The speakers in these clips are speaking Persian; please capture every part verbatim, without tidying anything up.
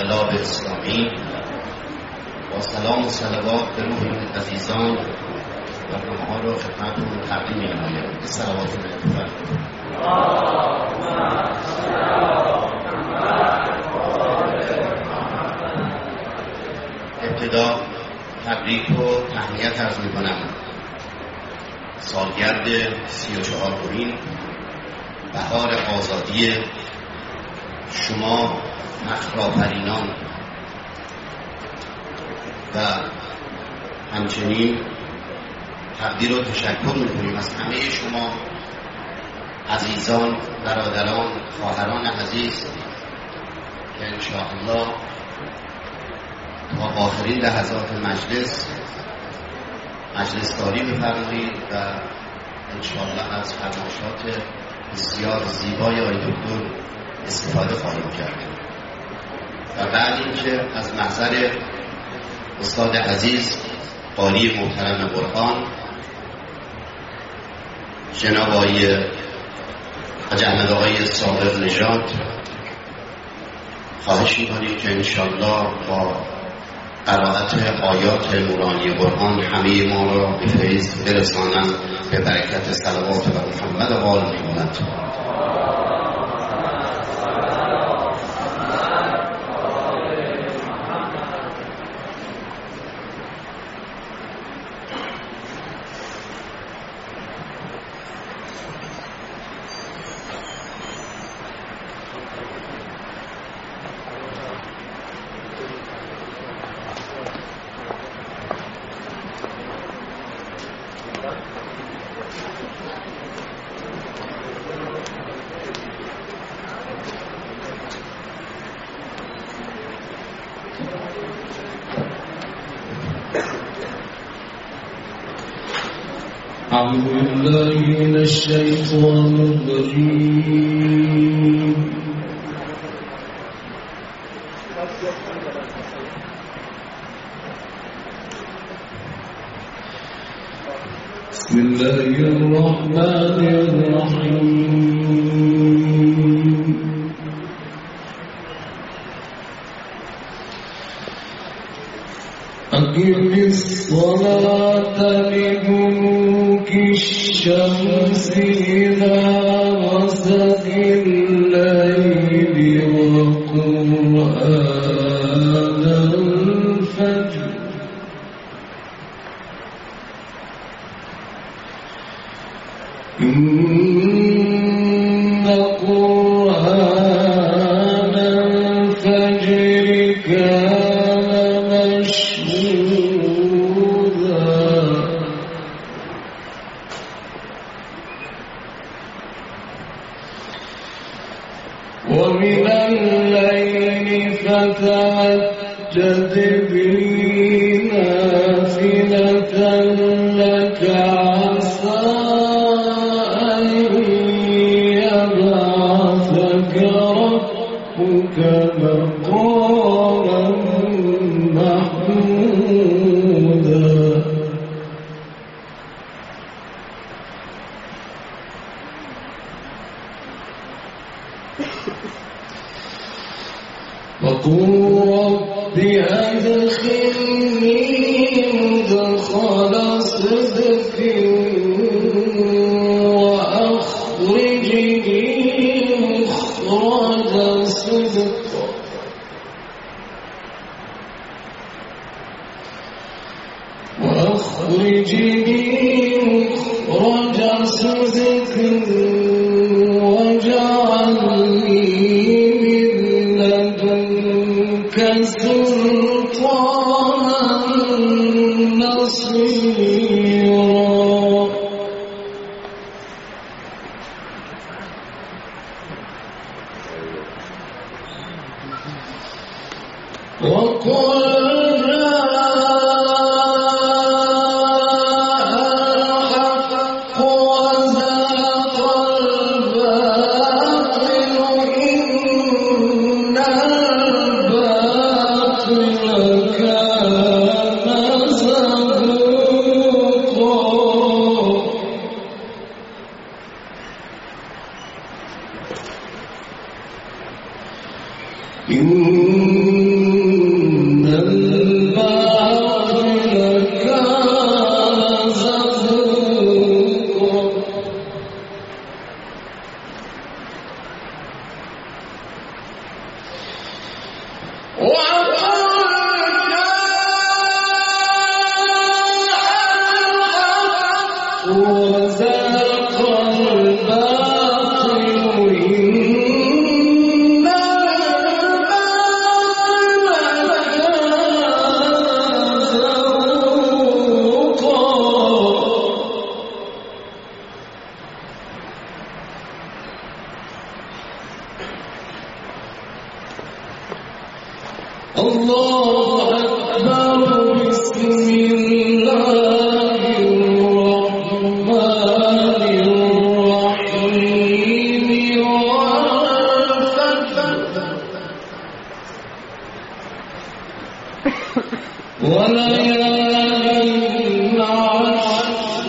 انقلاب اسلامی. با سلام و صلوات به روح عزیزان برنامه ها رو خدمتتون تقدیم می‌نمایم. به صلوات محمد. ابتدا تبریک و تهنیت عرض می‌کنم سالگرد سی و چهارمین بهار آزادی شما مخرآفرینان و همچنین تقدیر و تشکر می‌کنیم از همه شما عزیزان، برادران، خواهران عزیز که انشاءالله تا آخرین لحظات مجلس مجلسداری بفرمایید و انشاءالله از فرمایشات بسیار زیبای آقای دکتر استفاده خواهیم کرد. و بعد اینکه از محضر استاد عزیز قاری محترم قرآن جناب آقای حاج احمد آقای صابر نژاد خواهش می‌کنیم که انشاءالله با قرائت آیات نورانی قرآن همه ما را به فیض برسانند به برکت صلوات و محمد و آل محمد. أعوذ بالله من الشيطان الرجيم. بسم الله الرحمن الرحيم. أقم الصلاة لدلوك الشمس إلى غسق الليل وقرآن الفجر إن قرآن الفجر كان مشهودا ومن الليل فتهجد به نافلة لك عسى أن يبعثك ربك مقاما محمودا. وقل رب أدخلني مدخل صدق وأخرجني مخرج صدق وأخرجني مخرج صدق واجعلني سلطانا نصيرا. وقل الحق وزهق الباطل إن كان زهوقا. إن الله أكبر بسم الله الرحمن الرحيم والفجر وليالي عشر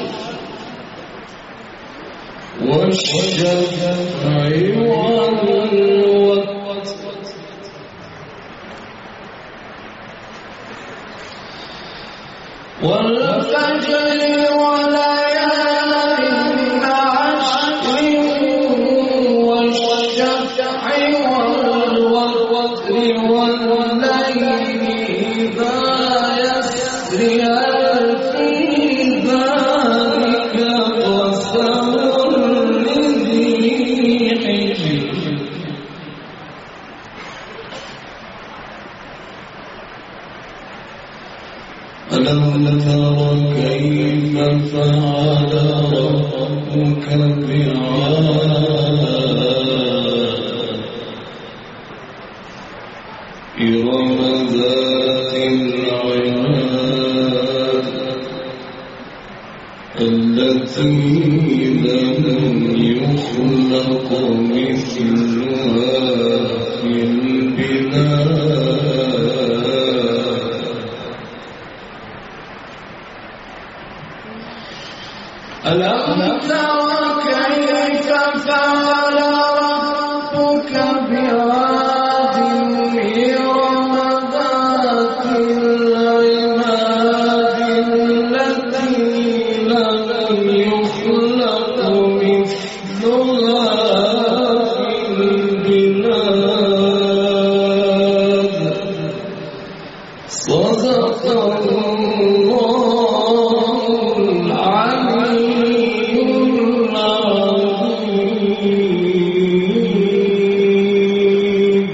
والشفع والوتر والفجر وليالي عشر والشفع والوتر والليل إذا يسر هل في ذلك قسم لذي حجر ألم تر كيف فعل ربك بعاد إرم ذات العماد التي لم يخلق مثلها في البلاد ألم تر كيف فعل ربك بعاد إرم ذات العماد التي لم يخلق مثلها في البلاد صدق الله العلي العظيم.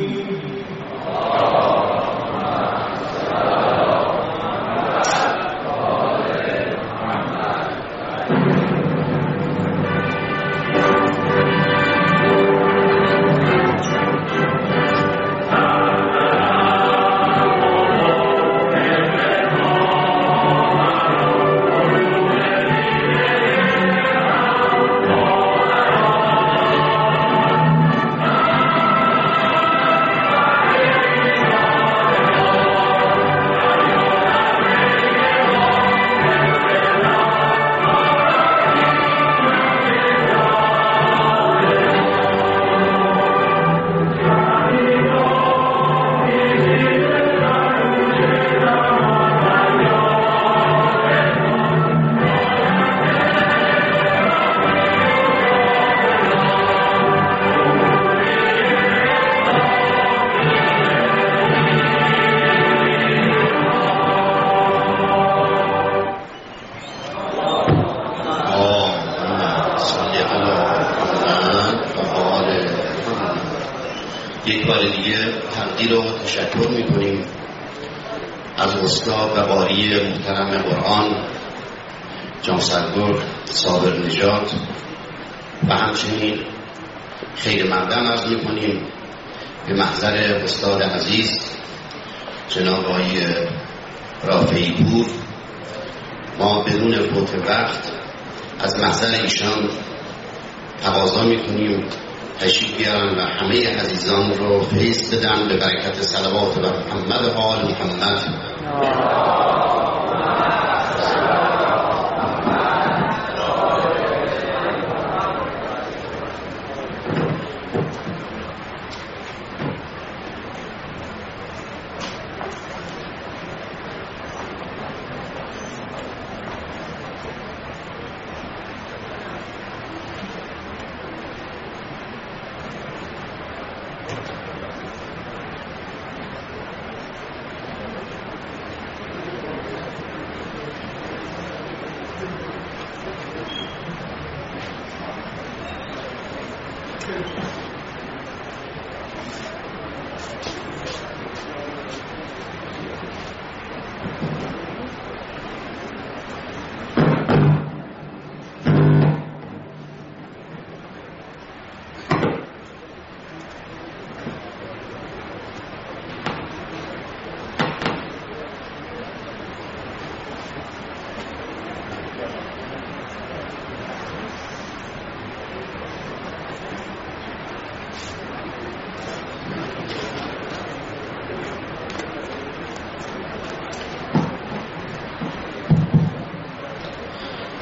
یک بار دیگه تقدیر و تشکر میکنیم از استاد و قاری محترم قرآن جان سرگرد صابر نجات و همچنین خیر مقدم عرض میکنیم به محضر استاد عزیز جناب آقای رافعی پور. ما بدون فوت وقت از محضر ایشان تقاضا میکنیم تشریف بیارن و همه عزیزان رو فیض بدن به برکت صلوات و محمد و آل محمد.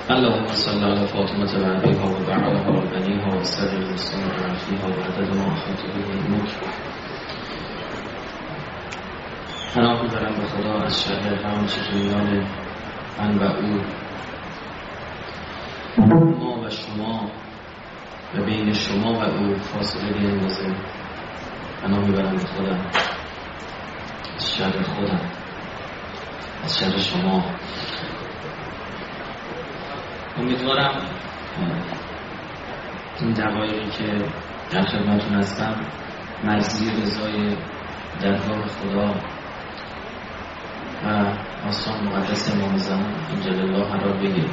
اللهم صل على فاطمة و أبيها و بعلها و بنيها و سر الإنسان و عرفيها و عدد ما أحاط به الملك. پناه میبرم به خدا از شر هر آنچه که میان من و او، ما و شما و بین شما و او فاصله بیندازه. پناه میبرم به خودم از شر خودم، از شر شما. امیدوارم این دقایقی که در خدمتتون هستم مرزی رضای درگاه خدا و آستان مقدس امام زمان انجل الله قرار بگیریم.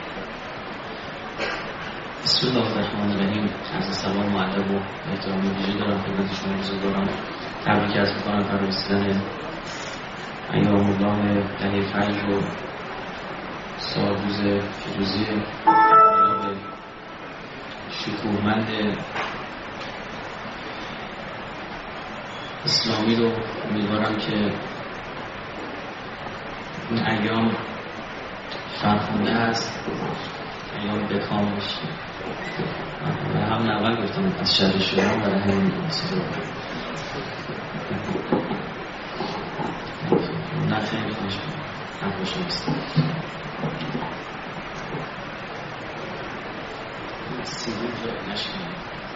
بسم الله الرحمن الرحیم. عرض سلام و ادب و احترام ویژه دارم خدمت شما بزرگواران. تبریک عرض می‌کنم برای رسیدن ایام الله دهه فجر و سالروز فیروزی انقلاب شکوهمند اسلامی رو. امیدوارم که این ایام فرخنده است، ایام بکام بشه. و هم اول گفتم از شر شما برای همین مسئله نه خیلی خوش هم خوش هست. سیدی رو نشکنم.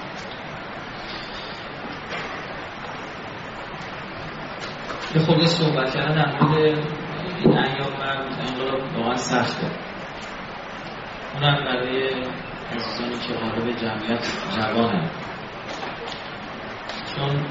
یه خورده صحبت کردن در مورد این ایام و انقلاب واقعا سخته. اونم برای عزیزانی که غالب جمعیت جوانه، چون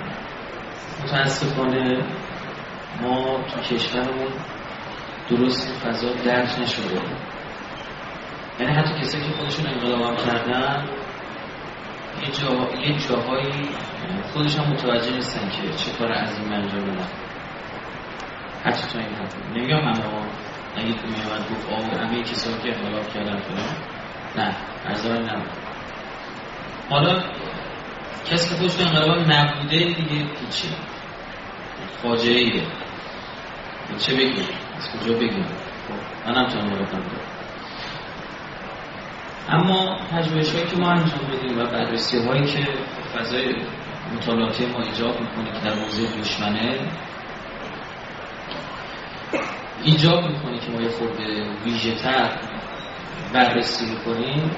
متاسفانه ما تو کشورمون درست این فضا درک نشده. یعنی حتی کسایی که خودشون انقلاب هم کردن یه, جا... یه جاهایی خودشون متوجه نیستن که چه کار عظیمی انجام بدن. حتی تو این حد نمیگم اما اگه تو میامد گفت آه همه کسایی که انقلاب کردن فلان، نه ارزای نبود. حالا کسی که خودش تو انقلاب نبوده دیگه هیچی، فاجعه ایه. چه بگیم؟ از کجا بگیم؟ من هم چون انقلاب نبوده. اما پژوهش هایی که ما انجام بدیم و بررسی هایی که فضای مطالعاتی ما ایجاب میکنه که در موضوع دشمنه ایجاب میکنه که ما یه خورده ویژه تر بررسی میکنیم،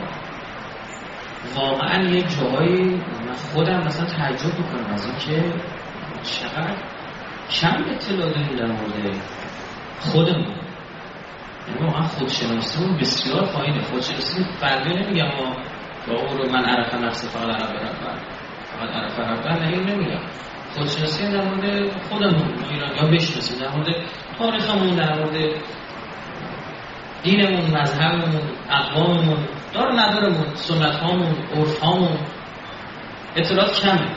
واقعا یه جایی من خودم مثلا تعجب میکنم از این که چقدر کم اطلاع داریم در مورد خودمون. یعنی واقعا خودشناسیمون بسیار پایینه. خودشناسی فرقی نمیگم ما با رو من عرف نفس فقط عرف ربن فقط عرف ربن نه، این نمیگم. خودشناسی در مورد خودمون ایران یا بشناسیم، در مورد تاریخمون، در مورد دینمون، مذهبمون، اقواممون، دار و ندارمون، سنت‌هامون، عرف‌هامون اطلاعات کمه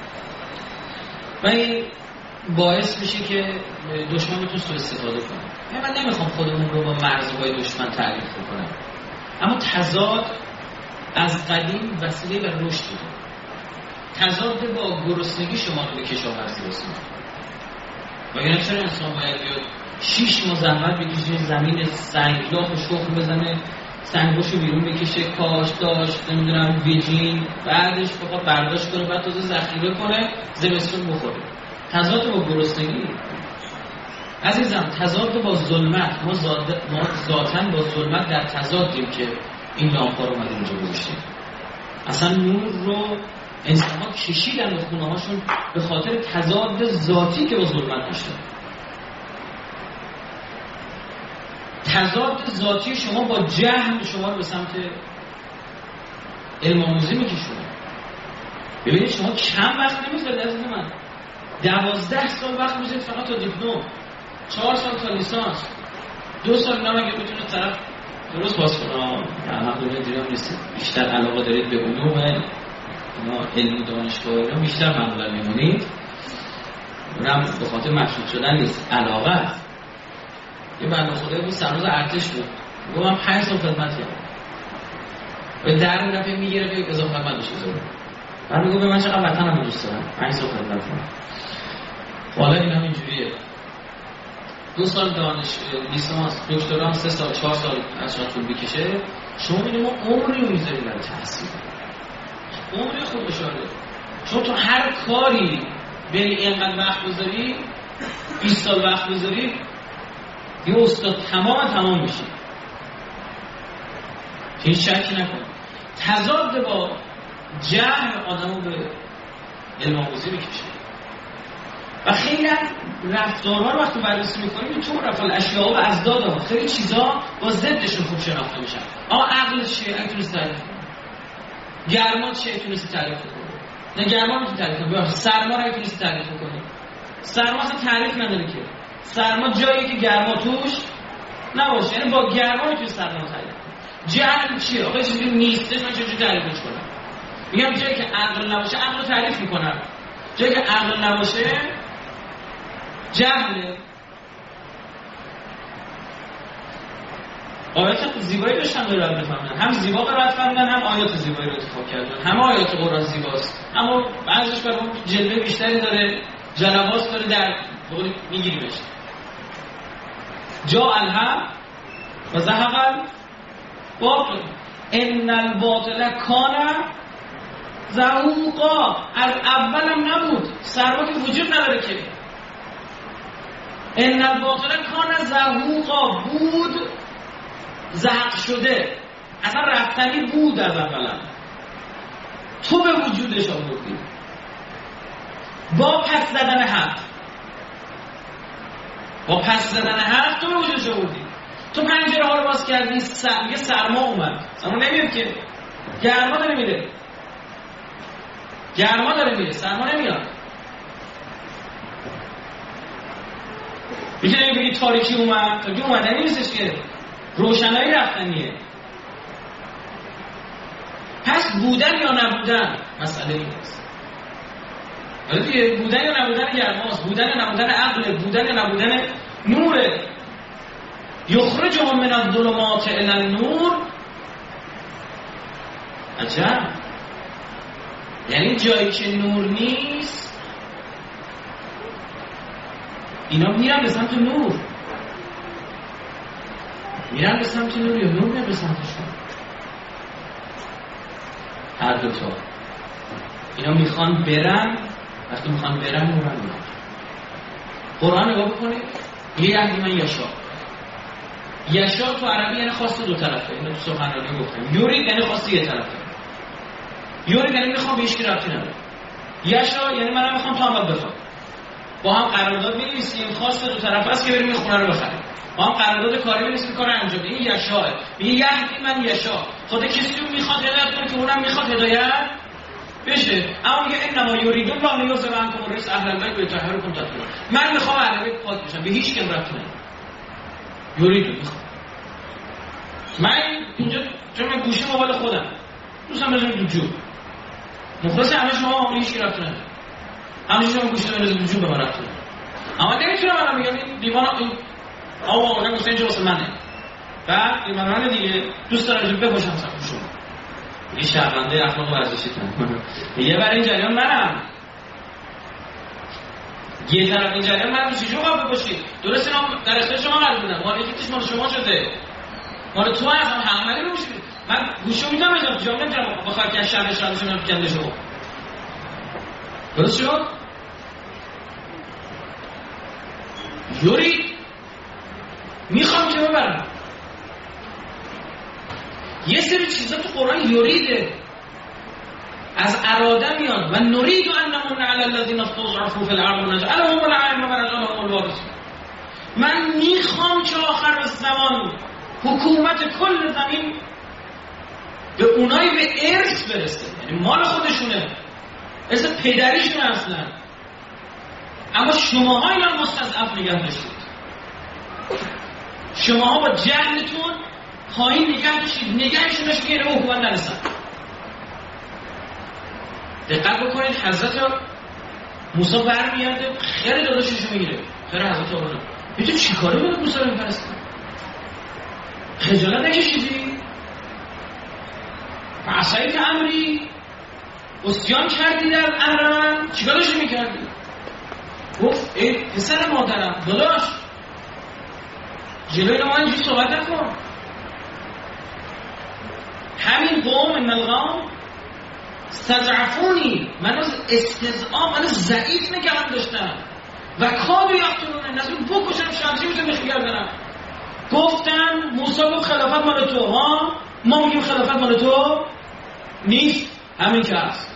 و این باعث میشه که دشمن بتونه سوء استفاده کنه. من نمیخوام خودمون رو با مرزهای دشمن تعریف کنم، اما تضاد از قدیم وسیله بر رشد بوده. تضاد با گرسنگی شما رو به کشاورزی رسونه. و یعنی چرا انسان باید بیاد شیش ماه زحمت بکشه، زمین سنگلاخ و شخم بزنه، سنگاشو بیرون بکشه، کاش داشت نمیدونم ویجین، بعدش بخواد برداشت کنه، بعد تازه ذخیره کنه زمستون بخوره. تضاد با گرسنگی. عزیزم تضاد با ظلمت. ما, زاد... ما ذاتاً با ظلمت در تضادیم که این لامپا رو اومدیم اینجا گذاشتیم. اصلا نور رو انسان‌ها کشیدن به خونه‌هاشون به خاطر تضاد ذاتی که با ظلمت داشته. تضاد ذاتی شما با جهل شما رو به سمت علم آموزی میکشونه. ببینید شما کم وقت نمیذارید عزیز من، دوازده سال وقت میذارید فقط تا دیپلم، چهار سال تا لیسانس، دو سال نم اگه بتونه طرف درست باز کنه. الحمدلله دیدم نیست بیشتر علاقه دارید به علوم اینا، علم دانشگاه اینا بیشتر معمولا میمونید. اونم به خاطر مشروط شدن نیست، علاقه است. یه بنده خدایی بود سرباز ارتش بود، گفت من پنج سال خدمت کردم، به در دفعه میگیره که اضافه خدمت بشه زوره. بعد میگفت به من چقدر وطنم دوست دارم، پنج سال خدمت کردم. حالا این هم اینجوریه. دو سال دانش لیسانس دکترا هم سه سال چهار سال از شما طول بکشه، شما می‌بینید ما عمری رو می‌ذاریم برای تحصیل، عمری خود بشاره. چون تو هر کاری بری اینقدر وقت بذاری، بیست سال وقت بذاری، یه استاد تمام تمام میشی، هیچ شکی نکن. تضاد با جهل آدمو به علم آموزی میکشه و خیلی رفتارها رو وقتی بررسی میکنیم تو رفال اشیاء و ازدادها خیلی چیزا با ضدشون خوب شناخته میشن. اما عقل چیه؟ اگه تونستی تعریف کنی. گرما چیه؟ تونستی تعریف کنی. نه گرما میتونی تعریف کنی. سرما رو اگه تونستی تعریف کنی. سرما اصلا تعریف نداره که. سرما جایی که گرما توش نباشه، یعنی با گرما میتونی سرما رو تعریف کنی. جهل چیه؟ آقا چیزی نیستش، من چجوری تعریفش کنم؟ میگم جایی که عقل نباشه عقل رو تعریف میکنم، جایی که عقل نباشه جهله. آیات زیبایی داشتن قرائت بفهمن، هم زیبا قرائت فهمیدن، هم آیات زیبایی رو انتخاب کردن. همه آیات قرآن زیباست، اما بعضیش برای اون جلوه بیشتری داره، جلوات داره، در بقول میگیریمش. جا الحق و زهق الباطل ان الباطل کان زهوقا. از اولم نبود، سرما که وجود نداره که. ان الباطل کان زهوقا، بود زهق شده، اصلا رفتنی بود از اولم، تو به وجودش آوردی با پس زدن حق، با پس زدن حق تو به وجودش آوردی. تو پنجره ها رو باز کردی، سر... یه سرما اومد، سرما نمیاد که، گرما داره میره، گرما داره میره، سرما نمیاد. میتونی بگی تاریکی اومد، تاریکی اومدنی نیستش که، روشنایی رفتنیه. پس بودن یا نبودن مسئله نیست. ولی بودن یا نبودن گرماست، بودن یا نبودن عقل، بودن یا نبودن نوره. یخرجهم من الظلمات الی النور. عجب، یعنی جایی که نور نیست اینا میرن به سمت نور، میرن به سمت نور یا نور میرن به سمتشون؟ هر دوتا. اینا میخوان برن، وقتی میخوان برن نورن میرن. قرآن نگاه بکنید، یه یهدی من یشا. یشا تو عربی یعنی خواست دو طرفه، اینو تو سخنرانی گفتم. یورید یعنی خواست یه طرفه. یورید یعنی میخوام به هیچکی ربطی نداره. یشا یعنی منم میخوام تو هم بخوام. با هم قرارداد می‌نویسیم، خواست دو طرفه است که بریم این خونه رو بخریم. با هم قرارداد کاری می‌نویسیم، کار انجام بدیم. این یشاه. میگه یهدی من یشا. خدا کسی رو میخواد هدایت کنه که اونم میخواد هدایت بشه. اما میگه انما یرید الله لیذهب عنکم الرجس اهل البیت و یطهرکم تطهیرا. من میخوام اهل بیت پاک بشم، به هیچ کم ربطی نداره. یرید میخوام. من اینجا چون من گوشی موبایل خودم دوستم بزنم تو جوب. مخلص همه شما هیچ کی ربطی نداره. همین شما گوشی رو بزنید تو جوب من ربطی نداره. اما نمیتونم الان میگم این دیوان این آوا اون گوشی اینجا واسه منه. بعد این من دیگه دوست دارم اینو بپوشم سمت شما. این شرمنده اخلاق ورزشی کنه. یه برای این جریان منم. یه طرف این جریان منم چه جوری باید بپوشید؟ درست اینا در اختیار شما قرار بدم. مال یکیش مال شما شده. مال تو اصلا حمله نمیشه. من گوشو میدم اینجا جام نمیذارم بخواد که شهر شهرشون رو کنده شما. درست شد؟ یوری میخوام که ببرم. یه سری چیزا تو قرآن یوریده، از اراده میاد. و نرید ان نمن علی الذین استضعفوا فی الارض ونجعلهم الائمه ونجعلهم الوارثین. من میخوام که آخر زمان حکومت کل زمین به اونایی به ارث برسه، یعنی مال خودشونه، ارث پدریشونه اصلا. اما شماها اینا مستضعف نگه داشتید. شماها با جهلتون پایین نگه داشتید، نگهشون داشتید که اینو حکومت نرسن. دقت بکنید، حضرت موسی برمیاده خیر داداششو میگیره، خیر حضرت آمانه میتونی چی کاره بود موسی رو میپرستی؟ خجالت نکشیدی؟ عصایی که امری اسیان کردی در امرم چی کارشو میکردی؟ گفت ای پسر مادرم داداش جلوی ما اینجوری صحبت نکن. همین قوم من القوم استضعفونی، منو استضعاف، منو ضعیف نگران داشتن و کادو یقتلون الناس، بکشن شمشیر میتونم میخی گردنم. گفتن موسی گفت خلافت مال تو، ها ما میگیم خلافت مال تو نیست، همین که هست.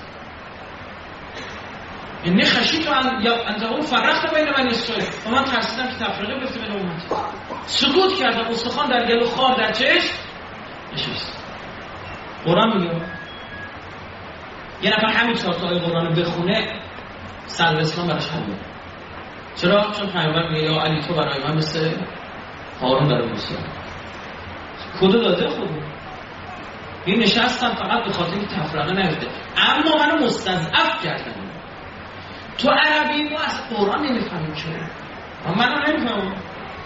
اینی خشیت ان تقول فرقت بین بنی اسرائیل، و من ترسیدم که تفرقه بیفته بین امت. سکوت کردم، استخوان در گلو، خار در چشم نشست. قرآن میگه یه نفر همین چهار تا آیه قرآن بخونه صدر اسلام براش حله. چرا؟ چون پیامبر میگه یا علی تو برای من مثل هارون برای موسی. کدو داده خودو. این نشستم فقط به خاطر که تفرقه نیفته، اما منو مستضعف کردن. تو عربی ما از قرآن نمیفهمیم که منو نمیفهمم.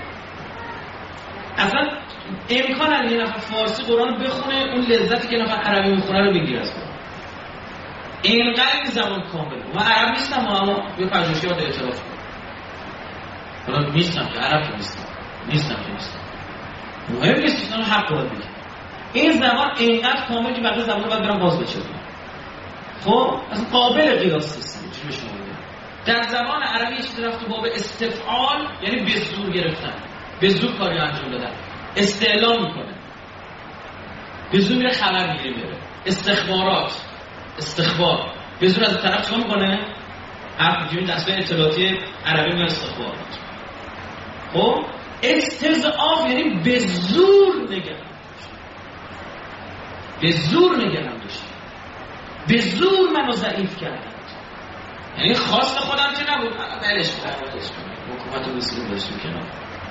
اصلا امکان نداره یه نفر فارسی قرآن بخونه اون لذتی که نفر عربی میخونه رو بگیره از قرآن. اینقدر این زبان کامله. من عرب نیستم اما یه پژوهشی رو اعتراف کنم. حالا نیستم که عرب که نیستم. نیستم که نیستم. مهم نیست که حق باید بگم. این زبان اینقدر کامله که بقیه زبان رو باید برم باز بچرخونم. خب اصلا قابل قیاس نیست. چی بهش میگم؟ در زبان عربی یه چیزی رفت تو باب استفعال، یعنی به زور گرفتن، به زور کاری انجام دادن. استعلام میکنه، به زور میره خبر میگیره، میره استخبارات، استخبار به زور از طرف چیکار میکنه؟ حرف میگیم دستگاه اطلاعاتی عربی میگه استخبارات. خب استضعاف یعنی به زور نگران، به زور نگران داشت، به زور منو ضعیف کردن. یعنی خواست خودم که نبود، بلش کنم حکومت رو بسیار داشتیم کنار.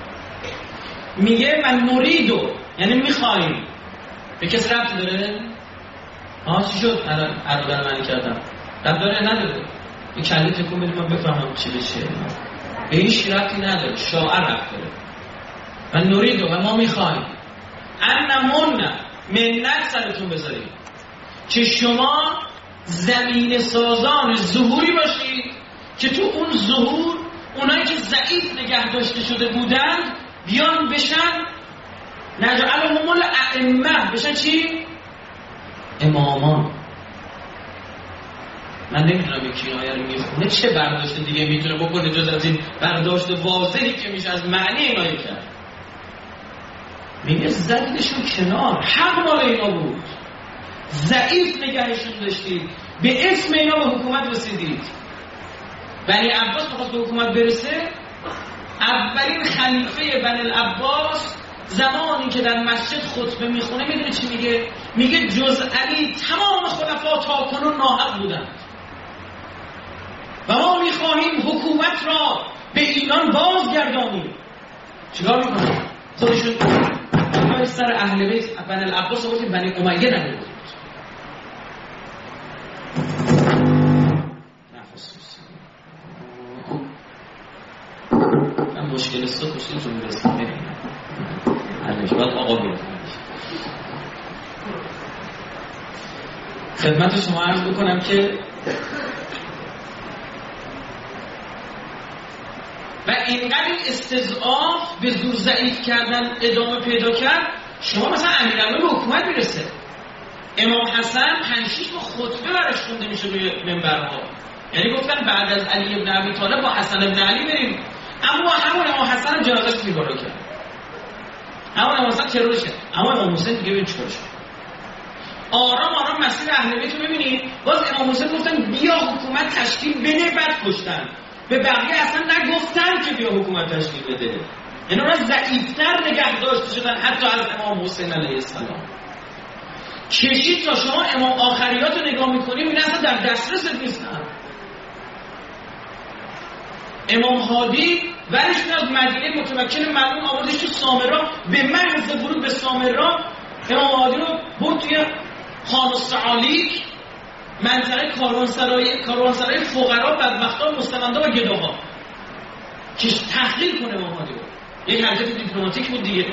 میگه من نوریدو یعنی میخواییم. به کسی ربط داره؟ آه چی شد؟ الان ارادر معنی کردم ربط داره؟ نداره. این کلی تکون بدیم من بفهمم چی بشه. به هیچ ربطی نداره، شاعر ربط داره. من نوریدو و ما میخواییم انمون منت سرتون بذاریم که شما زمین سازان ظهوری باشید که تو اون ظهور اونایی که ضعیف نگه داشته شده بودند بیان بشن نجعلهم الائمه، بشن چی؟ امامان. من نمیدونم این کنایه رو میخونه چه برداشت دیگه میتونه بکنه جز از این برداشت واضحی که میشه از معنی اینایی کرد. میگه زدیدشون کنار، حق مال اینا بود، ضعیف نگهشون داشتید، به اسم اینا به حکومت رسیدید. بنی عباس بخواست به حکومت برسه، اولین خلیفه بنی العباس زمانی که در مسجد خطبه میخونه میدونه چی میگه؟ میگه جز علی تمام خلفا تاکنون ناحق بودند و ما میخواهیم حکومت را به ایران بازگردانیم. چیکار میکنه؟ خودشون اول سر اهل بیت بنی العباس رو که بنی امیه نمیدونه. مشکل است تو کشید رو میرسیم ببینیم حلش باید آقا بیاد. خدمت شما عرض بکنم که و اینقدر استضعاف به زور ضعیف کردن ادامه پیدا کرد. شما مثلا امیرالمومنین به حکومت میرسه، امام حسن پنج شش با خطبه براش خونده میشه روی منبرها، یعنی گفتن بعد از علی ابن ابی طالب با حسن ابن علی بریم، اما همون امام حسن جنازه‌اش میباره کرد، همون امام حسن ترورش کرد، اما امام حسین دیگه ببین چیکارش کرد. آرام آرام مسیر اهل بیت رو ببینید، باز امام حسین گفتن بیا حکومت تشکیل بده، بعد کشتن. به بقیه اصلا نگفتن که بیا حکومت تشکیل بده، اینا را ضعیف‌تر نگه داشته شدن حتی از امام حسین علیه السلام. کشید تا شما امام آخریات رو نگاه میکنیم این اصلا در دسترس نیستن. امام هادی ورش از مدینه متمکن مردم آوردش تو سامرا، به محض ورود به سامرا امام هادی رو برد توی خان السعالیک، منطقه کاروانسرای کاروانسرای فقرا، بدبختا، مستمندا و گداها، که تحقیق کنه امام هادی رو. یک حرکت دیپلماتیک بود دیگه،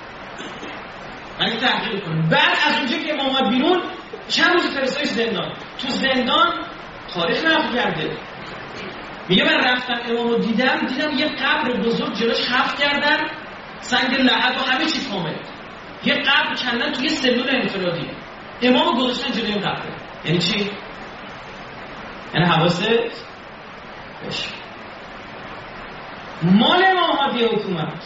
من تحقیق کنم. بعد از اونجا که امام اومد بیرون چند روز فرستادش زندان. تو زندان تاریخ نقل کرده، میگه من رفتم امامو دیدم، دیدم یه قبر بزرگ جلوش حفر کردن، سنگ لحد و همه چی کامل. یه قبر کندن توی سلول انفرادی، امام گذاشتن جلوی این قبره. یعنی چی؟ یعنی حواست باشه مال امامادی حکومت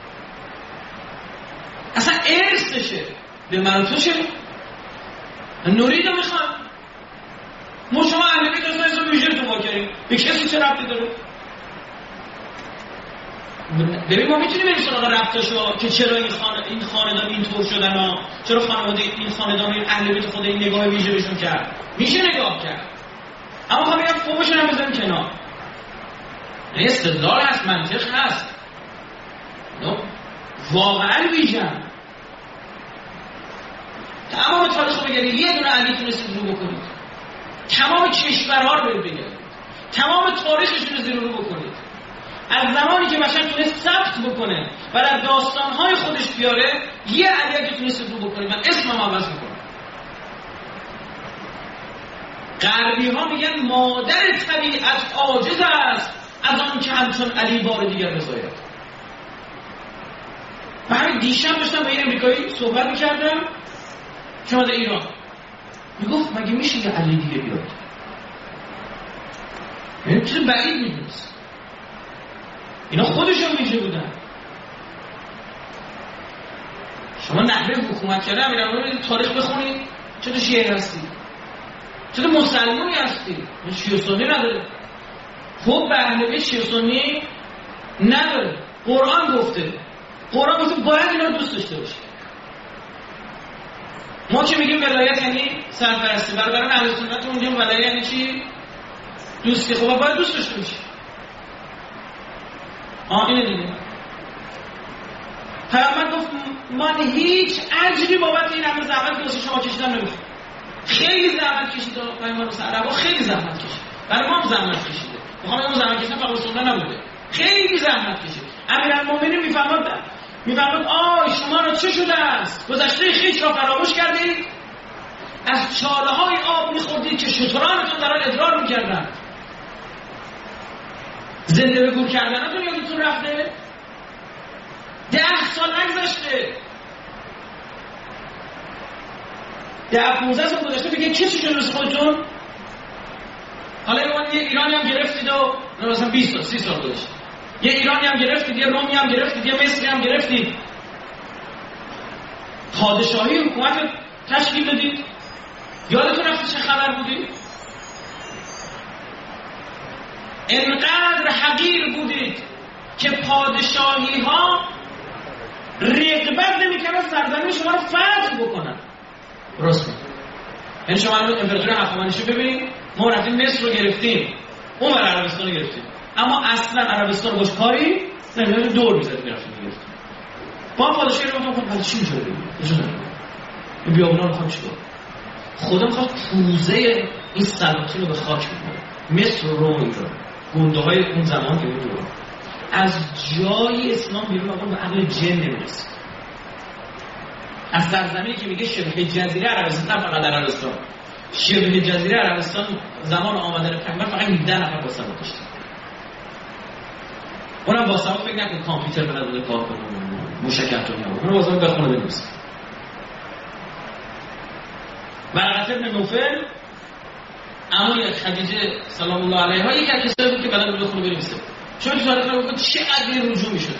اصلا ارثشه به من تو چه نورید رو میخوان. ما شما اهل بیت اصلا اصلا ویژه تو با کریم به کسی چه ربطی داره؟ ببین ما میتونیم بریم سراغ ربطاشو که چرا این خانه این خاندان اینطور شدن ها، چرا خانواده این خاندان این اهل بیت خود این نگاه ویژه بهشون کرد، میشه نگاه کرد. اما خب میگم فوقشون هم بزنیم کنار. این استدلال هست، منطق هست، واقعا ویژن. تمام تاریخ رو بگردید یه دونه علی تونستید رو بکنید، تمام کشورها رو بگردید، تمام تاریخشون رو زیر رو بکنید. از زمانی که بشر تونست ثبت بکنه و در داستانهای خودش بیاره یه علی که تونستید رو بکنید، من اسمم عوض میکنم. غربی ها میگن مادر طبیعت عاجز است از آن که همچون علی بار دیگر رضایت. و همین دیشب داشتم با این امریکایی صحبت میکردم که از ایران میگفت مگه میشه یه علی دیگه بیاد؟ یعنی چیز بعید میدونست. اینا خودشون میشه بودن. شما نحوه حکومت کرده امیرالمومنین تاریخ بخونید، چطور شیعه هستی؟ چطور مسلمانی هستی؟ شیعه سنی نداره. خب به اهل بیت شیعه سنی نداره. قرآن گفته قرآن گفته باید اینا رو دوست داشته باشی. ما که میگیم ولایت یعنی سرپرستی، برادران اهل سنت میگیم ولایت یعنی چی؟ دوستی. خب باید دوست داشته باشی. آه اینه دیگه. پیامبر گفت من هیچ اجری بابت این همه زحمت که واسه شما کشیدم نمیخوام. خیلی زحمت کشید پیامبر واسه عربا، خیلی زحمت کشید. برای ما هم زحمت کشیده. میخوام اون زحمت کشیدن فقط سنت نبوده. خیلی زحمت کشید. امیرالمومنین میفهمد میفهمد آه شما را چه شده است؟ گذشته خویش را فراموش کردید؟ از چاله های آب میخوردید که شترانتون در آن ادرار میکردن. زنده به گور کردنتون یادتون رفته؟ ده سال نگذشته، ده پونزده سال گذشته بگه کسی جلوس خودتون؟ حالا یه ایرانی هم گرفتید و مثلا بیست سال سی سال گذشته، یه ایرانی هم گرفتید، یه رومی هم گرفتید، یه مصری هم گرفتید، پادشاهی حکومت رو تشکیل دادید. یادتون رفته چه خبر بودید؟ انقدر حقیر بودید که پادشاهی ها رغبت نمی‌کردن سرزمین شما رو فتح بکنن. درسته؟ یعنی شما الان امپراتوری هخامنشی ببینید، ما رفتیم مصر رو گرفتیم، اون ور عربستان رو گرفتیم، اما اصلا عربستان باش کاری نمی‌کنه، دور می‌زد می‌رفتیم گرفتیم. با پادشاهی رو گفتم خب چی می‌شه ببینید؟ اجازه بدید. این بیابونا رو خواهد چیکار؟ خدا می‌خواد پوزه این سلاطین رو به خاک بکنه. مصر رو ایران، گنده‌های اون زمان که بود از جای اسلام بیرون آقا به عقل جن نمیرسه. از سرزمینی که میگه شبه جزیره عربستان، فقط در عربستان شبه جزیره عربستان زمان آمدن پیامبر فقط هفده نفر با سواد داشتن. اونم با سواد فکر نکن کامپیوتر بلد بوده کار کنه، موشک اتمی بود، اونم واسه بخونه بنویسه. ورقه ابن نوفل عموی خدیجه سلام الله علیها یکی از کسایی بود که بلد بود بخونه بنویسه. چون تو تاریخ رو بگید چقدر رجوع می‌شده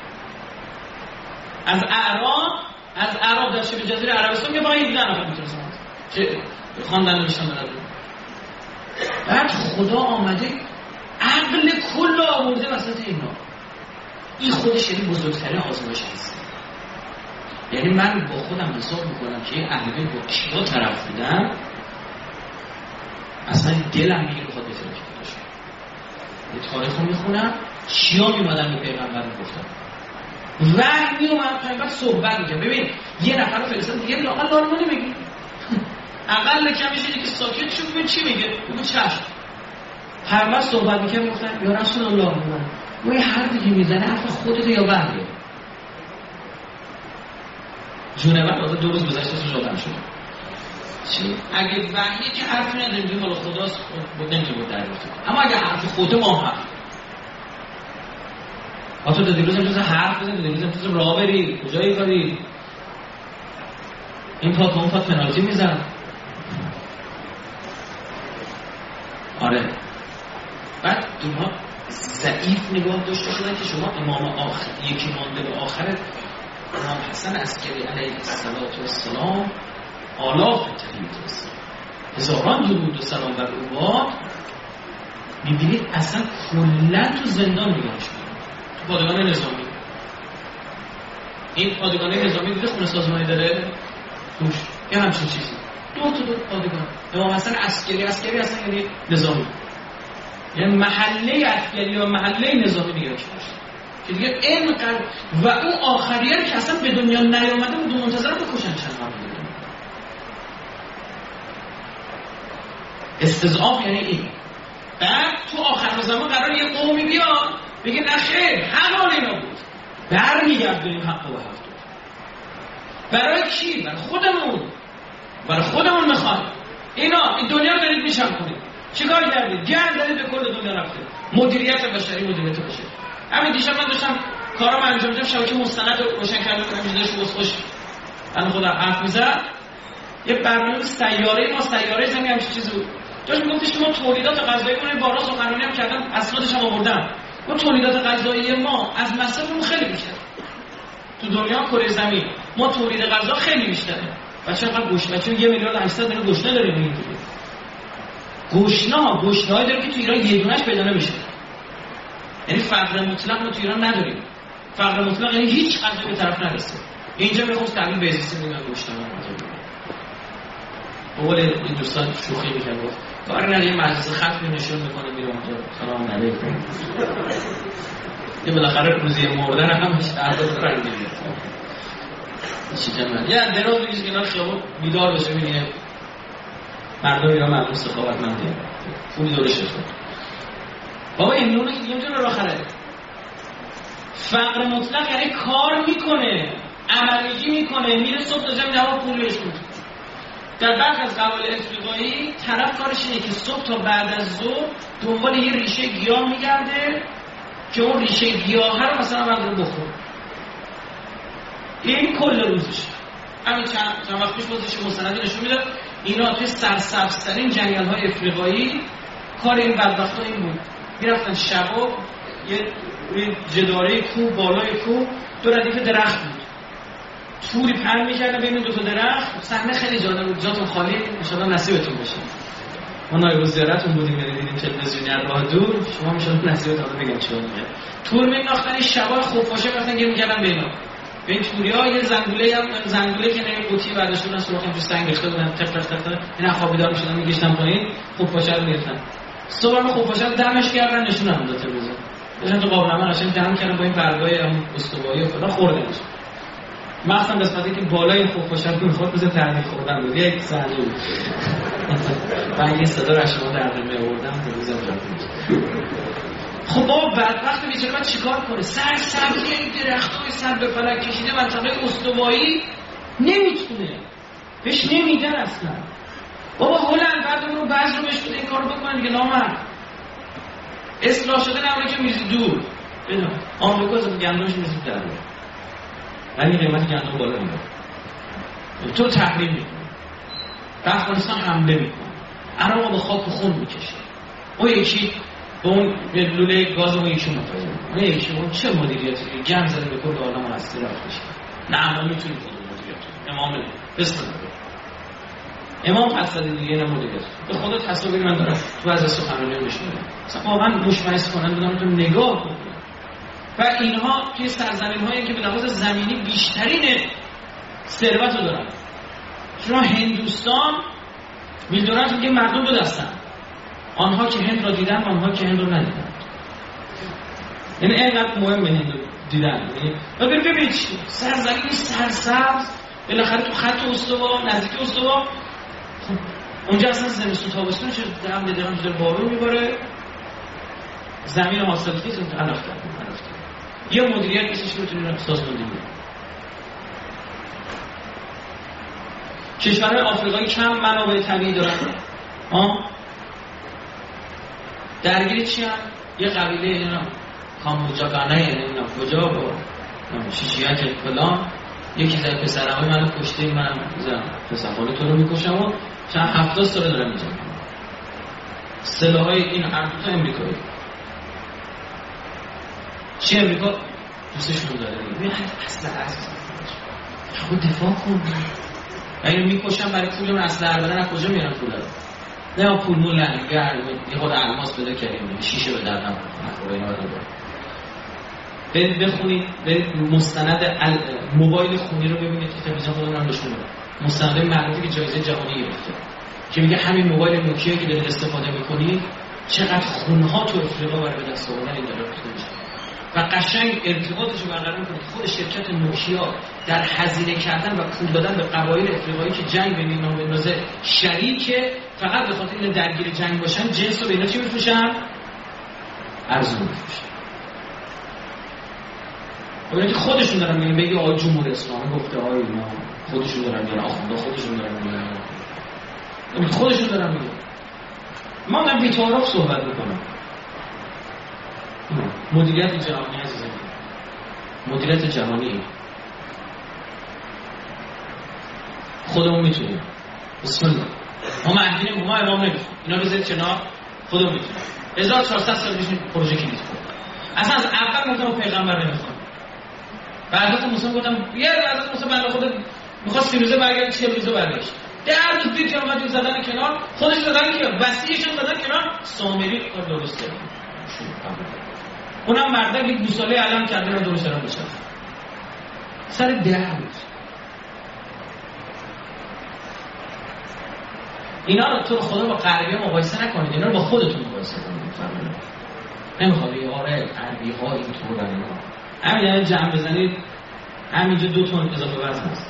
از اعراب، از اعراب در شبه جزیره عربستان که فقط هفده نفر میتونستن که خواندن نوشتن بلد بود. بعد خدا آمده عقل کل آورده وسط اینا. این خودش یعنی بزرگترین آزمایش هست. یعنی من با خودم حساب میکنم که این اهل بیت با کیا طرف بودن، اصلا دلم میگه بخواد بهتره که باشه. یه تاریخ رو میخونم چیا میمادن به پیغمبر میگفتن، وحی میومد پیغمبر صحبت میکنم. ببین یه نفر رو فرستادن دیگه بلا اقل دارمانه بگی اقل کمیش اینه که ساکت شد ببین چی میگه، بگو چشم. پیغمبر صحبت میکنم میگفتن یا رسول الله میگن و یه حرفی که میزنه حرف خودت یا وحیه. جونور واسه دو روز گذشته تو شدم شد چی؟ اگه وحیه که حرفی نداریم بگیم مال خداست بود نمیتونیم بود دریافت کنیم، اما اگه حرف خودت ما هم حرف آتو تا دیروز هم حرف بزنی، دیروز هم تو راه بری، کجایی کاری؟ این پاک اون پاک پنالتی میزن. آره بعد اینها ضعیف نگاه داشته شدن که شما امام آخر یکی مانده به آخر امام حسن عسکری علیه السلام آلاف تحیید رسید، هزاران درود و سلام بر او باد. میبینید اصلا کلا تو زندان نگاه شده، تو پادگان نظامی. این پادگان نظامی دیده خونه سازمانی داره توش یه همچین چیزی، دو تا دو پادگان. امام حسن عسکری عسکری اصلا یعنی نظامی، یعنی محله عسکری و محله نظامی نگاه شده که دیگه اینقدر. و اون آخریه که اصلا به دنیا نیامده بود منتظر بکشن چند ماه دیگه. استضعاف یعنی این. بعد تو آخر زمان قرار یه قومی بیاد بگه نه خیر حلال اینا بود، برمیگردونیم حق و هفت. برای کی؟ برای خودمون، برای خودمون میخوایم. اینا این دنیا رو دارید میشم کنید. چیکار کردید؟ گرد دارید به کل دنیا رفتید. مدیریت بشری، مدیریت بشری. همین دیشب من داشتم کارام انجام میدادم، شبکه مستند رو روشن کردم، همین داشت واسش من خودم حرف میزد. یه برنامه سیاره ما، سیاره زمین همین چیزی بود. داشت میگفتش که ما تولیدات غذاییمون بالا سخنرانی هم کردم، اسنادش هم آوردم. ما تولیدات غذایی ما از مصرفمون خیلی بیشتره. تو دنیا کره زمین ما تولید غذا خیلی بیشتره. بچه‌ها فقط گوشت، چون یه میلیارد و هشتصد میلیون گوشت داریم اینجوری. گوشت‌ها، گوشت‌هایی داره که تو ایران یه دونهش پیدا نمیشه. یعنی فقر مطلق ما تو ایران نداریم. فقر مطلق یعنی هیچ غذایی به طرف نرسه. اینجا میخوام تعبیر بیزیسی میگن گوشت ما. اول این دوستان شوخی می‌کردن گفت کار نداره مجلس ختم نشون میکنه میره اونجا سلام علیکم. یه بالاخره روزی مردن هم شهادت رنگ می‌گیره. چی جمعه؟ یه دراز میگیش که اینا خیابون بیدار بشه می‌بینه مردم ایران مردم سخاوتمندی پولی دورش شد. بابا این نون یه جور راه خره. فقر مطلق یعنی کار میکنه، عملیگی میکنه، میره صبح تا جمع جواب پول بهش میده. در بعض از قبایل افریقایی طرف کارش اینه که صبح تا بعد از ظهر دنبال یه ریشه گیاه میگرده که اون ریشه گیاه رو مثلا بعد رو بخور. این کل روزش. همین چند چند وقت پیش بازش مستندی نشون میده اینا توی سرسبزترین جنگل‌های افریقایی کار این بدبختا این بود. میرفتن شبا یه جداره کوه بالای کوه دو ردیف درخت بود. توری پر می‌کردن بین دو تا درخت. صحنه خیلی جالب بود. جاتون خالی ان شاءالله نصیبتون بشه. ما نایب وزارتون بودیم یعنی دیدیم تلویزیونی از راه دور شما ان شاءالله نصیبتون بگم چی میگه. تور می‌انداختن این شبا خفاشه رفتن گیر می‌کردن بینا. به این توریا یه زنگوله هم زنگوله که نمی قوطی بعدش اون سوراخ تو سنگ ریخته بودن تق تق تق اینا خوابیدار می‌شدن می‌گشتن پایین خفاشه رو می‌گرفتن. صبح ما خفاشه رو دمش کردن نشونم داد تلویزیون. داشتن تو قابلمه قشنگ دم کردن با این برگای هم استوایی و فلان خوردنش. مثلا قسمتی که بالای خفاشه رو می‌خورد بزن تعریف خوردن بود یک صحنه بود. من این صدا رو شما در می آوردم تلویزیون جا خب بابا بدبخت بیچاره بعد چیکار کنه؟ سر سبزی این درختای سر به فلک کشیده منطقه استوایی نمیتونه بهش نمیدن اصلا. بابا هلند بعد اون رو بعض رو بهش بده این کار رو بکنن دیگه نامرد. اصلاح شده امریکا میزی دور بدون آمریکا از گندمش میزی در رو ولی قیمت گندم بالا میره تو تحریم میکنه به افغانستان حمله میکنه عراق به خاک و خون میکشه اون یکی به اون لوله گاز اون یکی متوجه اون یکی اون چه مدیریتی گند زده به کل آدم هستی رفتش نه اما میتونی خود مدیریت امام بسم الله امام حسن دیگه نه مدیریت به خودت حسابی من دارم تو از سخنرانی میشنم مثلا واقعا مشمئز کننده بودم تو نگاه کن و اینها توی سرزمین‌هایی که به لحاظ زمینی بیشترین ثروت رو دارن. شما هندوستان میدونن میگه مردم دو دستن آنها که هند را دیدن و آنها که هند رو ندیدن. یعنی اینقدر مهمه هند رو دیدن. و ببینید سرزمینی سرسبز بالاخره تو خط استوا نزدیک استوا اونجا اصلا زمستون تابستون چه درم درم در بارون میباره زمین حاصلخیز اون علف کرد یه مدیریت نیستش میتونید سازماندهی کنید. کشورهای آفریقایی کم منابع طبیعی دارن. ها درگیری چی هم؟ یه قبیله اینا کامبوجاگانه اینا کجا با شیشیک فلان یکی زد پسرمه منو کشته، منم زدم پسرخاله تو رو میکشم و چند هفتاد ساله دارم میجنم. سلاحای این هر دو تا امریکایی. چی امریکا دوستشون داره میگه اصلا اصلا خود دفاع کن. اگه میکشم برای پول اون اصلا هر بدن از کجا میارن پول رو؟ نه پول مول لنگر یه خود الماس بده کریم شیشه به دردم نخوره اینا رو برید بخونید. برید مستند موبایل خونی رو ببینید که تلویزیون خودمون هم نشون میده. مستند معروفی که جایزه جهانی گرفته که میگه همین موبایل نوکیا که دارید استفاده میکنید چقدر خونها تو افریقا برای به دست آوردن این داره ریخته میشه و قشنگ ارتباطش رو برقرار میکنه. خود شرکت نوکیا در هزینه کردن و پول دادن به قبایل افریقایی که جنگ بین اینا بندازه شریکه، فقط به خاطر این درگیر جنگ باشن جنس رو به اینا چی میفروشن؟ ارزون میفروشن. اونایی که خودشون دارن میگن بگی آقای جمهوری اسلامی گفته آقای اینا خودشون دارن میگن آخونده خودشون دارن میگن خودشون دارن میگن. ما من بی‌تعارف صحبت میکنم. مدیریت جهانی عزیزم، مدیریت جهانی خودمون میتونیم. بسم الله. ما مهدیم ما امام نمیتونیم. اینا بذارید کنار، خودمون میتونیم. هزار و چهارصد سال پیش پروژه کلیت بود. اصلا از اول گفتم پیغمبر نمیخوام. بعد از موسی گفتم یه بعد از موسی بنده خدا میخواست فیروزه برگرده چه روزه برگشت. در تو پیت اومد زدن کنار، خودش زدن کنار، وسیعشون زدن کنار، سامری کار درسته. اونم مرده یک دو ساله علم کرده رو درست دارم بشه سر ده بود. اینا رو تو خدا با غربی ها مقایسه نکنید، اینا رو با خودتون مقایسه کنید. نمیخواد یه آره غربی ها اینطور دارن اینا همین یعنی جمع بزنید همینجا دو تن اضافه وزن هست.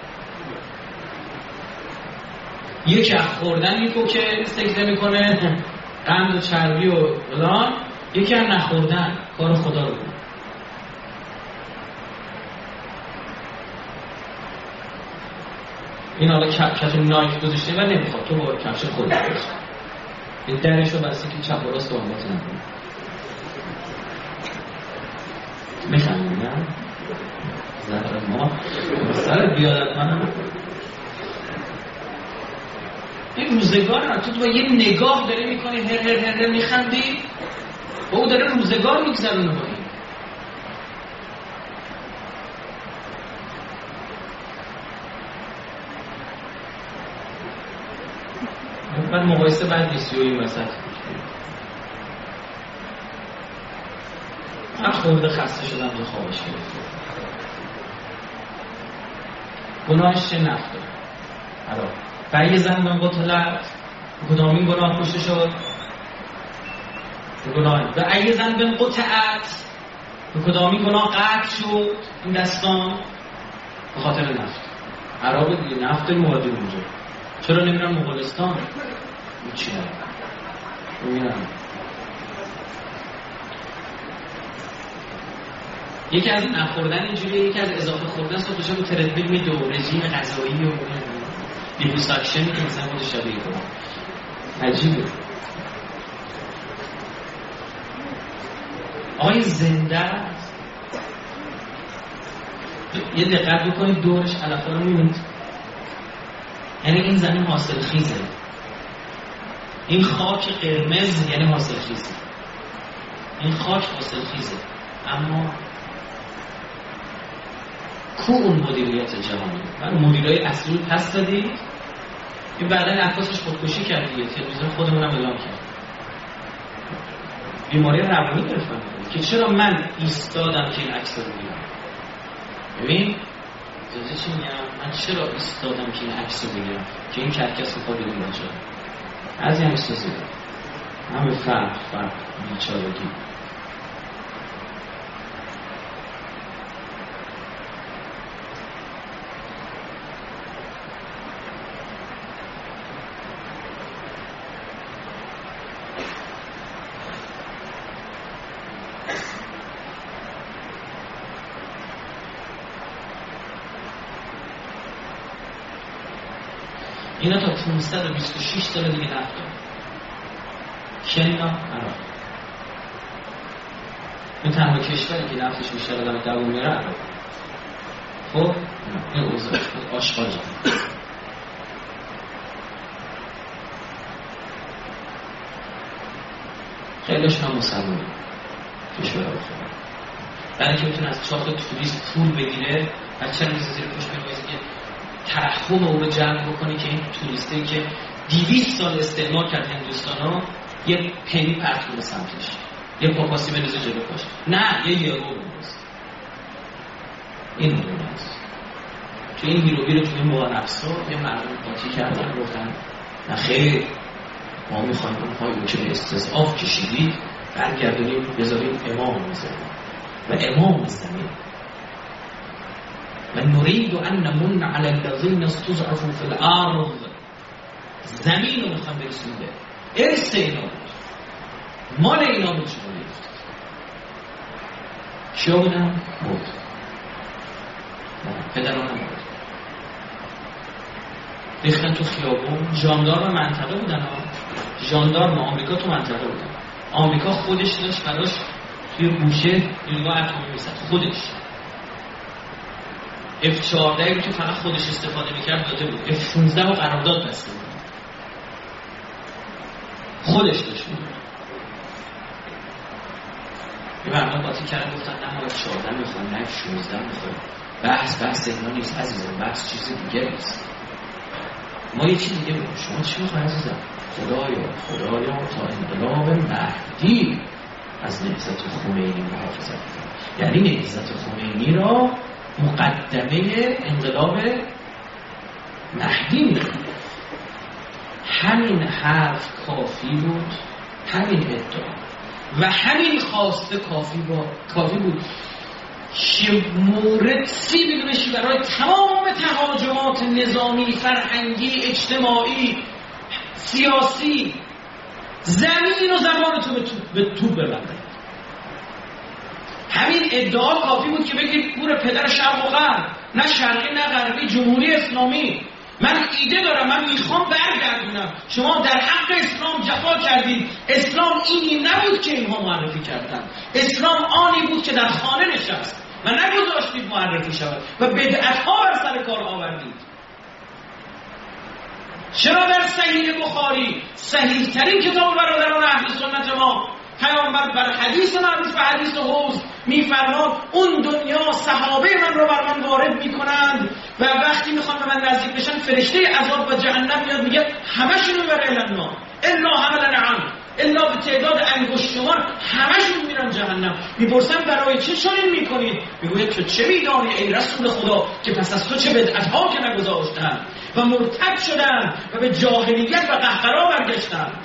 یکی از خوردن یکو که استکزه میکنه قند و چربی و فلان، یکی هم نخوردن کار خدا رو کنه. این حالا کت نایک گذاشته و نمیخواد تو با کفش خودت باشی. این درش رو بسته که چپ و راست رو باز نکنه. میخوام نه؟ زهر ما سر بیادت منم این روزگار رو تو با یه نگاه داری میکنی هر هر هر هر میخندی و او داره روزگار میگذرونه با این. من مقایسه بعد بیسیوی وسط من خورده خسته شدم دو خوابش گرفته. گناهش چه نفت داره حالا برای زن من قتلت کدامین گناه کشته شد به گناه و اگه زن بن قطعت به کدامین گناه قطع شد. این دستان به خاطر نفت عرب دیگه نفت مواد اونجا. چرا نمیرن مغولستان؟ این چی هم میرن. یکی از نخوردن اینجوریه، یکی از اضافه خوردن صبحشه با تردبیل میدو رژیم غذایی و لیپوساکشنی که مثلا خود شبیه کنم عجیبه. آقای زنده است. یه دقت بکنید دورش علفا رو میبینید، یعنی این زمین حاصل خیزه، این خاک قرمز یعنی حاصل خیزه، این خاک حاصل خیزه. اما کو اون مدیریت جهانی؟ من مدیرای اصلی رو پس دادید، این بعدن عکاسش خودکشی کردیه، تلویزیون خودمونم اعلام کرد بیماری روانی گرفتم که چرا من ایستادم که این عکس رو بگیرم. ببین جزی چی میگم، من چرا ایستادم که این عکس رو بگیرم که این کرکس رو خواهد بگیرم چرا از این عکس رو زیدم همه فرق فرق بیچارگی. اینا تا پانصد و بیست و شش سال دیگه نفت دارن. شنینا عراق این تنها کشوری که نفتش بیشتر آدم دووم میره. خب این اوضاع آشغال جمع. خیلیش هم مسلمونه کشور رو خواهد برای که بتونه از چاق توریست پول بگیره و چرا میزه زیر پشت میگویزی که ترحم او رو جمع بکنی که این توریسته که دیویست سال استعمار کرد هندوستان ها یه پنی پرت کنه سمتش، یه پاپاسی بنوزه جلو پاش، نه یه یورو بنوزه. این مدونه هست. تو این هیروبی رو تو این موقع نفسا یه مردم قاطی کردن گفتن نه خیر ما میخوایم اونهایی رو که به استضعاف کشیدید برگردونیم بذاریم امام میزنیم و امام زمین و نرید ان نمن علی الذین استضعفوا فی الارض. زمین رو میخوام برسیم به ارث اینا بود، مال اینا بود. شما نیفتید کیا بودن؟ بود پدران هم بود ریختن تو خیابون. ژاندارم منطقه بودن ها. ژاندارم آمریکا تو منطقه بودن. آمریکا خودش داشت براش توی گوشه نیروگاه اتمی می‌ساخت. خودش اف چهارده رو که فقط خودش استفاده می‌کرد داده بود. اف شانزده رو قرارداد بسته بود. خودش داشت بود. یه برنامه قاطی کردن گفتن نه ما اف چهارده می‌خوایم، نه اف شانزده می‌خوایم. بحث بحث اینا نیست عزیزم، بحث چیز دیگه نیست. ما یه چیز دیگه بگیم. شما چی می‌خواید عزیزم؟ خدایا خدایا تا انقلاب مهدی از نهضت خمینی محافظت کنید. یعنی نهضت خمینی را مقدمه انقلاب مهدی می‌دونید. همین حرف کافی بود، همین ادعا و همین خواسته کافی بود کافی بود که مورد سی بدونشی برای تمام تهاجمات نظامی، فرهنگی، اجتماعی، سیاسی زمین و زبانتون به توپ ببنده. همین ادعا کافی بود که بگید پور پدر شرق و غرب، نه شرقی نه غربی، جمهوری اسلامی، من ایده دارم، من میخوام برگردونم. شما در حق اسلام جفا کردید. اسلام اینی نبود که اینها معرفی کردن. اسلام آنی بود که در خانه نشست و نگذاشتید معرفی شود و بدعت‌ها بر سر کار آوردید. چرا در صحیح بخاری، صحیح ترین کتاب برادران اهل سنت ما، پیامبر بر حدیث معروف و حدیث حوض میفرماد اون دنیا صحابه من رو بر من وارد میکنند و وقتی میخوان به من نزدیک بشن فرشته عذاب و جهنم میاد میگه همشون میبره النا الا حمل نعم، الا به تعداد انگشت شمار همشون میرن جهنم. میپرسن برای چه چنین میکنید؟ میگوید تو چه میدانی ای رسول خدا که پس از تو چه بدعت‌ها که نگذاشتند و مرتد شدند و به جاهلیت و قهقرا برگشتند.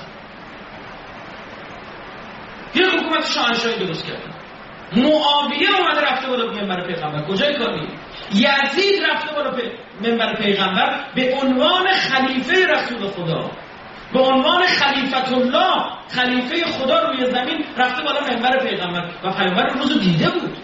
یه حکومت شاهنشاهی درست کردن. معاویه اومده رفته بالا منبر پیغمبر. کجای کاری؟ یزید رفته بالا منبر پیغمبر به عنوان خلیفه رسول خدا، به عنوان خلیفت الله، خلیفه خدا روی زمین رفته بالا منبر پیغمبر و پیغمبر اون روزو دیده بود.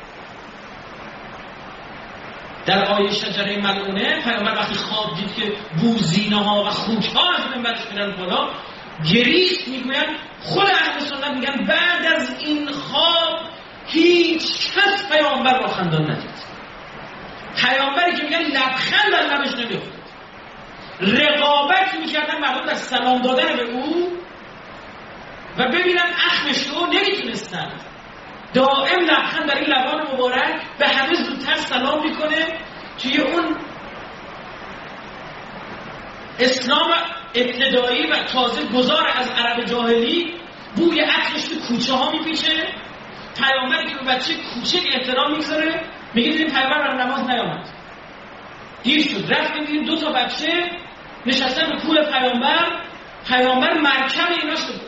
در آیه شجره ملعونه پیغمبر وقتی خواب دید که بوزینه ها و خوک ها از منبرش میرن بالا گریست. میگوین خود اهل سنت میگن بعد از این خواب هیچ کس پیامبر را خندان ندید. پیامبری که میگن لبخند در لبش نمیافتاد. رقابت میکردن مردم در سلام دادن به او و ببینن اخمش رو نمیتونستن. دائم لبخند در این لبان مبارک به همه زودتر سلام میکنه. توی اون اسلام ابتدایی و تازه گذار از عرب جاهلی بوی عطرش تو کوچه ها میپیچه. پیامبر که به بچه کوچک احترام میگذاره. میگه دیدیم پیامبر برای نماز نیامد، دیر شد، رفت میدیم دو تا بچه نشستن به کول پیامبر. پیامبر مرکب اینا شد.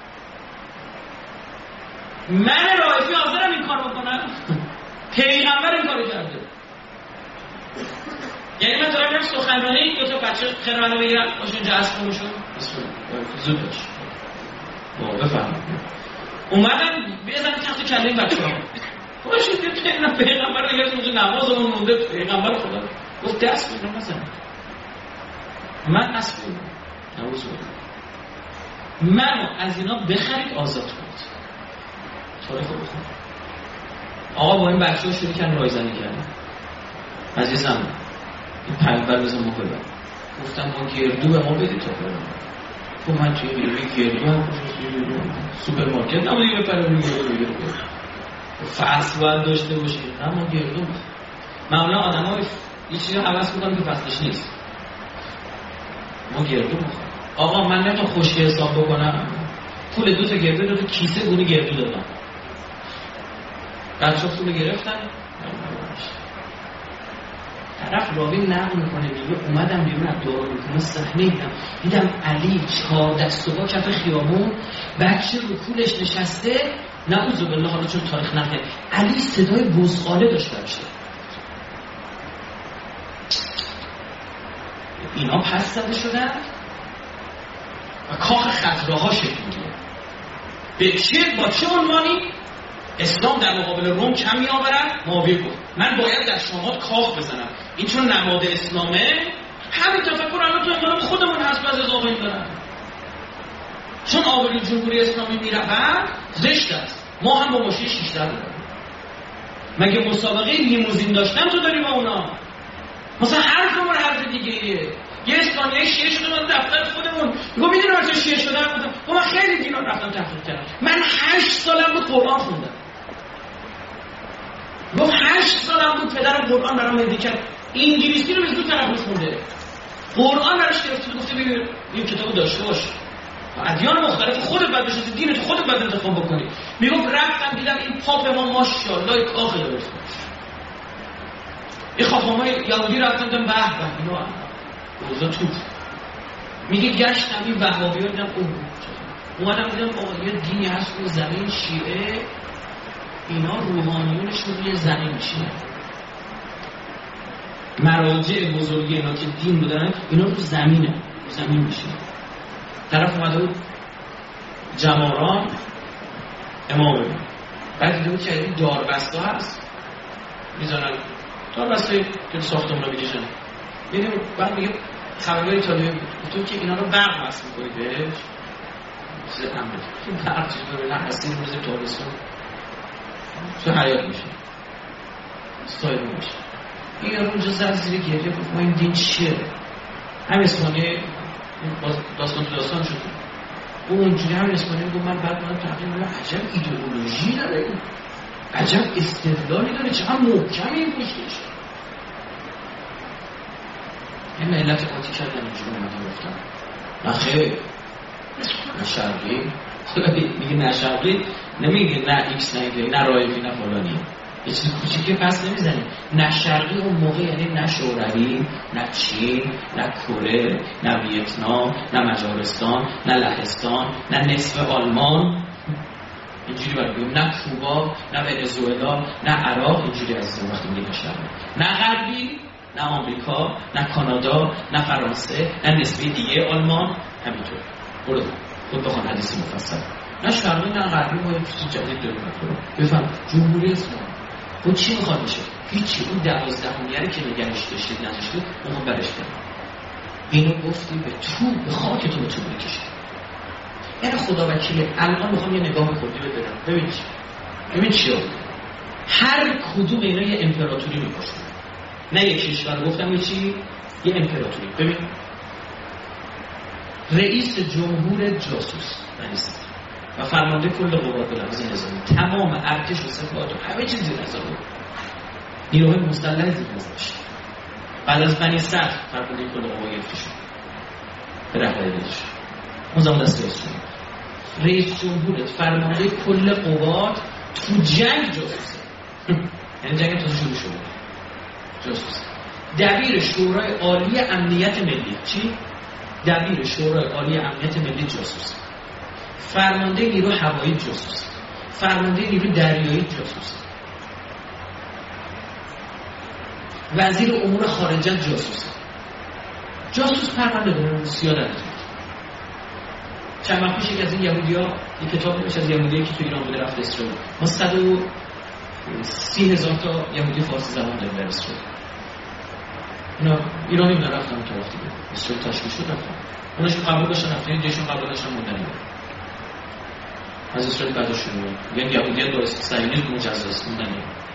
من رایفی حاضرم این کار بکنم؟ پیغمبر این کارو کرده. یعنی من دارم میرم سخنرانی، دو تا بچه خیلی منو بگیرم باشه اینجا از خونشون زود باش بفهم اومدن بزن تخت کله این بچه ها باشه پیغمبر پیغمبر رو گرد اونجا نمازمون مونده. پیغمبر خدا گفت دست بگیرم مثلا من دست بگیرم نماز بگیرم منو از اینا بخرید آزاد کنید. تاریخ رو بخونید. آقا با این بچه ها شروع کردن رایزنی کردن. عزیزم این پیامبر بزن ما ببر گفتم ما گردو به ما بدید تا برم تو من توی بیروی گردو هم سوپر مارکت نمو دیگه بپره روی گردو رو گردو فصل باید داشته باشید نه ما گردو میخوام. معمولا آدم ها یه چیزی رو حوض میکنم که فصلش نیست. ما گردو میخوام. آقا من نمیتونم خوشی حساب بکنم پول دو تا گردو دو تا کیسه گونه گردو دادم. بچه ها پول گرفتن طرف راوی نقل میکنه میگه اومدم بیرون از دارالعلوم صحنه دیدم دیدم علی چهار دست و با کف خیابون بچه رو پولش نشسته نعوذ بالله حالا چون تاریخ نقله علی صدای بزغاله داشته باشه. اینا پس زده شدن و کاخ خضراها شکل میگیره. به چه با چه عنوانی اسلام در مقابل روم کم میآورد؟ معاویه گفت من باید در شامات کاخ بزنم. این چون نماد اسلامه همین تفکر الان تو امام خودمون هست بعضی از آقایون دارن. چون آبروی جمهوری اسلامی میرود زشت است. ما هم با ماشین شیش در داریم. مگه مسابقه لیموزین داشتن تو داری با اونا؟ مثلا حرفمون حرف دیگه ایه. یه اسپانیایی شیعه شده من دفتر خودمون میگم میدونم از شیعه شدن بودم با من خیلی دینا رفتم تحقیق کردم. من هشت سالم بود قرآن خوندم. گفت هشت سالم بود پدرم قرآن برام هدیه کرد. انگلیسی رو به دو طرف خونده. قرآن براش گرفته گفته ببین این کتابو داشته باش. ادیان مختلف خودت بعد بشه دینت خودت بعد انتخاب بکنی. میگم رفتم دیدم این پاپ ما ماشاءالله کاخ درست. این خاخامای یهودی رفتم دیدم به به اینا روزا توپ. میگه گشتم این وهابی‌ها دیدم اوه. اومدم دیدم آقا یه دینی هست رو زمین شیعه اینا روحانیونشون روی زمین میشینن. مراجع بزرگی اینا که دین بودن اینا رو زمینه رو زمین میشینن. طرف اومده بود جماران امام بود بعد دیده بود که این داربسته هست میزنن داربسته که ساختمون رو میکشن میدیم بعد میگه خبرهای ایتالیایی بود تو که اینا رو برق وصل میکنی بهش چیز امره این برق چیز رو نه هستی روز تابستون تو حیات میشه سایب میشه این رو اونجا زد زیر گریه گفت ما این دین چیه هم اسپانیایی داستان تو داستان شد او اونجوری هم اسپانیایی گفت من بعد من تحقیق میگم عجب ایدئولوژی داره این عجب استدلالی داره چقدر محکم این پشتش این ملت قاطی کردن اینجوری اومدن گفتن نه خیلی نه شرقی میگه نه شرقی نمیگه نه ایکس نمیگه نه رایفی نه فلانی یه چیز کوچیکی پس نمیزنیم. نه شرقی اون موقع یعنی نه شوروی نه چین نه کره نه ویتنام نه مجارستان نه لهستان نه نصف آلمان اینجوری باید بگیم نه کوبا نه ونزوئلا نه عراق اینجوری از وقتی میگه شرقی نه غربی نه آمریکا نه کانادا نه فرانسه نه نصفه دیگه آلمان همینطور برو خود بخوان حدیث مفصل نه شرقی نه غربی ما یه چیز جدید داریم بفهم جمهوری اسلامی اون چی میخواد بشه؟ هیچی. اون دوازدهمیه رو که نگهش داشتید نذاشتید اون برش کرد اینو گفتی به تو به خاک تو به تو بکشید. یعنی خدا وکیله الان میخوام یه نگاه کردی بدم ببین چی ببین چی هر کدوم اینا یه امپراتوری میکشن نه یک کشور گفتم یه چی یه امپراتوری. ببین رئیس جمهور جاسوس رئیس و فرمانده کل قوات بلند نظامی تمام ارتش و سپاه و همه چیز زیر نظر بود. نیروهای مسلح زیر نظرش. بعد از بنی صدر فرمانده کل قوا گرفته شد به رهبریش اون زمان دست رئیس جمهور رئیس جمهورت فرمانده کل قوات تو جنگ جاسوسه یعنی جنگ تازه شروع شده جاسوس. دبیر شورای عالی امنیت ملی چی؟ دبیر شورای عالی امنیت ملی جاسوس. فرمانده نیرو هوایی جاسوس. فرمانده نیرو دریایی جاسوس. وزیر امور خارجه جاسوس. جاسوس پرونده داره سیاه نداره. چند وقت پیش یک از این یهودی‌ها یک کتاب نوشت از یهودیایی که تو ایران بوده رفت اسرائیل. ما صد و سی هزار تا یهودی فارسی زبان داریم در اسرائیل. اینا ایرانی بودن رفتن تو رفتی بود. اسرائیل تشکیل شد رفتن. اوناشون قبول داشتن رفتن دیشون قبول داشتن موندن. از اسرائیل بعدش شروع. یعنی یهودیت با صهیونیسم مجزاست موندن.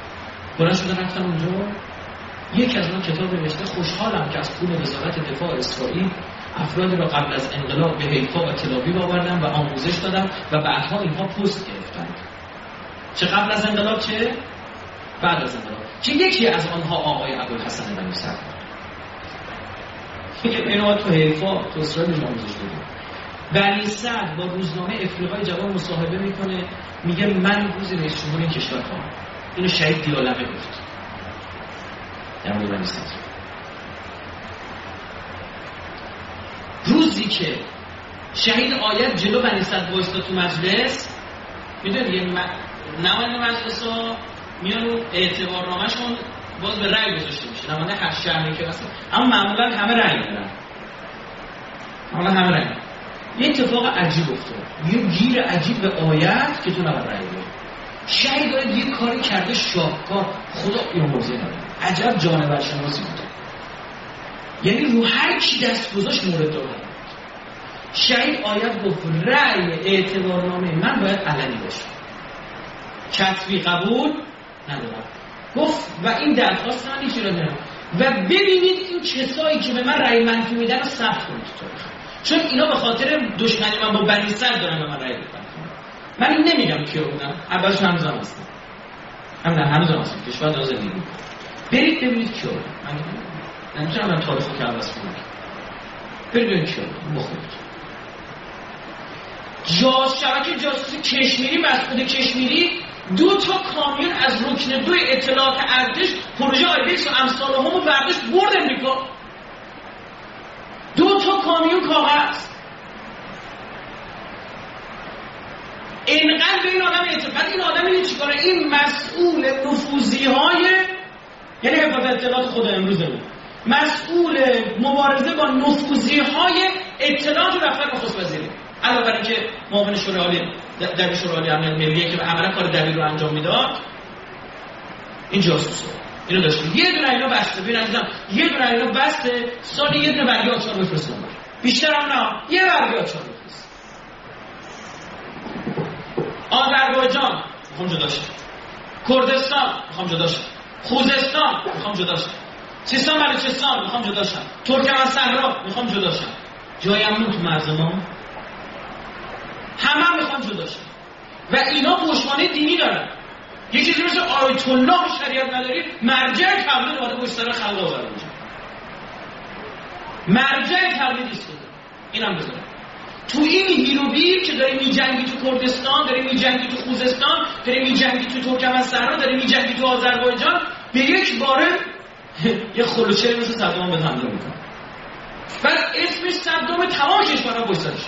بلند شدن رفتن اونجا. یکی از اون کتاب نوشته خوشحالم که از پول وزارت دفاع اسرائیل افرادی را قبل از انقلاب به حیفا و تل آویو آوردم و آموزش دادم و بعدها اینها پست گرفتند. چه قبل از انقلاب چه بعد از انقلاب. چه یکی از آنها آقای ابوالحسن بنی صدر که اینو تو حیفا تو اسرائیل آموزش دادم. بنی صدر با روزنامه افریقای جوان مصاحبه میکنه، میگه من روز رئیس جمهور این کشور خواهم. اینو شهید دیالمه گفت در مورد بنی صدر. روزی که شهید آید جلو بنی صدر وایساد تو مجلس، میدونید یه نماینده مجلس ها میان اعتبارنامه‌شون باز به رأی گذاشته میشه، نماینده هر شهری که هست، اما معمولا همه رأی میدن، معمولا همه رأی میدن. یه اتفاق عجیب افتاد، یه گیر عجیب به آیت که تو نباید رأی بدی. شهید آید یه کاری کرده شاهکار، خدا اینو موضوع نداره، عجب جانور شناسی بوده. یعنی رو هر کی دست گذاشت مورد داره. شهید آید گفت رأی اعتبارنامه من باید علنی باشه، کتبی قبول ندارم. گفت و این درخواست من نیچی را دارم و ببینید این کسایی که به من رأی منفی میدن رو ثبت کنید تو تاریخ، چون اینا به خاطر دشمنی من با بنی صدر دارن به من رأی میدن. من این نمیگم کیا بودن، اولش هنوزم هستم، همین هنوزم هستم، کشور داره زندگی میکنم. برید ببینید کیا بودن. من نمیتونم من تاریخو که عوض کنم. برید ببینید کیا بودن بخونید. جاز شبکه جاسوسی کشمیری، مسعود کشمیری دو تا کامیون از رکن دوی اطلاعات ارتش پروژه آیبکس و امثال هم رو برداشت برد امریکا. دو تا کامیون کاغذ. اینقدر به این آدم اعتقاد، این آدم این چیکاره؟ این مسئول نفوذی های، یعنی حفاظت اطلاعات خود امروز بود، مسئول مبارزه با نفوذی های اطلاعات و دفتر نخست وزیری، علاوه بر اینکه معاون شورای عالی دبیر شورای عالی امنیت ملیه که عملا کار دبیر رو انجام میداد، این جاسوسه. اینو داشتیم. یه دونه اینا بسته، ببین عزیزم، یه دونه اینا بسته، سالی یه دونه برگه آچار بفرستون. بیشتر هم نه، یه برگه آچار بفرست. آذربایجان میخوام جدا شه، کردستان میخوام جدا شه، خوزستان میخوام جدا شه، سیستان بلوچستان میخوام جدا شم، ترکمن صحرا میخوام جدا شم. جایی هم تو مرز ما همه هم میخوام جدا شم و اینا پشتوانه دینی دارن. یه چیزی مثل آیت الله شریعت نداری، مرجع تبلیغ اومده پشت سر خلق آورده اونجا، مرجع تبلیغ ایستاده. اینم بذارم تو این هیروبیر که داری میجنگی تو کردستان، داری میجنگی تو خوزستان، داری میجنگی تو ترکمن صحرا، داری میجنگی تو آذربایجان، به یک باره یه خلوچه مثل صدام به حمله میکنه. بعد اسمش صدام تمام کشورها بایستادش.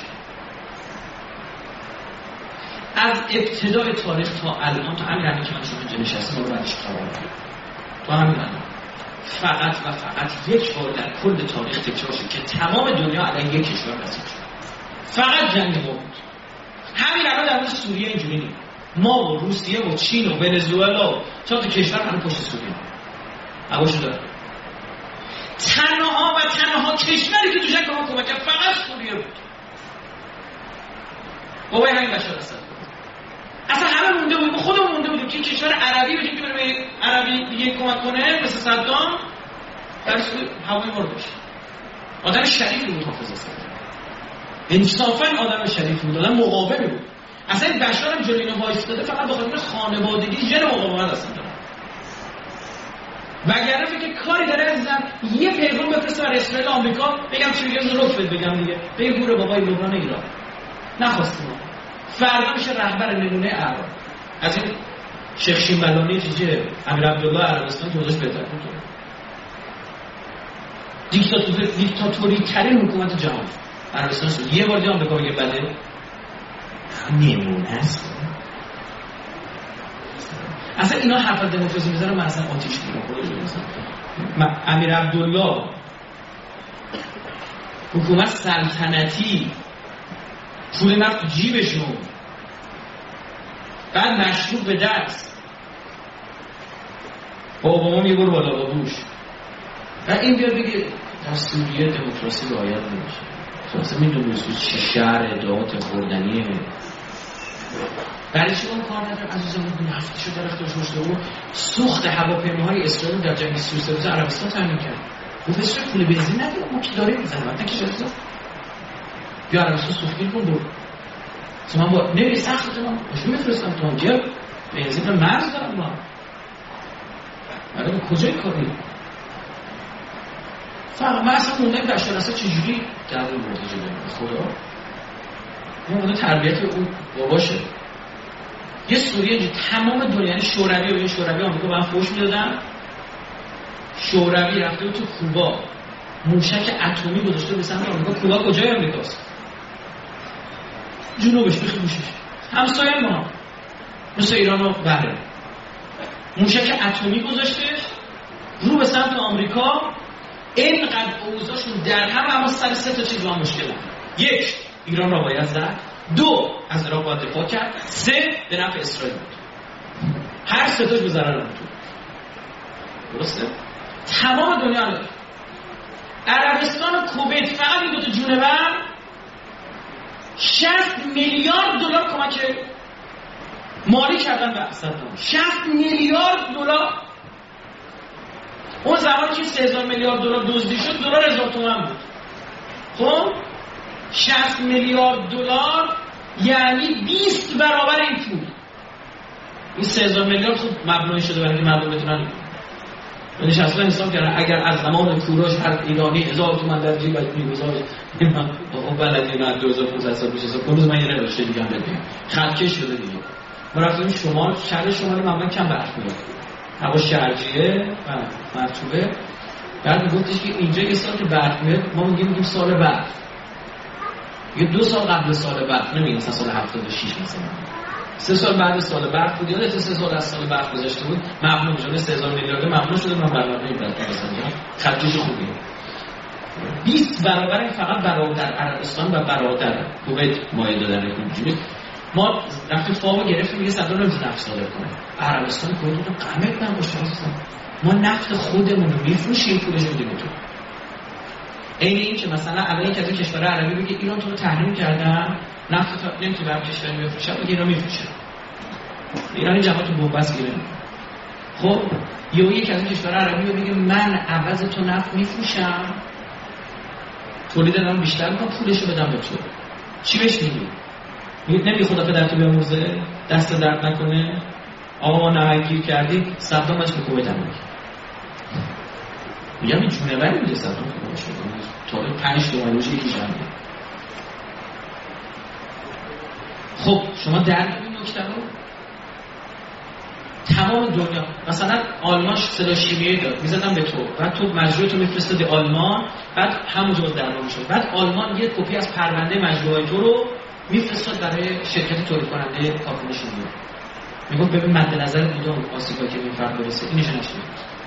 از ابتدای تاریخ تا الان، تا همین همین که من شما اینجا نشستم رو بعدش خبر تو همین الان فقط و فقط یک بار در کل تاریخ تکرار شد که تمام دنیا علیه یک کشور بسیج شد. فقط جنگ ما بود. همین الان در مورد سوریه اینجوری نیست. ما و روسیه و چین و ونزوئلا و چهار تا کشور الان پشت سوریه هواشو داره. تنها و تنها کشوری که تو جنگ به ما کمک کرد فقط سوریه بود. بابای همین بشار اسد. اصلا همه مونده بود، خودمون مونده بودیم که کشور عربی بودیم که به عربی دیگه کمک کنه، مثل صدام در هوای ما رو بشه. آدم شریفی بود حافظ اسد. انصافا آدم شریفی بود، آدم مقاومی بود. اصلا این بشار هم جلوی اینو وایستاده فقط به خاطر خانوادگی ژن مقاومت اصلا داره. وگرنه فکر کاری داره عزیزم یه پیغام بفرسته برای اسرائیل آمریکا بگم چی بگم رک بده بگم دیگه بگه گوره بابای لبنان ایران نخواستیم فردا میشه رهبر نمونه عرب. از این شیخ شیمبلانی چیزه امیر عبدالله عربستان که خودش بهتر بود. دیکتاتوری دیکتاتوری ترین حکومت جهان عربستان شد. یه بار دیگه آمریکا بگه بله نمونه است. اصلا اینا حرف دموکراسی میذاره، من اصلا آتیش میگیرم خودش میذارم. امیر عبدالله حکومت سلطنتی پول نفت جیبشون، بعد مشروب به دست با اوباما یه برو بالا با بوش و این بیاد بگه در سوریه دموکراسی رعایت نمیشه. اصلا میدونی چه شهر ادعاات خوردنیه. برای چی اون کار نداره عزیزان؟ نفتشو در اختیارش داشته بود. سوخت هواپیماهای اسرائیل در جنگ سی و سه روز عربستان تامین کرد. گفت اسرائیل پول بنزین نداره، ما کی داریم میزنیم وقتی که چرا بیا عربستان سوختگیر کن برو. مثلا من با نمی سخت من ماشین میفرستم تو اونجا بنزین به مرز دارم ما. برای کجای کاری؟ فقط من اصلا موندم بشار اسد چجوری در اون مرده جلوه خدا این مونده تربیت اون باباشه. یه سوریه تمام دنیا یعنی شوروی و یه شوروی آمریکا به هم فوش میدادن. شوروی رفته بود تو کوبا موشک اتمی گذاشته به سمت آمریکا. کوبا کجای آمریکاست؟ جنوبش بخی موشک همسایه ما مثل ایران و بحرین موشک اتمی گذاشته رو به سمت آمریکا. اینقدر اوضاعشون در هم اما سر سه تا چیز با مشکل هم. یک، ایران را باید زد. دو، از عراق باید دفاع کرد. سه، به نفع اسرائیل بود. هر سه تاش به ضرر بود. درسته؟ تمام دنیا هم عربستان و کویت فقط این دو تا جونور شصت میلیارد دلار کمک مالی کردن به صدام. شصت میلیارد دلار. اون زمانی که سه هزار میلیارد دلار دزدی شد دلار هزار تومان بود. خب شصت میلیارد دلار یعنی بیست برابر این پول. این سه هزار میلیارد خوب مبنای شده برای اینکه مردم بتونن یعنی اصلا حساب کردن اگر از زمان کوروش هر ایرانی هزار تومان در جیبش می‌گذاشت من آقا بلدی نه دو هزار و پانصد سال پیش حساب کنم من یه نوشته دیگه هم بدیم خطکش شده دیگه. ما رفتیم شمال شهر شمالی معمولا کم برف میاد. هوا شرجیه و مرطوبه. بعد گفتش که اینجا یه سال که برف میاد ما میگیم میگیم سال برف. یه دو سال قبل سال برف نمیگیم مثلا سال هفتاد و شش مثلا. سه سال بعد سال برف بود. یادت سه سال از سال برف گذشته بود. ممنون شده سه هزار میلیارد ممنون شده من برنامه برات مثلا خطش خوبیه. بیست برابر این فقط برادر عربستان و برادر کویت مایل دادن اینجوری. ما رفتیم فاو گرفتیم میگه صدر نمیشه نفت صادر کنه. عربستان کویت رو قمت نباشه اصلا. ما نفت خودمون رو میفروشیم پولش میدیم تو. این این که مثلا الان یک از کشور عربی بگه ایران تو رو تحریم کردن نفت تا نمیتونه برای کشور بفروشه بگه ایران میفروشه. ایرانی جواب تو بنبست گیره. خب یا یک از کشور عربی بگه من عوض تو نفت میفروشم تولید دارم بیشتر میکنم پولشو بدم به تو. چی بهش میگی؟ میگه نمیگه خدا پدرتو بیامرزه دست درد نکنه آقا ما نهنگیر کردی صدام باش به کویت هم میگه میگم این جونوری میگه صدام که باشه تا پنج دومالوشی یکی جمعه. خب شما درک این نکته رو تمام دنیا مثلا آلمان صدا شیمیایی داد میزدن به تو بعد تو مجروح تو میفرستادی آلمان بعد همونجا باز درمان میشد. بعد آلمان یه کپی از پرونده مجروحای تو رو میفرستاد برای شرکت تولید کننده کارخونه شیمی. میگفت ببین مد نظر بودم آسیبایی که این فرد برسه اینش نشد.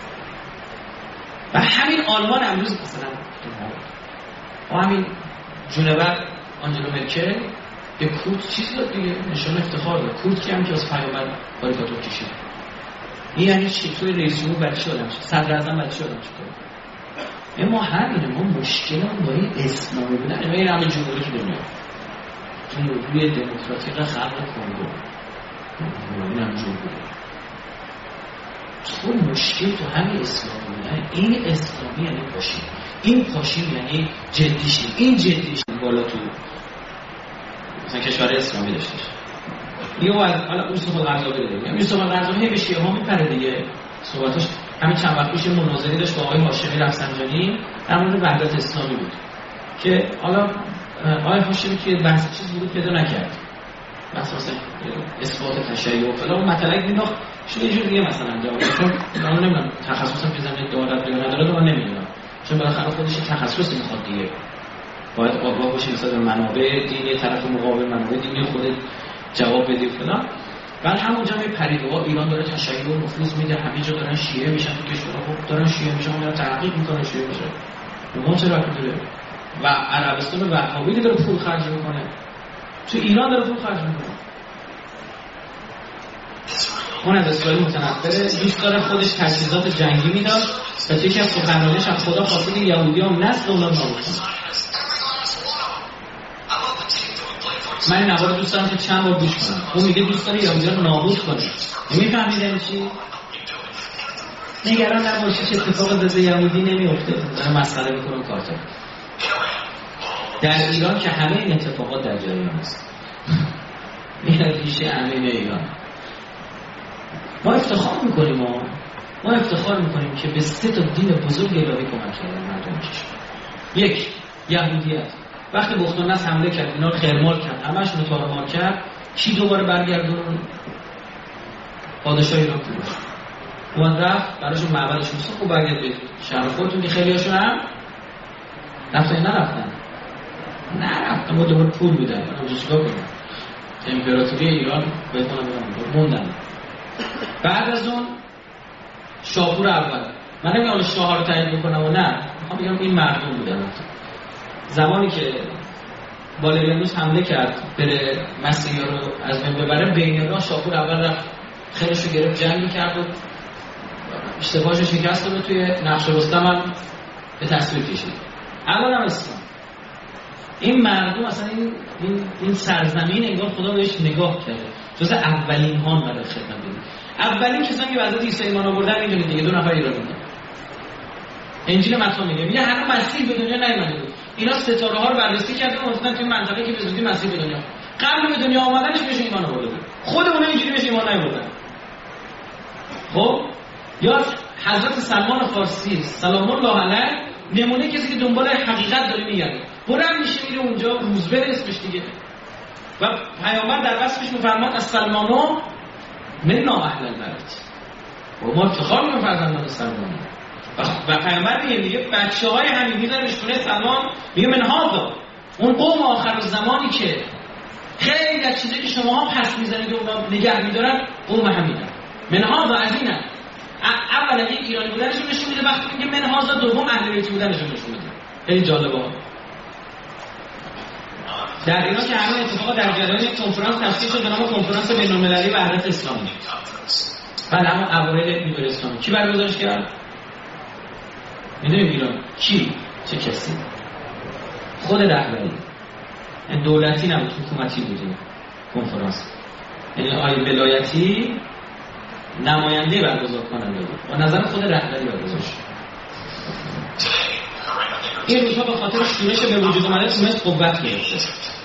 و همین آلمان امروز مثلا و همین جونور آنجلو مرکل یه کورت چیز داد دیگه نشان افتخار داد. کورت که هم که از پیامبر کاریکاتور کشید. این یعنی چی؟ توی رئیس جمهور برای چی آدم شد؟ صدر اعظم برای چی آدم شد؟ ما همینه ما مشکلمون با این اسلامی بودن. این همه جمهوری که دنیا جمهوری دموکراتیک خلق کنگو این هم جمهوری تو مشکل تو همین اسلامی بودن. این اسلامی یعنی پاشیم این پاشیم یعنی جدیشیم این جدیشیم بالا تو مثلا کشور اسلامی داشتش یه وقت حالا یوسف القرضاوی رو داریم. یوسف القرضاوی به شیعه ها میپره دیگه صحبتش همین چند وقت پیش مناظری داشت با آقای هاشمی رفسنجانی در مورد وحدت اسلامی بود که حالا آقای هاشمی که بحث چیز بود پیدا نکرد بحث مثلا اثبات تشیع و فلان مطلق مینداخت شده یه جور دیگه مثلا جواب چون من نمیدونم تخصصا که زمینه دارد یا نداره من نمیدونم چون بالاخره خودش تخصصی میخواد دیگه باید آگاه باشی مثلا منابع دینی طرف مقابل منابع دینی خودت جواب بدی فلان. بعد همونجا می پرید و ایران داره تشیع و نفوذ میده همه جا دارن شیعه میشن تو کشورها دارن شیعه میشن میرن تحقیق میکنن شیعه میشن ما چه رابطه داره و عربستان وهابی داره پول خرج میکنه تو ایران داره پول خرج میکنه. اون از اسرائیل متنفره دوست داره خودش تجهیزات جنگی میداد تا یکی از سخنرانیش هم خدا خواست یهودیان نسل اونها نابود کنه. من این نوار دوست دارم که چند بار گوش کنم. اون میگه دوست داره یهودیان رو نابود کنه. نمی‌فهمیدن چی؟ نگران نباشید چه اتفاق ضد یهودی نمی‌افته. داره مسخره می‌کنه کارتون. در ایران که همه این اتفاقات در جریان است. این ریشه امین ایران. ما افتخار می‌کنیم ما ما افتخار می‌کنیم که به سه تا دین بزرگ الهی کمک کردن مردمش. یک، یهودیت. وقتی بختالنصر حمله کرد اینا رو خرمال کرد، همه‌شون رو تارمار کرد، کی دوباره برگردون؟ پادشاه ایران کوروش. اون رفت براشون معبدشون ساخت و برگرد شهر خودتون که خیلی هاشون هم رفتن نرفتن نرفتن با دوباره پول میدن. اونجا چیکار کنن؟ امپراتوری ایران بهتون میگم موندن. بعد از اون شاپور اول، من نمیگم شاه رو تایید بکنم و نه، میخوام بگم این مردم بودن. زمانی که والریانوس حمله کرد بره مسیحا رو از بین ببره، بین‌الله شاپور اول رفت خیلیشو گرفت جنگی کرد و اشتباهشو شکست داد و توی نقش رستم هم به تصویر کشید. الان هم اسلام این مردم اصلا این این, این سرزمین انگار خدا بهش نگاه کرده، جز اولین ها برای خدمت بده. اولین کسانی که به حضرت عیسی ایمان آوردن میدونید دیگه، دو نفر ایرانی بودن. انجیل متی میگه میگه هنوز مسیح به دنیا نیومده بود. اینا ستاره ها رو بررسی کردن و گفتن توی منطقه که به زودی مسیح به دنیا قبل به دنیا آمدنش بهش ایمان آورده بود. خود اونها اینجوری بهش ایمان نیاوردن. خب یا حضرت سلمان فارسی سلام الله علیه نمونه کسی که دنبال حقیقت داره میگرده، بلند میشه میره اونجا، روزبه اسمش دیگه، و پیامبر در وصفش میفرماد از سلمانو من اهل البلد، و ما افتخار میکنیم فرزندان سلمان. و پیامبر میگه میگه بچه‌های همین میذاره شونه سلمان، میگه من هاذا، اون قوم آخر زمانی که خیلی از چیزایی که شما ها پس میزنید و اونا نگه میدارن قوم همینن. من هاذا از اینن. اول اگه ایرانی بودنشون نشون میده، وقتی میگه من هاذا دوم اهل بیت بودنشون نشون میده. خیلی جالبه. در ایران که همین اتفاقا در جریان کنفرانس تشکیل شد به نام کنفرانس بین‌المللی وحدت اسلامی. بعد اما اوایل نیمه اسلامی کی برگزارش کرد؟ میدونید ایران کی؟ چه کسی؟ خود رهبری. این دولتی نبود، حکومتی بود کنفرانس. یعنی آقای ولایتی نماینده برگزار کننده بود و نظر خود رهبری برگزار شد. این روزها به خاطر شورش به وجود اومده تونست قوت گرفته.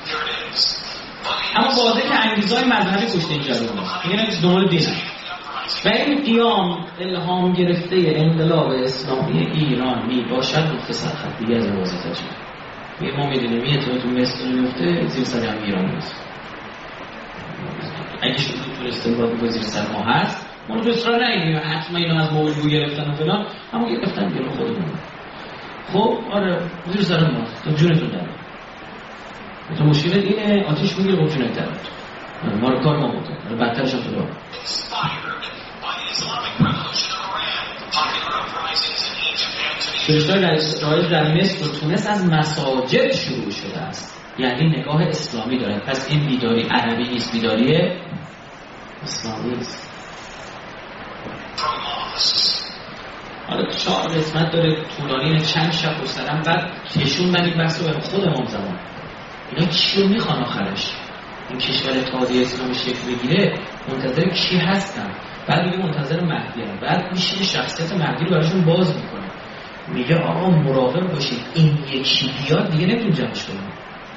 اما واضحه که انگیزه‌های مذهبی پشت این جریان است. میگن دنبال دین. و این قیام الهام گرفته انقلاب اسلامی ایران می باشد نقطه سرخط دیگه از واسطه میگه ما میدونیم این اتفاق تو مصر میفته زیر سر هم ایران نیست. اگه شده تو استقلال با زیر سر ما هست، ما رو به اصرار نگیریم حتما اینا از موضوع گرفتن و فلان، اما گرفتن جلو خودمون. خب آره زیر سر ما تو جونتون داره. تو مشکل اینه آتیش میگیره با جونت داره. ما رو کار ما بوده. بدترش هم تو داره. شورش‌های رایج در مصر و تونس از مساجد شروع شده است، یعنی نگاه اسلامی داره. پس این بیداری عربی نیست، بیداری اسلامی است. حالا چهار قسمت داره طولانی چند شب بسرم، بعد کشون من این بحث رو به خود امام زمان اینا چی رو میخوان آخرش؟ این کشور اتحادیه اسلامی شکل بگیره منتظر کی هستن؟ بعد میگه منتظر مهدی هم. بعد میشه شخصیت مهدی رو براشون باز میکنه، میگه آقا مراقب باشید این یکی بیاد دیگه نمیتون جمعش کنیم.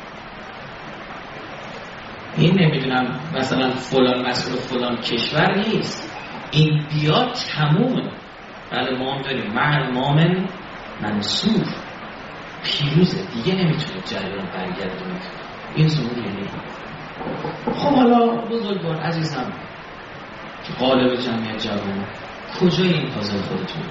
این نمیدونم مثلا فلان مسئول فلان کشور نیست، این بیاد تمومه. بله ما هم داریم مع مامن منصور، پیروزه دیگه نمیتونه جریان برگردونه. این ظهور یعنی خب حالا بزرگوار عزیزم که غالب جمعیت جوانه، کجای این حاضر خودتون؟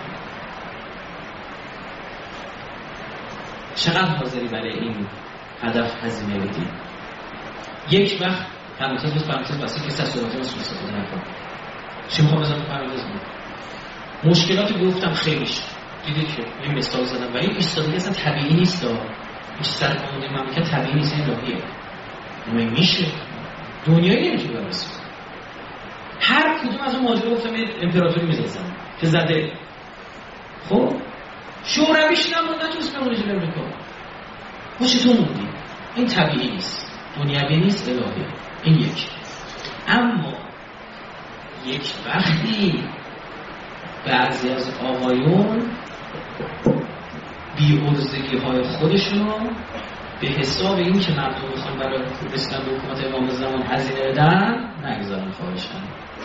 چقدر حاضری برای این هدف هزینه بدی؟ یک وقت پرانتز بود پرانتز بسید که سه صورتی مسئول استفاده نکن. چی میخوام بزنم پرانتز بود؟ مشکلاتی گفتم خیلیش دیدید که این مثال زدم و این ایستادگی اصلا طبیعی نیست. این سر قانون مملکت طبیعی نیست، این الهیه. اما میشه دنیایی نمیتونه برسه. هر کدوم از اون ماجرا گفتم امپراتوری میزدن که زده. خب شورویش نموند نتونست بمونه جلوی امریکا. ما چطور موندیم؟ این طبیعی نیست. دنیوی نیست، الهی. این یک. اما یک وقتی بعضی از آقایون بی‌عرضگی های خودشون رو به حساب این که مردم میخوان برای رسیدن به حکومت امام زمان هزینه بدن نگذارن خواهشن.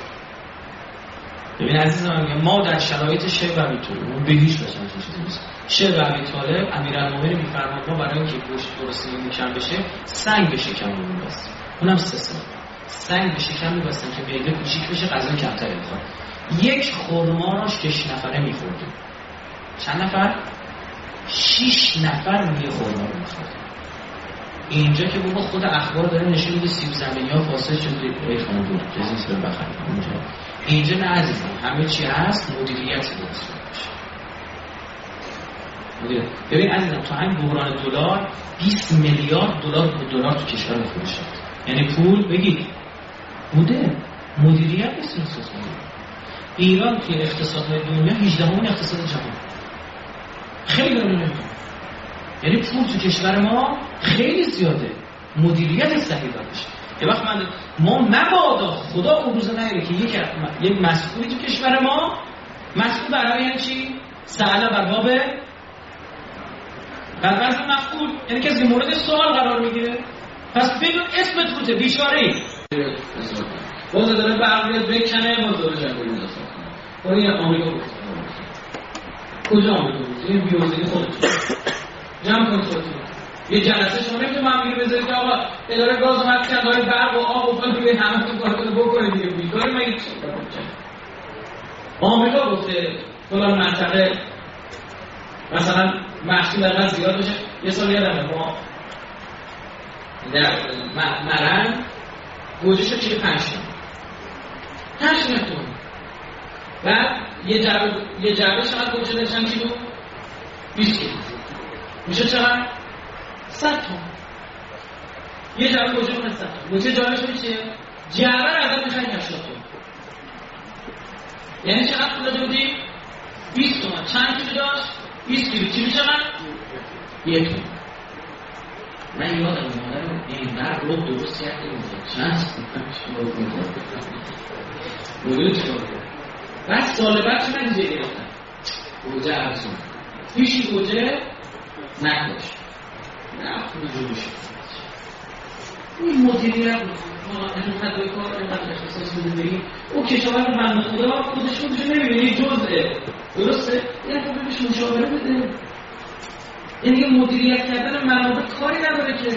ببین عزیزم، ما در شرایط شعر و ابیطالب به هیچ وجه چیزی نیست. شعر و ابیطالب امیرالمومنین میفرماد ما برای اینکه گوشت درستی میکن بشه سنگ به شکم می‌بستیم، اونم سه سال سنگ به شکم می‌بستیم که معده کوچیک بشه، غذا کمتری بخوره. یک خرما را شش نفره می‌خوردیم. چند نفر؟ شش نفر می خرما رو می‌خوردیم. اینجا که بابا خود اخبار داره نشون میده سیب زمینی‌ها فاسد شده، ای خانم بود جزیز رو بخرید. اونجا اینجا نه عزیزم، همه چی هست، مدیریت درست باشه. ببین عزیزم، تا همین بحران دلار بیست میلیارد دلار به دلار تو کشور مفروض شد. یعنی پول بگید بوده، مدیریت نیست اقتصاد. ایران که اقتصادهای دنیا هجدهمین اقتصاد جهان. خیلی داره نمی‌کنه. یعنی پول تو کشور ما خیلی زیاده، مدیریت صحیح باشه. یه وقت من ما مبادا خدا اون روز نیاره که یک یک مسئولی تو کشور ما مسئول برای یعنی چی؟ سأله بر باب غلط مفعول، یعنی کسی مورد سوال قرار میگیره. پس بگو اسمت روته بیچاره‌ای. باز داره برمیاد بکنه، باز داره جنگوری دست کنه. ولی این آمریکا بود. کجا آمریکا بود؟ این بیوزگی خودتون. جمع کن خودتون. یه جلسه شما نمیتونه معمولی بذارید که آقا اداره گاز اومد که داره برق و آب و فلان روی همه تو کارتون بکنید دیگه. بیکاری مگه چی کار می‌کنه؟ آمریکا گفته فلان منطقه مثلا محصول انقدر زیاد بشه. یه سال یادمه ما در مرن گوجه شد چیه پنج تومن پنج تومن بعد یه جعبه یه جعبه چقدر گوجه داشتن کیلو؟ بیست کیلو میشه چقدر؟ صد تومن. یه جعبه گوجه کنه صد تومن. گوجه جعبه شد چیه؟ جعبه رو ازت میخواین هشتاد تومن. یعنی چقدر پول داده بودی؟ بیست تومن. چند کیلو داشت؟ بیست کیلو. چی میشه من؟ یک تومن. من یادم مادرم این برق رو درست کرده میده چند شما رو میکنم مدل چکار کرد. بعد سال بعد چه من اینجا گرفتم گوجه ارزون پیشی گوجه نکاش نه خود جلوش این مدیریت ما اینقدر به کار اینقدر اختصاص میده بریم او کشاورز بنده خدا خودش خودش نمیبینه جزءه درسته؟ یه خود بهش مشاوره بده. یعنی که مدیریت کردن منابع کاری نداره که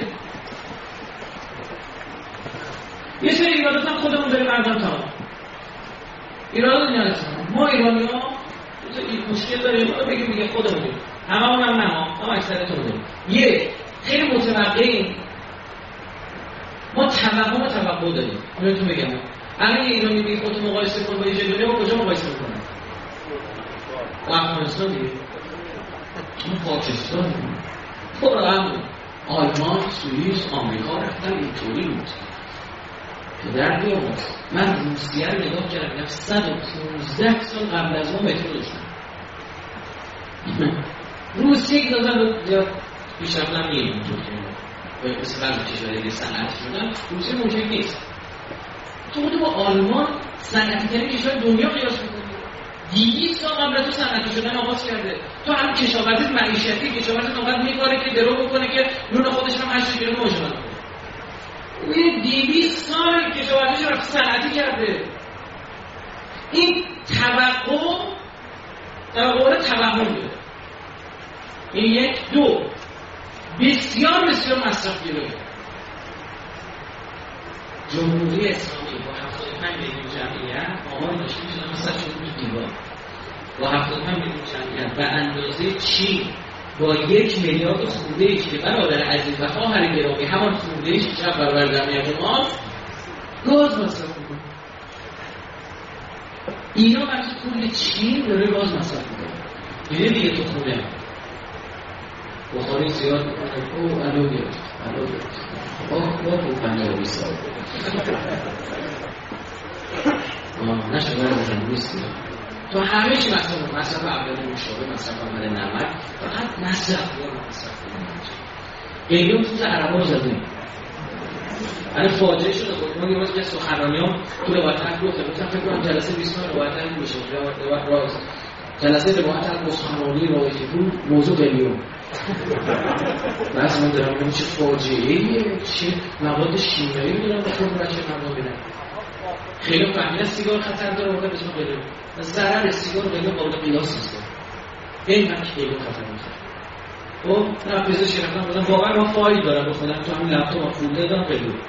یه سری ایرادات هم خودمون داریم مردم تمام ایرادات نیازم ما ایرانی ها این مشکل داریم ما بگیم دیگه خودمون داریم همه هم هم نه هم اکثرتون داریم. یک خیلی متوقعیم ما توهم و توقع داریم. بهتون بگم الان یه ایرانی بگی خودتو مقایسه کن با یه جای دنیا با کجا مقایسه میکنه؟ با افغانستان دیگه ما پاکستان پر هم آلمان، سوئیس، آمریکا رفتن اینطوری بود که در بیامون من روسیه رو نگاه کردم صد و پانزده سال قبل از ما مترو داشتن. روسیه که دادن زیاد پیشرفت نمیگه اینطور که مثل بعضی کشورهای دیگه صنعتی شدن، روسیه ممکن نیست. تو خود با آلمان صنعتی ترین کشور دنیا قیاس می‌کنی. دویست سال قبل از تو صنعتی شدن آغاز کرده. تو هم کشاورزی معیشتی کشاورزی نوبت می‌کاره که درو بکنه که نون خودش هم هشت کیلو ماشین کنه. این دویست سال کشاورزی رو صنعتی کرده. این توقع توقع توهم داره. این یک دو بسیار بسیار مصرف گیره. جمهوری اسلامی با هفتاد و پنج میلیون جمعیت آمار داشته میشه مثلا شده دیوار با هفتاد و پنج میلیون جمعیت به اندازه چین با یک میلیارد خورده ای که برادر عزیز و خواهر گرامی همان خورده ای که برابر جمعیت ما گاز مصرف میکنه. اینا وقتی کل چین داره گاز مصرف میکنه دیگه دیگه تو خونه بخاری زیاد میکنه او الو گرفت الو گرفت آه با تو پنجه و بیست سال نشه باید بزن نیستی تو همه چی مصرف مصرف اولی مشابه مصرف اولی نمک فقط مصرف یا مصرف کنید ایلیون توز عربا رو زدیم الان فاجعه شده خود من یه روز که سخنرانیام تو روایت حق گفتم گفتم فکر کنم جلسه بیست روایت حق میشه روایت راز جلسه روایت حق سخنرانی روایت بود موضوع قلیون بس من دارم میگم چه فاجعه‌ایه چه مواد شیمیایی دارم به خود بچه مردم میدن خیلی فهمیدن سیگار خطر داره واقعا بهش قلیون ضرر سیگار قلیون قابل قیاس نیست این هم خیلی خطر میشه خب نه پزشک رفتم بودم واقعا ما فایل دارم به خودم تو همین لپتاپ فولدر دارم قلیون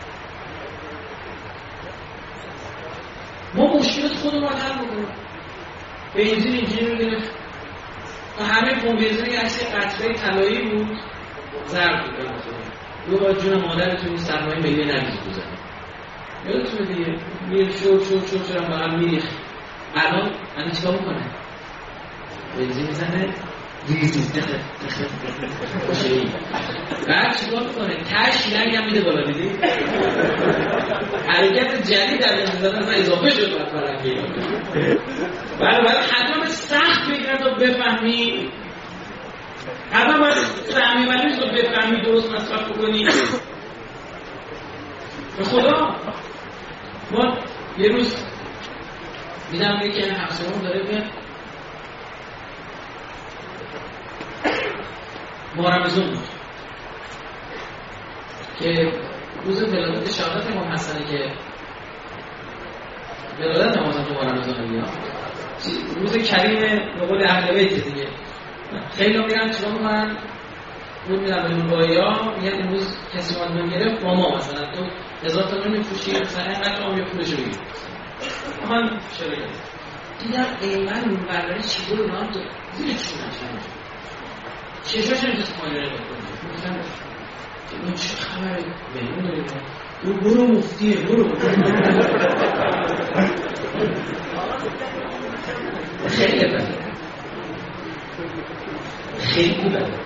ما مشکلات خودمون رو حل می‌کنیم بنزین اینجوری می‌گرفت همه پمپ بنزین یه عکس قطره طلایی بود زرد بود مثلا یه بار جون مادرتون این سرمایه ملی نریز بزنه یادتونه دیگه میره شور شور شور شور هم بقیل میریخ الان الان چیکار میکنه بنزین میزنه ریزیز تخت تخت باشه بعد چیکار میکنه تش لنگ هم میده بالا دیدی حرکت جدید در بنزین زدن اصلا اضافه شد بر فرنگی برای باید حتما سخت بگیرن تا بفهمی حتما باید فهمی ولی نیست تا بفهمی درست مصرف بکنی به خدا ما یه روز میدم یکی این همسرون داره بیاد مارمزون بود که روز ولادت شهادت امام حسنه که ولادت امام حسن تو مارمزون میاد روز کریم به قول اهل بیت دیگه خیلی ها میرن چرا میکنن بود میرن به نوربایی ها میگن امروز کسی مادمان گرفت ماما مثلا تو هزار تا نون میفروشی مثلا اینقدر هم یه پولش رو بگیر من شده دیدم ایمن اون برداری چیزی رو نام داره زیر چون نشنه چشاش نمیتونست مالیره بکنه گفتم اون چه خبره بیمون داری اون برو مفتیه برو خیلی بده خیلی بده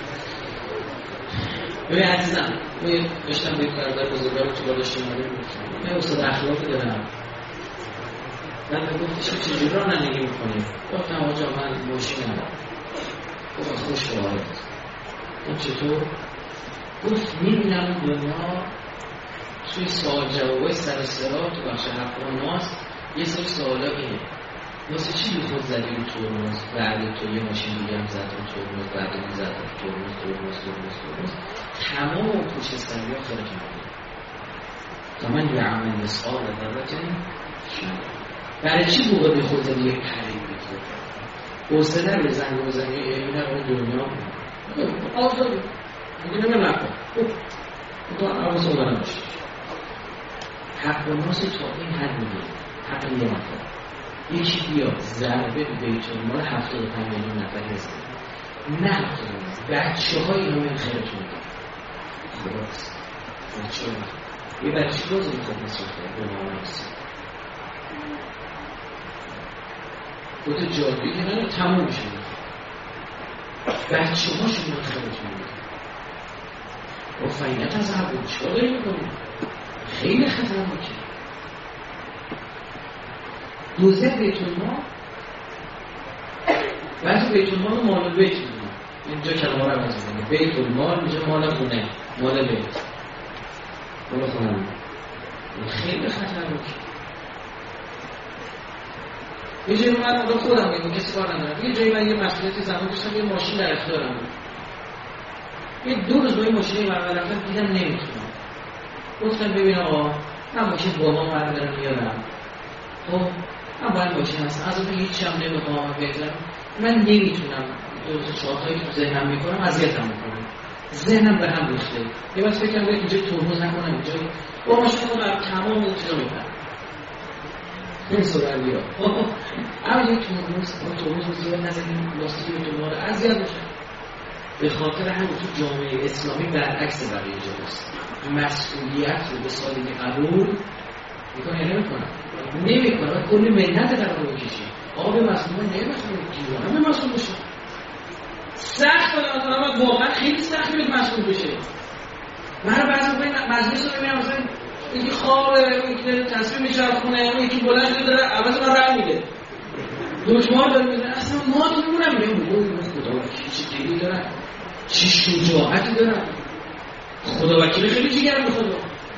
ببین عزیزم من داشتم به یک برادر بزرگوار تو بالا شمالی میگفتم من استاد اخلاقی دارم من به گفتش که چجوری رانندگی میکنی گفتم آقا من ماشین ندارم گفت خوش به حالت گفت چطور گفت میبینم دنیا توی سوال جوابای سر سرا تو بخش حق و ناس یه سری سوالا اینه واسه چی بی خود زدی رو ترمز بعد تو یه ماشین دیگه هم زد رو ترمز بعد اون زد رو ترمز ترمز ترمز ترمز تمام اون پوش سری ها خیلی کنم تا من یه عمل مسئال و دارد برای چی بوقع بی خود زدی یه پریب بید حوصله رو زنگ بزنی اینه رو دنیا آزادی میگه نمه نکن تو عوض رو نباشی حق و ناس تا این حد میگه حق یه نفر یکی بیا ضربه به بیت المال هفتاد و پنج میلیون نفر هست نه هفتاد و پنج بچه های اینو من خیلیتون میگم خلاص بچه های یه بچه بازی میخواد مصرف کرد به نامست بوده جادوی که نره تموم میشه بچه هاشون من خیلیتون میگم با فینت از عبود چکار داری میکنیم خیلی خطر میکنیم دوزه بیت المال بعضی بیت المال مال بیت المال اینجا کلمه رو عوض می‌کنه بیت المال میشه مال خونه مال بیت مال خونه خیلی خطرناکه یه جایی من خودم خودم میگم کسی کار ندارم یه جایی من یه مسئولیت زمان داشتم یه ماشین در اختیارم بود یه دو روز با این ماشین برام رفتم دیدم نمیتونم گفتم ببین آقا من ماشین بابام برام دارم میارم خب من باید ماشین هستم از اون هیچی هم نمیخوام بهترم من نمیتونم دو چهارهایی که تو ذهنم میکنم اذیتم میکنم ذهنم به هم ریخته یه وقت فکرم باید اینجا ترمز نکنم اینجا با ماشین خودم تمام اون چیزا میکنم این سورالی ها اما یک ترمز با ترمز زیاد نزدیم لاستیکی به ترمز رو اذیت میشن به خاطر همون تو جامعه اسلامی برعکس بقیه جاست مسئولیت رو به سادگی قبول میکنه یا نمیکنه نمیکنه کلی منت در رو بکشی آقا به مسئول نمیخواه گیرانه همه مسئول بشه سخت کنه مثلا واقعا خیلی سخت میاد مسئول بشه من رو بعضی باید مجلس رو ببینم مثلا یکی خوابه یکی داره تصمیم میشه خونه یکی بلند شده داره عوض من راه میده دشمار داره میده اصلا ما تو میمونم میگم خدا چی دیگه دارن چی شجاعتی دارن خدا وکیل خیلی جیگرم به خدا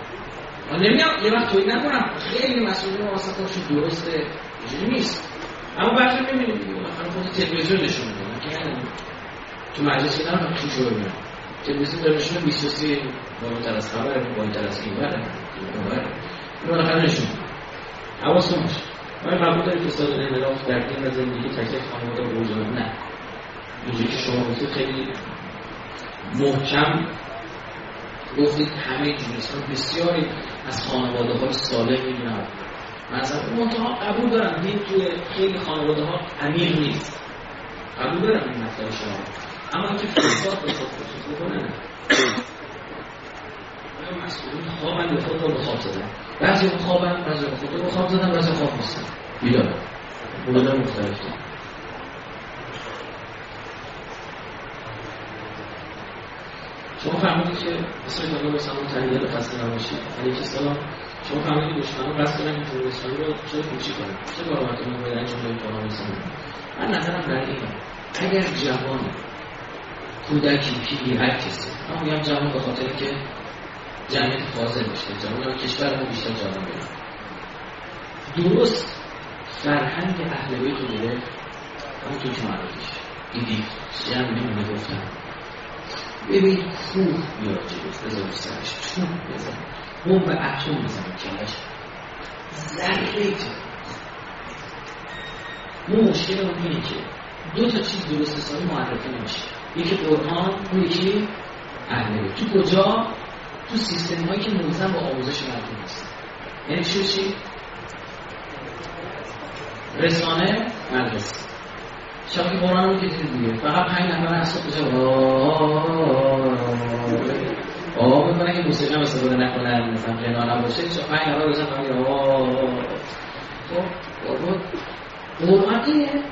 نمیام یه وقت توی نکنم خیلی مسئولین واسه خودشون درسته اینجوری نیست، اما بعضی میبینیم دیگه مثلا خود تلویزیون نشون میدن که تو مجلس اینا هم تو شروع میدن تلویزیون داره نشون بیست و سه بالاتر از خبر بالاتر از این بره اینو بالاخره نشون حواستون باشه. ما قبول داریم فساد انحراف در دین و زندگی تک تک خانواده بزرگ نه، اینجوری که شما گفتید خیلی محکم گفتید همه جوریستان بسیاری از خانواده های صالح میدونم مثلا منتها قبول دارم دین توی خیلی خانواده ها امیر نیست، قبول دارم این مسئله شما، اما اینکه فساد بخواد خصوص بکنه نه آیا مسئولین خوابن به خود رو بخواب زدن، بعضی خوابن بعضی خود رو بخواب زدن بعضی خواب نیستن بیدارن بوده مختلف دارن. شما فهمیدید که بسیار دانه بسیار تنیه به خسته نباشید علیه السلام شما فهمیدید دشمنان قصد کنن که جمهوری اسلامی رو چرا کوچی کنن چه کارامتون رو باید انجام بدید کارام اسلامی. من نظرم در اینه اگر جوان کودکی پیری هر کسی من میگم جوان به خاطر که جمعیت فاضل باشه جوان هم کشورمون بیشتر جوان بده درست فرهنگ اهل بیت رو گرفت همونطور که معرفیش دیدید جمع نمونه گفتم ببین کوه بیاد جلوش بذاری سرش چون بزن بمب اتم بزن کلش ذره ما مشکل رو اینه که دو تا چیز درست حسابی معرفی نمیشه، یکی قرآن اون یکی اهل بیت. تو کجا؟ تو سیستم هایی که ملزم با آموزش مردم هست. یعنی چی چی؟ رسانه مدرسه شبکه قرآن رو که دیدید دیگه فقط پنج نفر اصلا کجا آه میکنه که موسیقی هم استفاده نکنن مثلا قنان هم باشه چه پنج نفر بزن فقط آه خب قرآن اینه.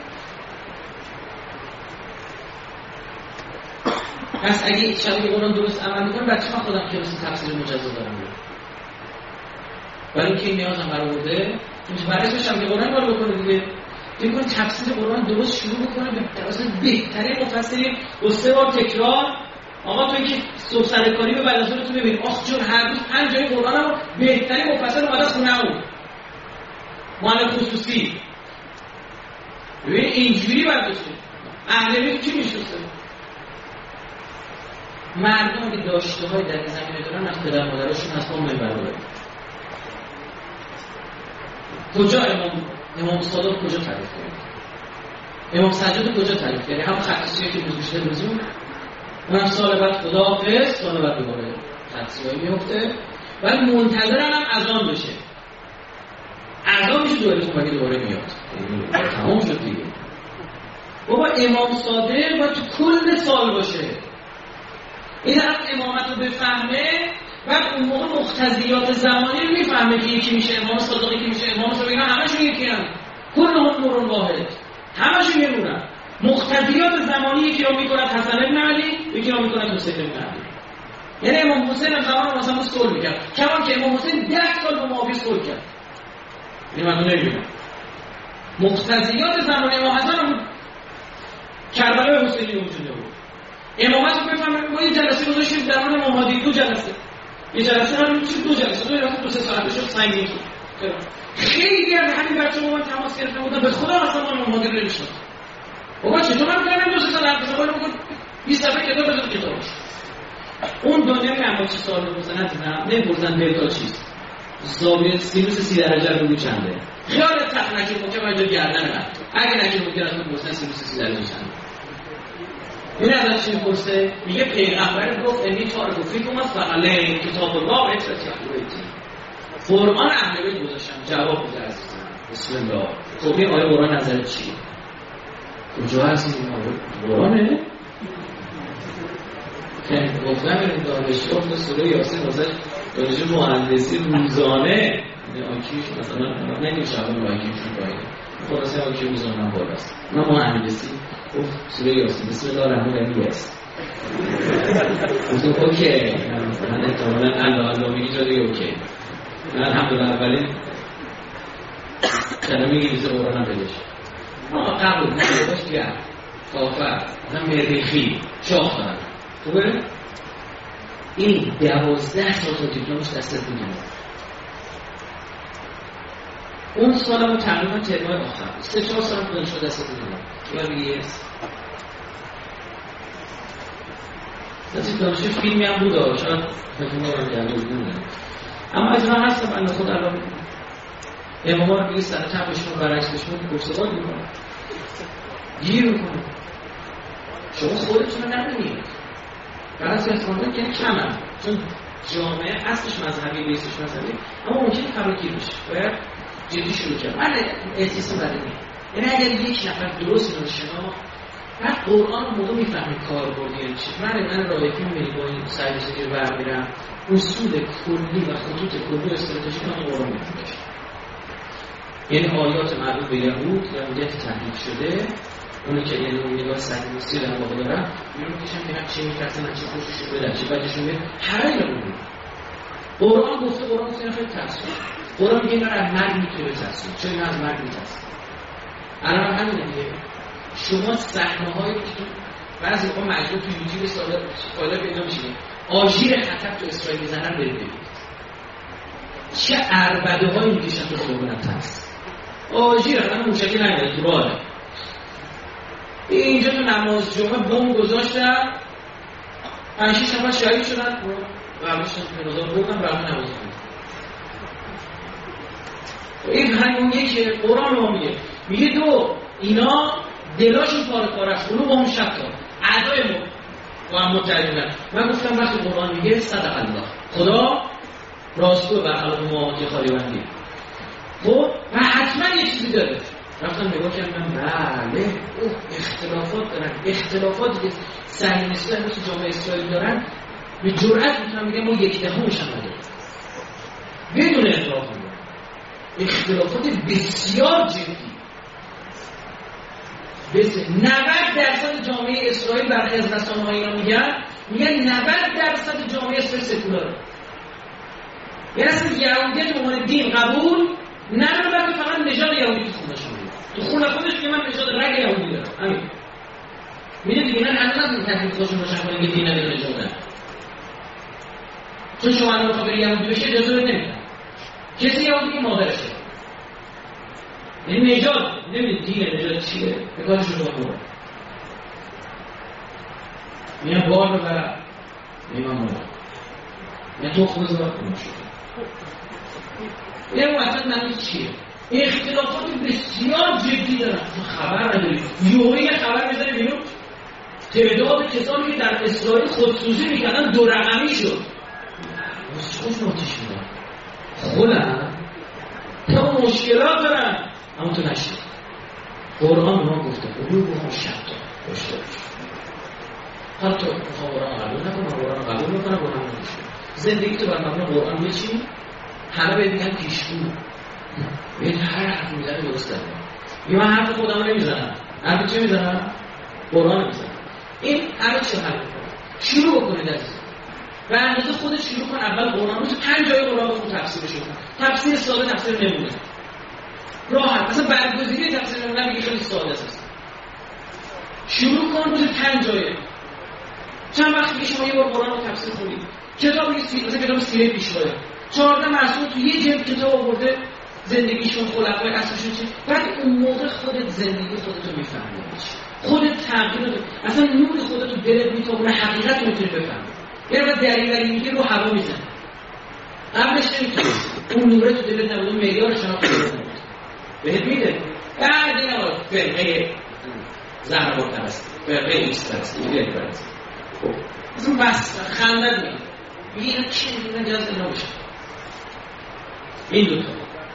پس اگه شبکه قرآن درست عمل میکنه بچه من خودم کلاس تفسیر مجزا دارم میگم برای اینکه این نیاز هم برآورده برای اسم شبکه قرآن کار بکنه دیگه این کنه تفسیر قرآن درست شروع بکنه به درست بهترین مفسرین و سه بار تکرار. آقا توی که صبح سرکاری به بلازور تو ببین آخ جون هر روز پنج جای قرآن رو بهترین مفسر اومده از خونه اون معلم خصوصی ببین اینجوری باید بشه. اهل بیت کی میشناسه؟ مردم که داشته های در این زمینه دارن از پدر مادرشون از قوم برادر. کجا امام امام صادق کجا تعریف کرد؟ امام سجاد کجا تعریف کرد؟ هم خطیسیه که گذاشته روزون اونم سال بعد خداحافظ سال بعد دوباره خطیسیه میفته ولی منتظرن هم اذان بشه. اذان میشه دوباره خب دوباره میاد. تمام شد دیگه. بابا امام صادق باید تو کل سال باشه. این طرف امامت رو بفهمه بعد اون موقع مقتضیات زمانی رو میفهمه که یکی میشه امام صادقی که میشه امام صادقی اینا همشون یکی هم کل هم نور واحد همشون یه نورن. مقتضیات زمانی یکی رو میکند حسن بن علی یکی رو میکند حسین بن علی. یعنی امام حسین هم زمان مثلا با صلح میکرد کمان که امام حسین ده سال با معاویه صلح کرد. این من نمیدونم مقتضیات زمانی امام حسن هم کربلا حسینی وجود بود. امامت رو بفهمیم ما یه جلسه گذاشتیم در مورد امام هادی دو جلسه یه جلسه هم میشه دو جلسه دو جلسه دو سه ساعت بشه سنگین خیلی از همین بچه با من تماس گرفتن بودن به خدا اصلا من امام هادی رو نمی‌شناسم. بابا چطور من می‌گم دو سه سال حرف بزنم بگم بیست صفحه کتاب بزن کتابش اون دنیای معماری سوال بزنن نه نمی‌پرسن دیتا چیست زاویه سینوس سی درجه رو چنده خیال تخنکی ممکنه اینجا گردن من اگه نشه ممکن است بپرسن سینوس سی درجه چنده. این ازش چی میپرسه؟ میگه پیغمبر گفت انی تارک فیکم الثقلین کتاب الله و عترة قرآن اهل بیت گذاشتم. جواب بده عزیزم بسم الله. خب این آیه قرآن نظرت چیه؟ کجا هست این آیه؟ قرآنه؟ که گفتم این دانشگاه به سوره یاسین واسه دانشجو مهندسی روزانه آیکیوش مثلا نمیشه اون آیکیوش پایینه خلاصه آیکیو روزانه بالاست. من مهندسی گفت سوره یاسین بسم الله الرحمن الرحیم است. گفتم اوکی من احتمالاً الله الله میگی جا دیگه اوکی. من الحمدلله اولین کلمه انگلیسی قرآن هم بدش آقا قبول نمیداش دیگر کافر آدم مریخی شاخ دارم خوبه؟ این دوازده سال تا دیپلمش دستت میگیره اون سالمون تقریبا ترمای آخر بود. سه چهار سالم دانشگاه دست دیدم یا بگیه دستی دانشگاه فیلمی هم بود شاید فیلمی هم دیگه بود. اما از من هستم بنده خود الان امام رو بگی سر تبشون برعکس بشون پرسقال میکنم گیر میکنم. شما خودتون رو نبینید برعکس از خواندن که کم هم چون جامعه اصلش مذهبی بیسش مذهبی اما ممکنه فراگیر بشه باید جدی شروع کرد. من احساس بدنی یعنی اگر یک نفر درست اینو شناخت بعد قرآن رو موقع میفهمید کار بردی یعنی چی. من من رایفی میری با این سعی سگیر برمیرم اصول کلی و خطوط کلی و استراتژیک هم قرآن میتونه یعنی آیات مربوط به یهود یهودیت تحریف شده اونی که یعنی اون نگاه سعیدنیستی در واقع دارم میرون کشم که چه میکردن چه خوشش بدن چه بدشون بید همه اینا رو بود. قرآن گفته قرآن گفته اینا خیلی ترسون قرآن میگه اینا از مرگ میتونه ترسون چون اینا از مرگ میترسون. الان همینه دیگه شما صحنه هایی که تو بعضی موقع مجبور تو یوتیوب سالا پیدا میشینه آژیر خطر تو اسرائیل میزنن برید ببینید چه عربده هایی میکشن تو خیابون ترس آژیر خطر موشکی نمیده تو راهه. اینجا تو نماز جمعه بمب گذاشتن پنج شش نفر شهید شدن و همشون پناهگاه بردن رفتن نماز خوندن. این همونیه که قرآن رو میگه میگه دو اینا دلاشون پاره پاره است اونو با هم شک کن اعدای ما با هم متحدن. من گفتم وقتی قرآن میگه صدق الله خدا راستگو بر خلاف معاهده خالی بندی خب و حتما یه چیزی داره. رفتم نگاه کردم بله اوه اختلافات دارن اختلافاتی که صهیونیست‌ها امروز تو جامعه اسرائیل دارن به جرئت میتونم بگم ما یک دهمش هم نداریم بدون اعتراف کنم اختلافات بسیار جدی. بسیار نود درصد جامعه اسرائیل برخی از رسانه‌ها اینا میگن میگن نود درصد جامعه اسرائیل سکولاره یعنی اصلا یهودیت به عنوان دین قبول نداره بلکه فقط نژاد یهودی تو خونه‌شون تو خونه خودش که من نژاد رگ یهودی دارم همین میده دیگه نه هنوز از این تحقیق خودشون روشن کنه که دین نداره نژاده چون شما الان بخواه بری یهودی بشه اجازه بهت نمیدن کسی یهودی که مادرشه یعنی نژاد نمیده دین نژاد چیه به کارشون رو بخوره میان بار ببرم میان مادر میان تو خوز بار کنم شده یه وقت نمیده چیه اختلافات بسیار جدی دارن تو خبر نداری یوهی یه خبر میزنی بیرون تعداد کسانی که در اسرائیل خودسوزی میکردن دو رقمی شد خوش ناتیش میدن خودم تا مشکلات دارن اما تو نشید قرآن ما گفته قلوب هم شد داشته باش حتی میخوام قرآن قبول نکنم قرآن قبول میکنم قرآن نمیشه زندگی تو بر مبنای قرآن بچین همه بهت میگن پیشگو بهت هر حرف میزنه درست داره یا من حرف خودم نمیزنم حرف چه میزنم؟ قرآن میزنم. این همه چی حل میکنم شروع بکنید از و اندازه خودت شروع کن اول قرآن رو تو پنج جای قرآن رو تفسیرش کن تفسیر ساده تفسیر نمونه راحت مثلا برگزیری تفسیر نمونه میگه خیلی ساده است شروع کن تو پنج جای چند وقت که شما یه بار قرآن رو تفسیر کنید کتاب سی... مثلا کتاب سیره پیشوایی چهارده معصوم تو یه جلد کتاب آورده زندگیشون خلفای اصلشون چی بعد اون موقع خودت زندگی خودتو میفهمی خودت تغییر اصلا نور خودتو دلت میتونه حقیقت میتونی بفهمی یه وقت دریوری میگه رو هوا میزنه قبلش نمیتونی اون نوره تو دلت نبود اون معیار شناخت نبود بهت میده بعد این آقا فرقه زهربار پرست فرقه ایست پرست ایده پرست اصلا بس خندت میاد میگه اینا چی میگه جاز اینا بشه این دوتا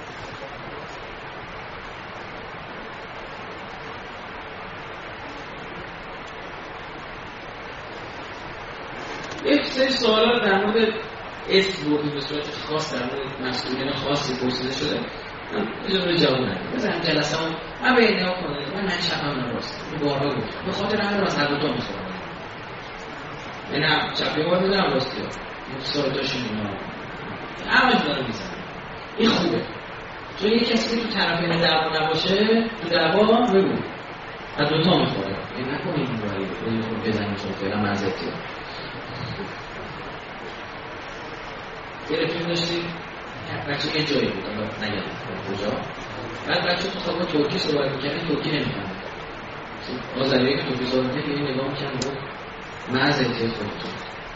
یک سری سوالات در مورد اسم بردی به صورت خاص در مورد مسئولین خاصی پرسیده شده من اجازه جواب ندارم بزنم جلسه هم من به این نگاه کنم من من شبم نراست به بارها گفتم به خاطر همین از هر دوتا میخورم یعنی هم چپی باید میدونم راستی ها متصاعداشون اینا همه داره میزنم این خوبه چون یک کسی که تو طرفین دعوا نباشه تو دعوا بگو از دوتا میخوره یعنی نکنه این باید خود بزنیم چون فعلا منزدی ها یه رفیق داشتیم بچه یه جایی بود حالا نگم کجا. بعد بچه تو خواب ترکی صحبت می‌کردن، ترکی نمی‌فهمه. آذریایی که ترکی صحبت می‌کنه یه نگاه می‌کنه میگه مرز احتیاط خودتون.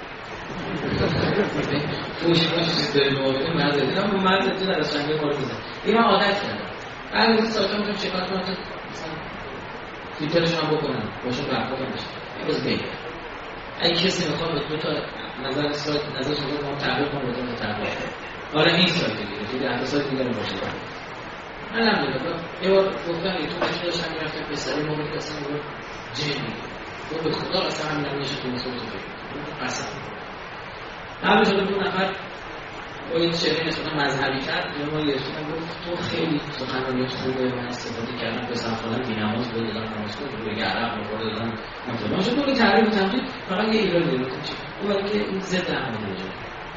فوش فوش چیز داره می‌گه مرز احتیاط. اما مرز احتیاط در سنگ کار می‌زنه. اینا عادت کردن. بعد از ساعت‌ها می‌تونن چیکار کنن؟ مثلا فیلترش هم بکنن. باشون برخورد نشه. باز بگه. اگه کسی می‌خواد دو تا نظر سایت نظر شما رو تعریف کنم بهتون تعریف. آره این سایت دیگه. دیگه هر سایت دیگه باشه. من نمی‌دونم. یه بار گفتم تو چه داشتم می‌رفتم به سری موقعی کسی میگفت جنی. گفت به خدا اصلا هم نمیشه تو مسئول فکر. اصلا. قبل شده دو نفر با این شعری نسبتا مذهبی کرد یا ما گرفتیم گفت تو خیلی سخنرانیت خوبه من استفاده کردم به سمفالم بی‌نماز بود دادم نماز کنم روی گرم مورد دادم مطلب باشه تو تعریف و تمجید فقط یه ایران داره چی اون ولی که این ضد احمدی نژاد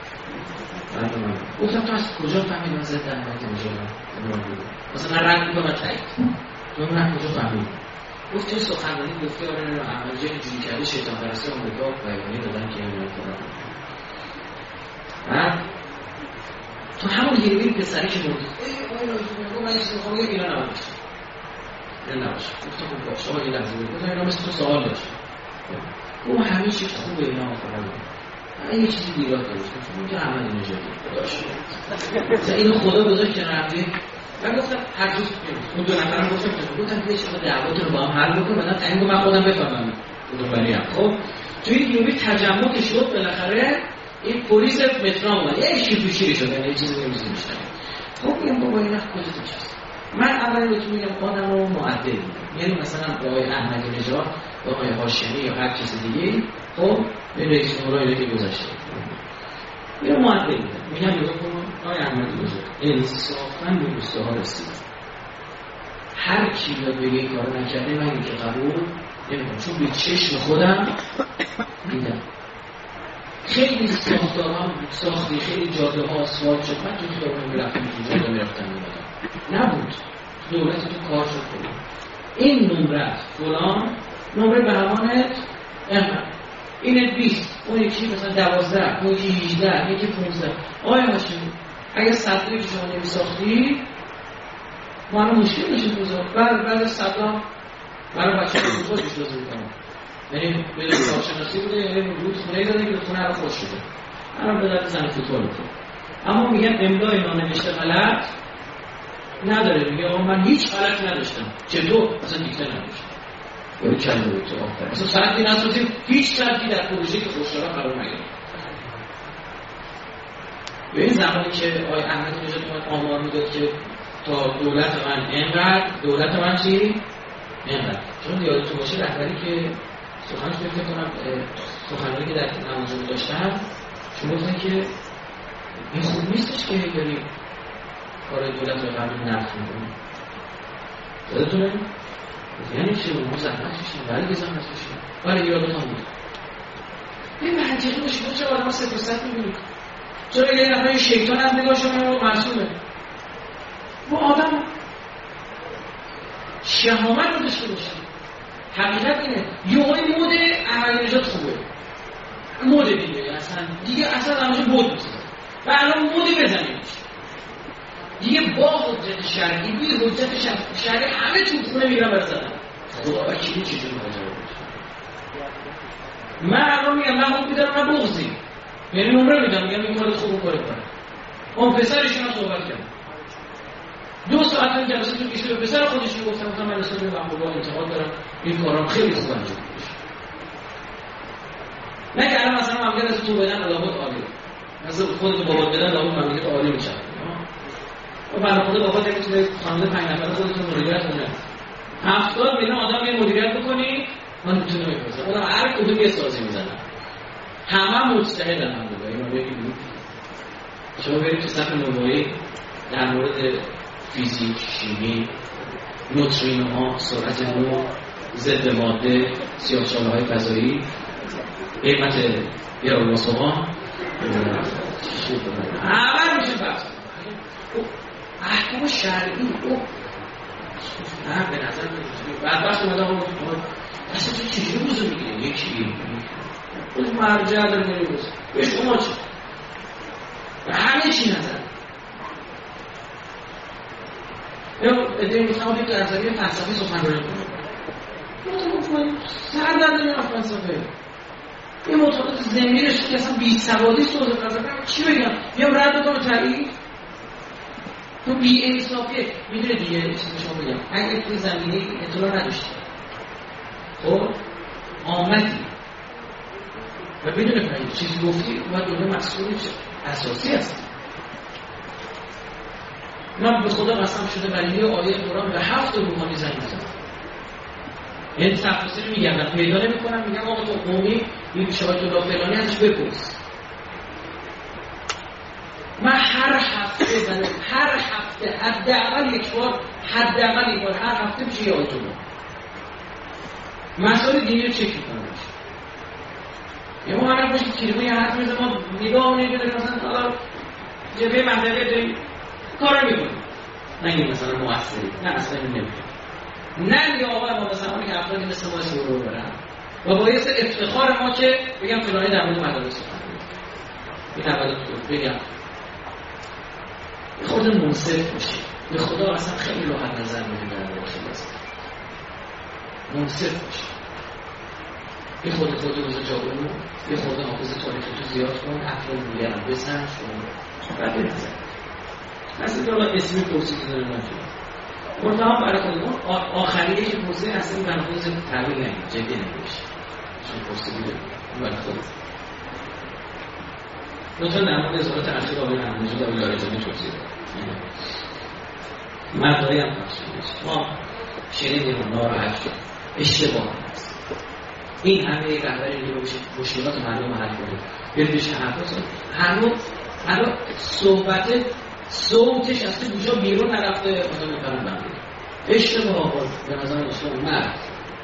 گفتم تو از کجا فهمیدی من ضد احمدی نژادم مثلا من رد میکنم تایید تو من کجا فهمیدی گفت تو سخنرانی گفتی آره نه احمدی نژاد اینجوری کرده شیطان پرستی آمریکا بیانیه دادن که اینا فلان بعد تو همون هیروی پسری که مردید ای آی آی تو من چیزی میخوام بگم اینا نباشه اینا نباشه گفتم خب باشه آقا یه لحظه بگم اینا مثل تو سوال داشت او همه چیز خوبه اینا فلان من یه چیزی دیرات داشتم چون میگه احمدی نژادی مثلا اینو خدا گذاشت کنار هم من گفتم هر روز اون دو نفرم گفتم گفتم یه چیزا دعواتون رو با هم حل بکن بعدا تعیین من خودم بفهمم دنبالیم خب توی این هیروی تجمع که شد بالاخره این پلیس مترو اومد یه شیپوشیری شد یعنی چیزی نمی‌زنی میشن خب میگم بابا اینا کجا چیست من اول بهتون میگم آدم رو معدل میگم یعنی مثلا آقای احمدی نژاد یا آقای هاشمی یا هر کسی دیگه خب به رئیس جمهورایی که گذشته میگم معدل میگم میگم نگاه کن آقای احمدی نژاد انصافاً به روستاها رسید هر کی بیاد بگه این کارو نکرده من اینکه قبول نمی‌کنم چون به چشم خودم دیدم خیلی ساختارها ساختی خیلی جاده ها آسفالت شد من تو خیابون میرفتم تو جاده میرفتم میمدم نبود دولت تو کار شد کنم این نمرت فلان نمره به همانت اینقدر اینت بیست اون یکی مثلا دوازده اون یکی هیجده یکی پونزده آیا هاشمی اگر صدری که شما نمی ساختی ما الان مشکل نشید بزرگ بعد بعد صدر برای بچه ها بزرگ بیش بزرگ کنم یعنی به کارشناسی بوده یعنی رود خونه داده که خونه رو خوش شده الان به دست زن فوتبال بوده اما میگن املای نانوشته غلط نداره میگه آقا من هیچ غلطی نداشتم چطور اصلا دیکته نداشتم ولی چند بود تو آفر اصلا ساعتی نسازیم هیچ ساعتی در پروژه که خوشحالا قرار نگرفت به این زمانی که آقای احمدی نژاد اومد آمار میداد که تا دولت من اینقدر دولت من چی اینقدر چون یادتون باشه رهبری که سخنش فکر کنم سخنرانی که در نمازجمعه داشتن شما گفتن که این خوب نیستش که داریم کار دولت رو قبل نفت میکنیم یادتونه؟ یعنی چه اون زحمت کشیم برای که زحمت کشیم برای یادتان بود این منطقی باشه چه آدم ها سفرست میبینید چرا یه نفر شیطان هم نگاه شما مرسومه با آدم شهامت رو داشته باشیم حقیقت اینه یوهای مود احمدی نژاد خوبه مود دیگه اصلا دیگه اصلا همونجا بود میسازه و الان مودی بزنیمش دیگه با حجت شرعی بی حجت شرعی همه تو خونه میرن برزدن خدا وکیلی چجور ماجرا بود من الان میگم من خوب میدارم من بغضی یعنی نمره میدم میگم این کارت خوب کاری کنم اون پسرشون هم صحبت کردم دو ساعت این جلسه تو کشید به پسر خودش میگفتم گفتم من رسول به محبوبا انتقاد دارم این کارام خیلی خوب انجام میشه نه که الان مثلا ممکن است تو بدن لابد عالی مثلا خودت بابات بدن لابد ممکن عالی میشه و برای خود بابات اگه توی خانواده پنج نفره خودتون مدیریت کنه هفتاد میلیون آدم یه مدیریت بکنی من میتونم بپرسم اونم هر کدوم یه سازی میزنن همه مجتهدن هم بوده اینو بگید شما برید تو صف نوبایی در مورد فیزیک، شیمی، نوترینوها، سرعت نور، ضد ماده، سیاه‌چاله‌های فضایی، قیمت گران‌بهاها، همه میشه بحث. احکام شرعی او نه به نظر میاد. بعد وقتی اومدم اون اصلا تو چجوری روزو میگیری؟ یکی اون مرجع داره میره روز. به شما چی؟ همه چی نظر. ایده میخوام که در زمینه فلسفه سخنرانی کنم. مطالعه سر در نمیاد فلسفه. یه مطالعات زمینش که اصلا بی‌سوادی سوزه فلسفه چی بگم؟ میام رد بکنم تایید. تو بی انصافی میدونه دیگه چیزی شما بگم. اگه تو زمینه اطلاع نداشتی. خب آمدی و بدون فایده چیزی گفتی باید دونه مسئول اساسی هست. من به خدا قسم شده ولی یه آیه قرآن به هفت روحانی زنگ میزنم. این تفاصیل میگم من پیدا نمیکنم میگم آقا تو قومی این شاید الله فلانی ازش بپرس. من هر هفته بله هر هفته حداقل یک بار حداقل یک بار هر هفته میشه یه آیه الله. مسائل دینی رو چک میکنم. یه ما همه باشید کلمه یه حرف میزه ما نگاه نمیدونیم مثلا حالا جبهه منطقه داریم کار میکنیم نه این مثلا مؤثری نه اصلا این نمیکنیم نه یا آقا ما مثلا که افرادی مثل ما سرور برن و باعث افتخار ما که بگم فلانی در مورد مدارس سخن این اول بگم خود منصف باشید به خدا اصلا خیلی راحت نظر میدیم در مورد است منصف باشید یه خود خود روز جابونو یه خود حافظ تاریخی تو زیاد کن افراد میگرم بسن شما بعد بنظر اصلا دارا اسمی پرسی که داره نجوم مرتبا برای خودمون آخریه که پرسی اصلا بنفوز تحویل نگیم جدی نمیشه چون پرسی بیده برای خود لطفا در مورد ازارات اخیر آقای نموزی در لارجانی توضیح دارم مرداری هم پرسید ما شنیدیم ناراحت شد اشتباه هست این همه رهبری که باشه مشکلات مردم حل کنه برید بشه حرفات هنوز هنوز صحبت صوتش از تو گوشا بیرون نرفته مثلا میفرم بنده اشتباه به نظر اسلام مرد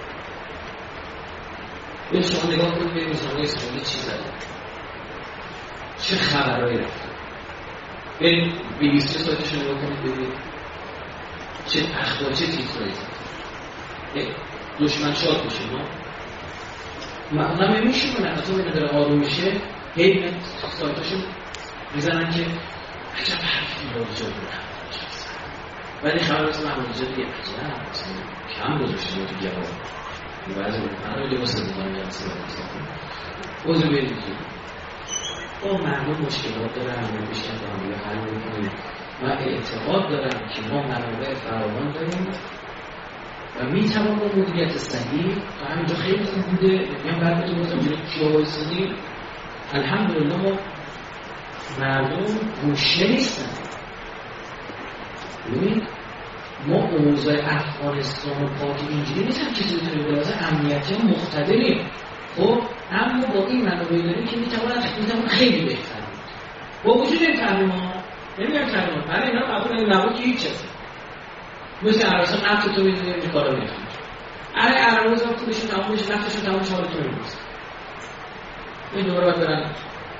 این شما نگاه کنید به روزنامه اسلامی چی زده چه خبرهایی رفته برید بی بی سی سایتش رو نگاه کنید ببینید چه اخبار چه تیترایی زده دشمن شاد میشه ما معمولا میمیشه کنه حتی اینه داره آروم میشه هی میاد سایتاشو میزنن که عجب حرفی راجع به محمد ولی خبر از محمد جدی عجب کم گذاشته تو جواب بعضی من رو لباس میکنم یه سه بار اوضاع برید او مردم مشکلات دارن همون بیشتر با هم دیگه حل میکنیم من اعتقاد دارم که ما منابع فراوان داریم و میتوان با مدیریت صحیح و همینجا خیلی خوب بوده میگم بعد تو گفتم جلوی کیا وایسادیم الحمدلله ما مردم گوشه نیستن ببینید ما اوضاع افغانستان و پاک اینجوری نیستن کسی بتونه به لحاظ امنیتی ها مقتدریم خب اما با این منابع داریم که میتواند میتواند خیلی بهتر با وجود این تحریم ها نمیگم تحریم ها برای اینا قبول این نبود که هیچ چیزی مثل عربستان نفت تو میدونی اینجا کارا میکنی اره عرباز هم پولشون تمام میشه نفتشون تمام شما رو تو میبوست این دوباره باید برن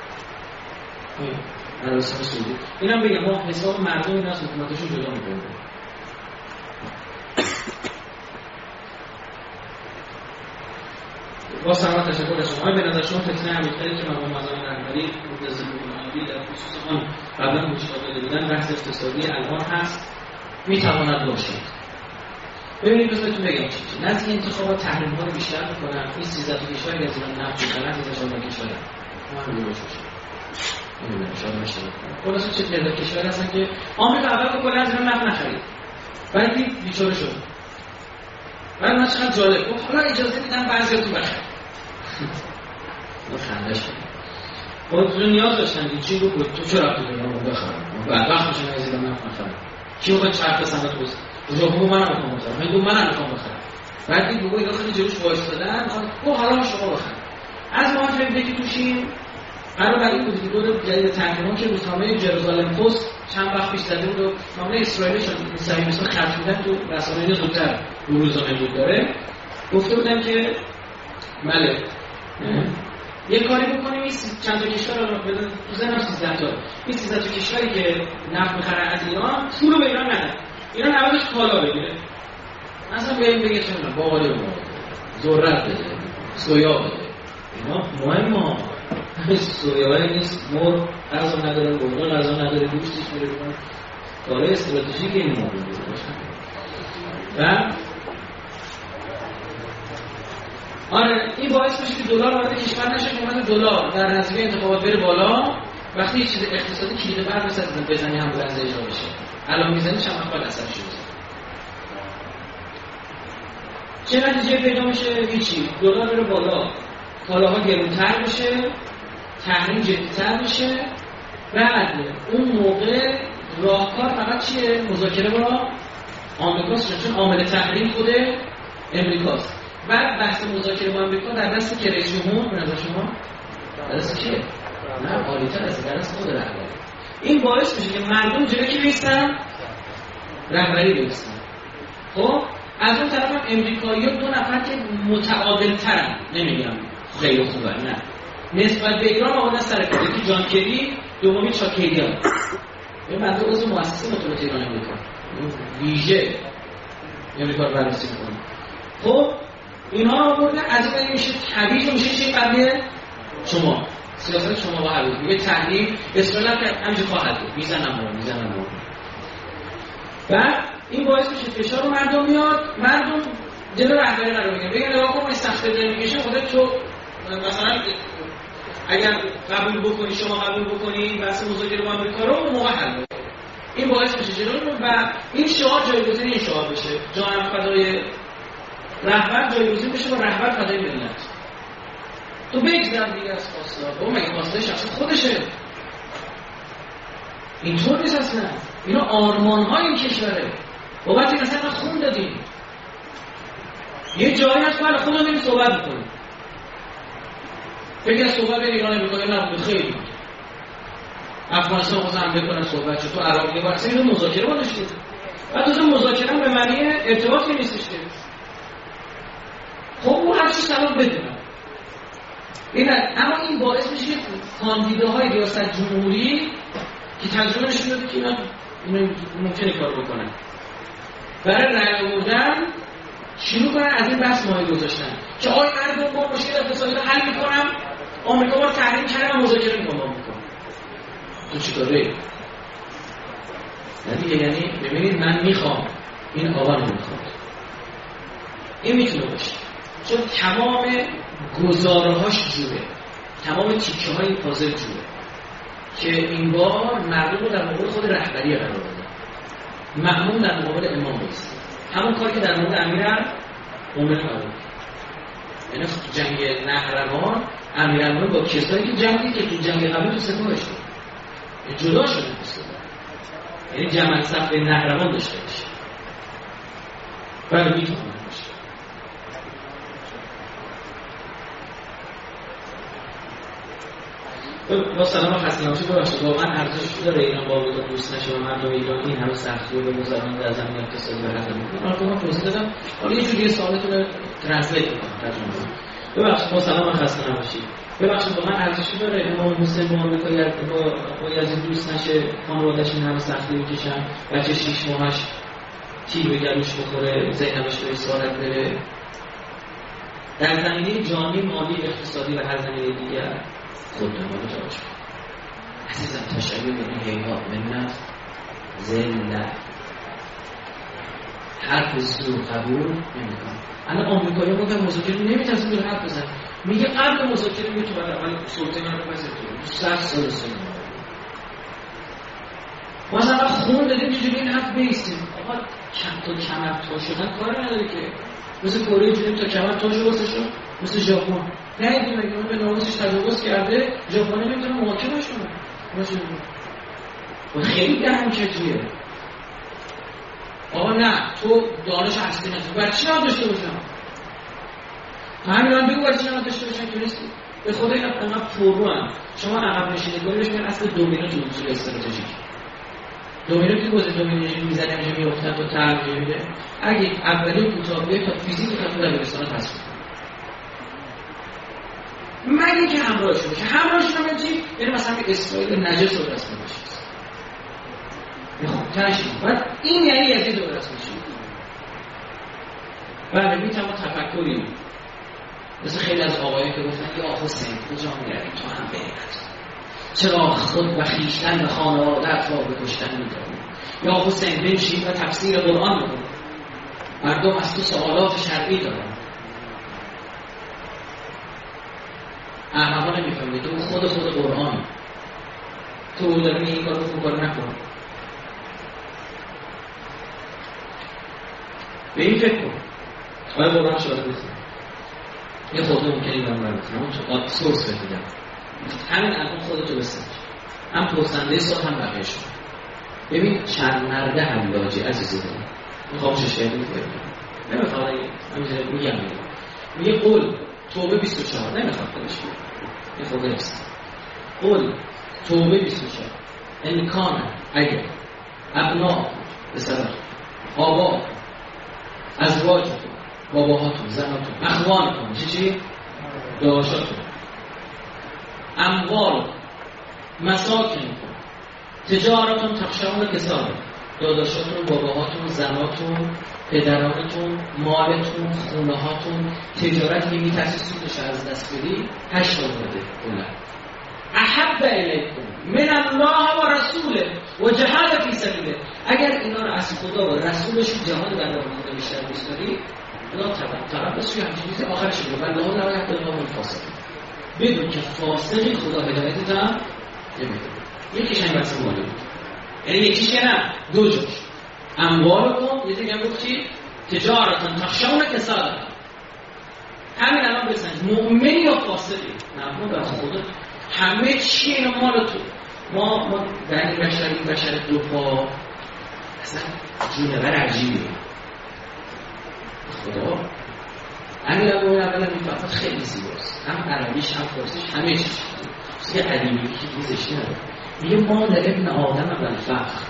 عربستان سعودی این هم بگم ما حساب مردم این از حکومتشون جدا میکنیم با سلامت تشکر از شما به نظر شما فتنه عمیق‌تری که مرحوم مزاحم رهبری منتظر بودن در خصوص آن قبلا مشکل داده بودن بحث اقتصادی الان هست میتواند باشد. ببینید بذارتون بگم چی نزدیک انتخابات تحریم ها رو بیشتر میکنن این سیزده تا کشوری از ایران نفت میکنن این چهارده کشور ما هم روش میشه نمیدونم شاید مشترک کنم خلاصه چه تعداد کشور هستن که آمریکا اول کلا از ایران نفت نخرید بعد دید بیچاره شد بعد من چقدر جالب گفت حالا اجازه میدم بعضیاتون بخرید ما خندش کنیم خودتون نیاز داشتن این چی رو تو چرا رفتی دنیا رو بخرم بعد وقت میشه از ایران نفت نخرم کی بخواد چرخ صنعت توست اونجا بگو منم میخوام بخرم من دو منم میخوام بخرم بعد دید بگو اینا خیلی جلوش وایسادن گفت حالا شما بخرید از ما فهمیده که توشیم قرار بر این بود که دور جدید تحریما که روزنامه جروزالم پست چند وقت پیش زده بود و نامه اسرائیل شد صهیونیست‌ها خرج می‌دن تو رسانه‌های زودتر رو روزنامه بود داره گفته بودن که بله یه کاری بکنیم این چند تا کشور رو بدن تو ذهنم سیزده تا این سیزده تا کشوری که نفت می‌خرن از ایران پول رو به ایران ندن ایران عوضش کالا بگیره مثلا بهم بگه چه می‌دونم باقالی بده ذرت بده سویا بده اینا مهمه سوریایی نیست مر غذا نداره گوگل غذا نداره گوشتش میره کنه کار استراتژیک این موضوع باشه و آره این باعث میشه که دلار وارد کشور نشه، قیمت دلار در نتیجه انتخابات بره بالا. وقتی چیز اقتصادی کلید بر مثلا بزنی هم بلند اجرا بشه، الان میزنی چند وقت بعد اثرش میشه. چه نتیجه پیدا میشه؟ هیچی. دلار بره بالا، کالاها گرونتر بشه، تحریم جدی‌تر بشه. بعد اون موقع راهکار فقط چیه؟ مذاکره با آمریکاست، چون عامل تحریم خود امریکاست. بعد بحث مذاکره با آمریکا در دست که رئیس جمهور به نظر شما در دست کیه؟ نه عالی‌تر از در دست خود رهبری. این باعث میشه که مردم جلوی کی بیستن؟ رهبری بیستن. خب از اون طرف هم امریکایی‌ها دو نفر که متعادل‌ترن، نمیگم خیلی خوبه، نه، نسبت به ایران آمدن سر کار. یکی جان کری، دومی چاکیریان. این منطقه عضو مؤسسه مطالعات ایران امریکا، ویژه امریکا رو بررسی می‌کنه. خب اینا آوردن از این میشه طبیعی میشه چه قضیه شما سیاست شما با حل میگه تحریم اسرائیل هم همینجا خواهد بود، میزنم رو میزنم رو. بعد این باعث میشه فشار رو مردم میاد، مردم جلو رهبری قرار میگیرن، بگن نگاه کن ما سخته داریم میگیشه، خودت تو مثلا اگر قبول بکنی شما قبول بکنی بحث مذاکره با آمریکا رو اون موقع حل میشه. این باعث میشه جلو و این شعار جایگزین این شعار بشه، جانم فدای رهبر جایگزین بشه با رهبر فدای ملت. تو بگذر دیگه از خواسته با مگه خواسته شخص خودشه، اینطور نیست اصلا. اینا آرمان های این کشوره. بابت این اصلا خون دادیم یه جایی هست بله خودم این صحبت بکنیم، بگه صحبت بین ایران امریکایی نبوده، خیلی افغانستان خواستن حمله کنن صحبت شد، تو عراق یه بار اصلا اینو مذاکره با داشتید. و تو مذاکره هم به معنی ارتباطی نیستش که خب اون هر چی سبب بدونم این. اما این باعث میشه که کاندیداهای ریاست جمهوری که تجربه نشون داده که اینا ممکنه کار بکنن، برای رأی آوردن شروع کنن از این بحث مایه گذاشتن که آی مردم با مشکل اقتصادی رو حل میکنم، آمریکا با تحریم کرده و مذاکره میکنم میکنم تو چی کاره؟ یعنی ببینید من میخوام، این آقا نمیخواد. این میتونه باشه چون تمام گزاره‌هاش جوره، تمام تیکه های پازل جوره که این بار مردم رو در مقابل خود رهبری قرار بده، مأمون در مقابل امام نیست. همون کاری که در مورد امیرالمومنین قرار یعنی جنگ نهروان امیرالمومنین با کسایی که جنگی که تو جنگ قبل تو سپاهش بود جدا شده بود، یعنی جمع صف نهروان داشته باشه ولی میتونه باشه. با سلام و خسته نباشید. ببخشید واقعا ارزش داره ایران با آمریکا دوست نشه و مردم ایران این همه سختی رو به مزاحم در زمینه اقتصادی به حل میکنن. آره من توضیح دادم، حالا یه جوری سوالتون رو ترنسلیت میکنم، ترجمه کنم. ببخشید با سلام و خسته نباشید. ببخشید واقعا ارزشی داره امام حسین با آمریکا با با یزید دوست نشه، خانواده‌اش این همه سختی میکشن، بچه شش ماهش تیر به گلوش بخوره، زینبش به اسارت بره. در زمینه جانی، مالی، اقتصادی و هر زمینه دیگر خود دنبال جاش عزیزم تشریع بگیم هیهات منت ذلت حرف زور قبول نمیکنم. الان آمریکایی بودن مذاکره نمیتونست بیرون حرف بزن، میگه قبل مذاکره میگه تو بعد اول سلطه من رو بزن تو صد سال سن مثلا خون دادیم چجوری این حرف بیستیم. آقا کم تا کمر تا شدن کار نداره که مثل کره جونیم تا کمر تا شد واسه شد، مثل ژاپن نه اینکه مگه به ناموسش تجاوز کرده ژاپن نمیتونه محاکمش کنه باشه و خیلی دهن کجیه. آقا نه تو دانش اصلی نداری، برای چی نداشته باشم؟ همین هم بگو برای چی نداشته باشم که نیستی؟ به خدا این انقدر پررو هم شما عقب نشینی کنی بهش میگن اصل دومینو تو اصول استراتژیک. دومینو که بازی دومینو میزنه میشه میافتن تو ترجیح میده. اگه اولین کوتاهیه تا فیزیک تا تو دبیرستان تصفیه مگه که همراهشون باشه. همراهشون هم چی؟ یعنی مثلا که اسرائیل نجس رو رسم باشه میخوام تنشیم بعد این یعنی یزید رو رسم باشه. بعد میتونم تفکری مثل خیلی از آقایی که گفتن که آخو حسین کجا میروی تو هم بریمت، چرا خود و خویشتن و خانوادت را به کشتن میدانی، یا حسین بنشین و تفسیر قرآن بکن. مردم از تو سوالات شرعی دارن. احمقا نمیفهمی تو خود خود قرآن تو داری این کارو خوب کار نکن. به این فکر کن آیا قرآن شاید بزن یه خورده ممکنه این هم برد همون تو آت سورس بگیدم همین الان خودتو بسنج هم پرسنده سال هم بقیه شد. ببین چند مرده حلاجی عزیزی دارم میخوام ششگردی بگیرم نمیخواه همینجا میگم میگم میگه قول توبه بیست و چهار نمیخواه خودش بگیرم یه خورده نیست. قول توبه بیست و چهار امکانه اگر ابنا به سبب آبا ازواجتون باباهاتون زناتون اخوانتون چی چی؟ داداشاتون اموال مساکنتون تجارتون تخشون کساره داداشاتون باباهاتون زناتون پدرانتون مالتون خونه هاتون تجارت که میترسی سودش از دست بدی هشت آورده کلا احب الیکم من الله و رسوله و جهاد فی سبیله. اگر اینا رو از خدا و رسولش جهاد در راه خدا بیشتر دوست داری اینا طرف بس توی همچین چیزی آخرش میگه والله لا یهدی القوم الفاسقین. بدون که فاسقی خدا هدایتت هم نمیده. یکیش همین بحث مالی بود یعنی یکیش که نه دو جاش اموالتون یه دیگه هم گفتی تجارتون تخشون کسادتون. همین الان بسنج مؤمنی یا فاسقی نمون در خدا همه چی اینا مال تو. ما ما در این بشر این بشر دو پا اصلا جونور عجیبه خدا. همین اول اولا میفهمد خیلی زیباست هم عربیش هم فارسیش همه چیش یه قدیمی که دیزش نداره. میگه ما در ابن آدم اول فخر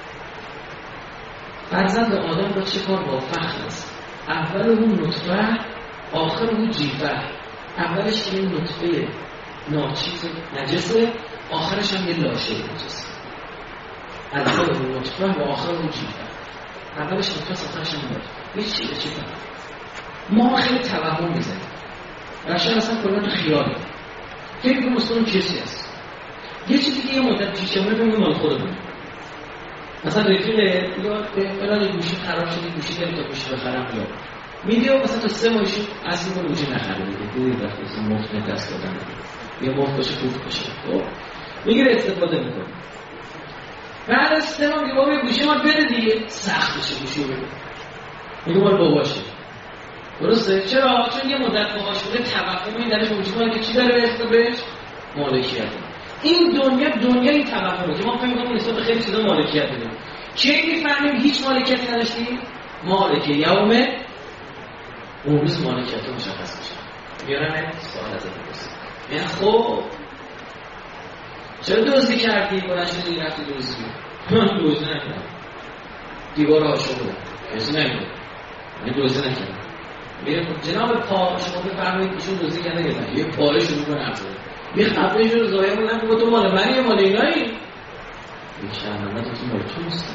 فرزند آدم با چه کار با فخر است. اول اون نطفه آخر اون جیفه. اولش که این نطفه ناچیز نجسه آخرش هم یه لاشه نجسه. اول اون نطفه و آخر اون جیفه. اولش نطفه آخرش هم نطفه. یه چی به چی کنم ما خیلی توهم میزنیم بشر اصلا کلا تو خیاله فکر کنم اصلا کسی هست یه چیزی که یه مدت پیش امونه بمونه مال خودمون. مثلا رفیق یا فلان گوشی خراب شده گوشی داری تا گوشی بخرم یا میدیو مثلا تا سه ماهش اصلا اون گوشی نخره دیگه دوری رفت مثلا مفت دست دادن یا مفت باشه کوف باشه خب میگیره استفاده میکنه. بعد از سه ماه میگه بابا گوشی ما بده دیگه سخت بشه گوشی رو بده میگه مال باباشه. درسته؟ چرا؟ چون یه مدت باهاش بوده توهم این درش وجود داره که چی داره به اسم بهش؟ مالکیت. این دنیا دنیای توهمه که ما فکر می‌کنیم نسبت به خیلی چیزا مالکیت داریم. کی می‌فهمیم هیچ مالکیتی نداشتیم؟ مالکیت یوم اون روز مالکیت مشخص میشه. بیارم سوال ازت بپرسم. یعنی خب چرا دزدی کردی؟ بلند شدی رفتی دزدی. من دزدی نکردم. دیوار عاشق بودم. کسی نمی‌دونه. من دزدی نکردم. میره جناب پا شما بفرمایید ایشون دزدی کرده گفتن یه پاره شروع کنه عطا یه خفه شروع زایمون نکنه تو مال منی مال اینایی یک شهرمنده تو مال تو نیست.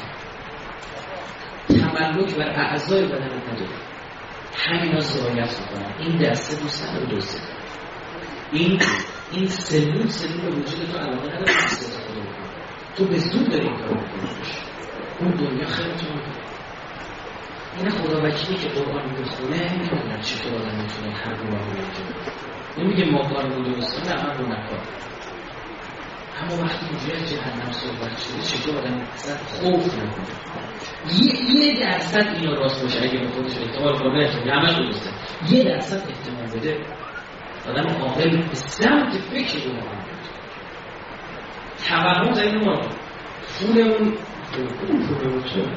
تملک بر اعضای بدنت نداره همینا زایت میکنن. این دسته دوست نداره دزدی این این سلول سلول وجود تو علاقه نداره دست خدا بکنه. تو به زود داری این کارو بکنی اون دنیا خیلی تو این خدا وکیلی که قرآن میخونه نمیدونم چطور آدم میتونه هر رو رو میتونه نمیگه ما کار رو درسته نه من رو نکار. اما وقتی اینجای جهنم صحبت شده چطور آدم اصلا خوف نکنه یه, یه درصد اینا راست باشه اگه به خودش احتمال قابل احتمال همه درسته یه درصد احتمال بده آدم عاقل به سمت فکر رو مهم توهم زنی ما فول اون فول اون چه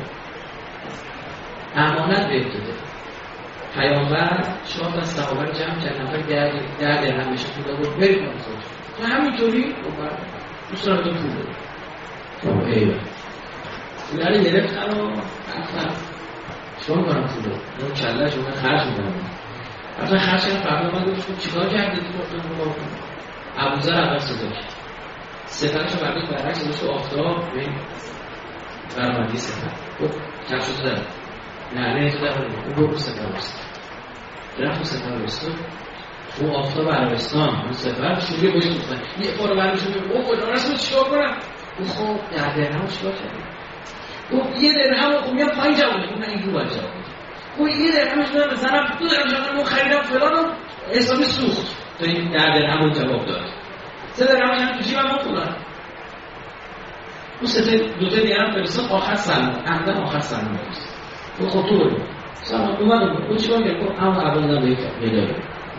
امانت به ابتده پیامبر چهار تا صحابه رو جمع کرد نفر در در درهم بشه پول بود برید کنم خودش تو همینطوری دوست دارم تو پول بده تو ایوه پوله گرفتن و رفتن چون کنم پول رو اون کلهش اون خرج میکنم اصلا خرج کردم فردا من گفتم چیکار کردی تو گفتم رو بارو کنم ابوذر اول صدا کرد سفرش رو برداشت برعکس گذاشت تو آفتاب ببین برآمدی سفر گفت کفشو دارم نه نه تو در اون برو سفر بست رفت سفر بست تو آفتاب عربستان اون سفر شروع باشی بستن یه بار برمیشون بگم او کجا رسمو چیکار کنم او خب در درهم چیکار کردی او یه درهم خب میام پایین جواب میدم من این رو باید جواب میدم خب یه درهمش دارم بزنم دو درهمش دارم خریدم فلان و حسابی سوخت تو این در درهم جواب داد سه درهمش هم تو جیبم بخونم اون سه دو تا دیگرم فرستاد آخر سلمان عمدن آخر سلمان برست تو خب تو برو سلمان اومدم اون چیکار کرد اما اول دادم به یک مداره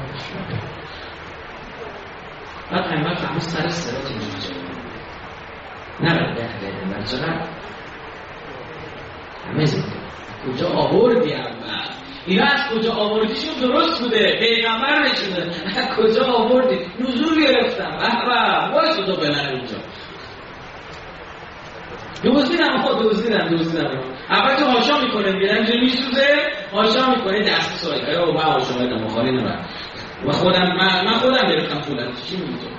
بعد همه فهمید سر سرات اینجا نه باید ده دقیقه من چقدر همه زنده کجا آوردی اول اینا از کجا آوردیشون درست بوده پیغمبر نشده از کجا آوردی نزول گرفتم بحبه باید تو بلن اونجا دوزیدم آقا دوزیدم دوزیدم اول تو هاشا میکنه میرم اینجا میسوزه هاشا میکنه دست سایی ایا و من هاشا میدم مخالی نمید و خودم من, من خودم گرفتم پولم چی میگی تو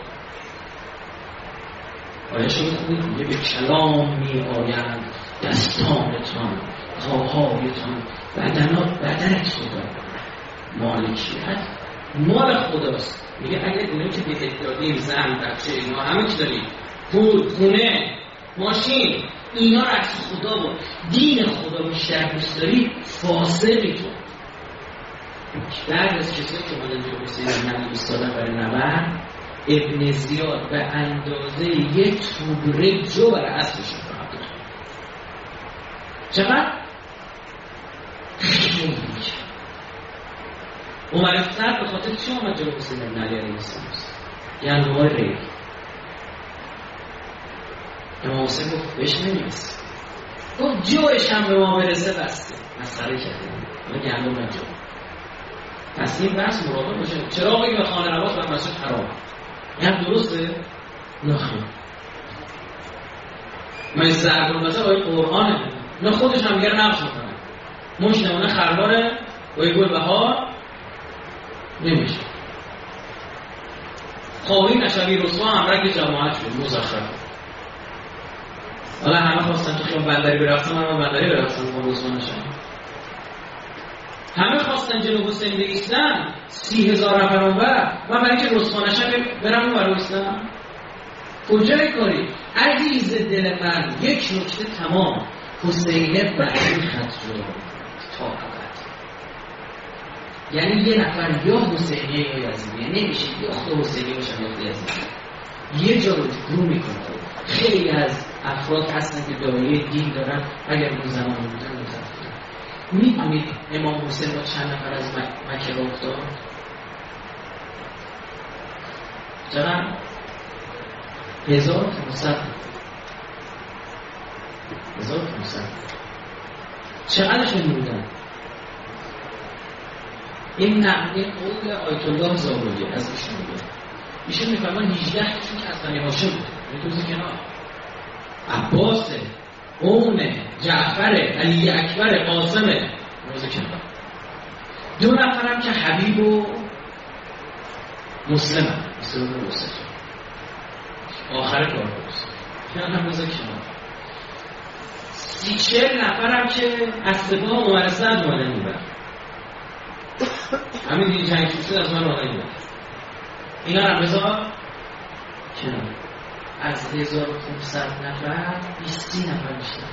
آیا شما خوبید میگه به کلام می آیند دستانتان پاهایتان بدنات بدنت خدا مالکیت مال خداست میگه اگر اینو که دیگه دادیم زن بچه اینا همه چی داریم پول خونه ماشین اینا رو از خدا و دین خدا بیشتر دوست داری فاسقی تو بعد از کسایی که مادن جو بسید نمی ایستادن برای نبر ابن زیاد به اندازه یک توبره جو برای اصلشون کنم بود چقدر؟ خیلی میشه عمر افتر به خاطر چی آمد جلو حسین ابن علی علیه السلام یعنی نوع ریل امام حسین گفت بهش نمیرسه گفت جوش هم به ما برسه بسته مسخره کرده اما گندم نجا پس این بحث مراقب باشه چرا بگی به خانه رواز و مسجد حرام این درسته؟ نخیر من زرد المثل آیه قرآنه نه خودش هم دیگر نقش میکنه مش نمونه خرباره با یه گل بهار نمیشه خواهی نشوی رسوا هم رنگ جماعت شد مزخرف حالا همه خواستن تو خیام بندری برفتم همه بندری برفتم با رسوا نشوی همه خواستن جلو حسین بایستن سی هزار نفر اونور من برای که رسوا نشم برم اون برای ایستم کجای کاری عزیز دل من یک نکته تمام حسینه برای خط رو تا ابد یعنی یه نفر یا حسینیه یا یزیدیه نمیشه یا خود حسینیه باشن یا خود یزیدیه یه جا رو رو میکنه خیلی از افراد هستن که دایره دین دارن اگر اون زمان بودن متفقن میدونید امام حسین با چند نفر از مکه را افتاد چرا؟ هزار پونصد هزار پونصد چقدرشون بودن؟ این نقلی قول آیت الله زارویه از ایشون میگه ایشون میفرمان هجده تاشون که از بنی هاشم بود میتوزی کنار عباسه اونه جعفره علی اکبر قاسمه موزه کنار دو نفرم که حبیب و مسلمه مسلم و مسلم آخر کار بود کنار هم موزه کنار سی چهل نفرم که از سپاه مبرزه از ماده میبر همین دیگه جنگ شده از من ماده میبر اینا هم بذار کنار از هزار و پونصد نفر بیستی نفر بیشتر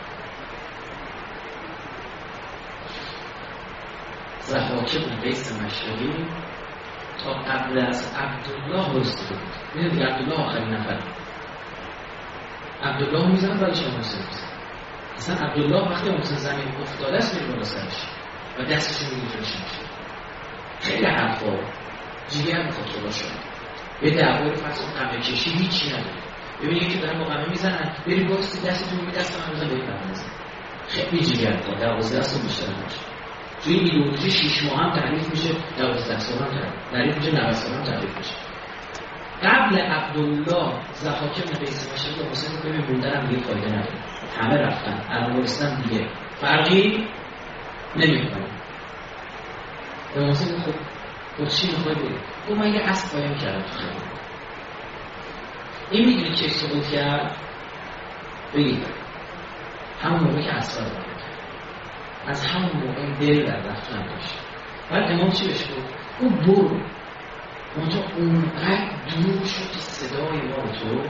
ضحاک بن قیس مشهدی تا قبل از عبدالله رسته بود میدونی عبدالله آخرین نفر عبدالله میزن ولی شما حسین میزن اصلا عبدالله وقتی حسین زمین افتاده است میره بالا سرش و دستش میگه جلوش میشه خیلی حرفا جیگر میخواد خدا شد یه دعوای فرض کن قمه کشی هیچی نداره ببینید که دارن با قمه میزنن بریم باکسی دستتون می دست من میزن به این قمه میزن خیلی جیگر دار دوازده سال بیشتر نمیشه توی ایدئولوژی شیش ماه هم تعریف میشه دوازده سال هم تعریف میشه نود سال هم تعریف میشه قبل عبدالله ضحاک بن قیس مشهدی و حسین رو ببین موندن هم دیگه فایده نداره همه رفتن الان رستن دیگه فرقی نمیکنه به حسین خب خب چی میخوای بگید؟ خب من یه اسب قایم کردم تو خیلی این میدونی که سقوط کرد؟ بگید همون موقع که اسب رو باید از همون موقع دل در رفتن داشت بعد امام چی بهش بود؟ او برو منطقه اونقدر دور شد که صدای ما رو تو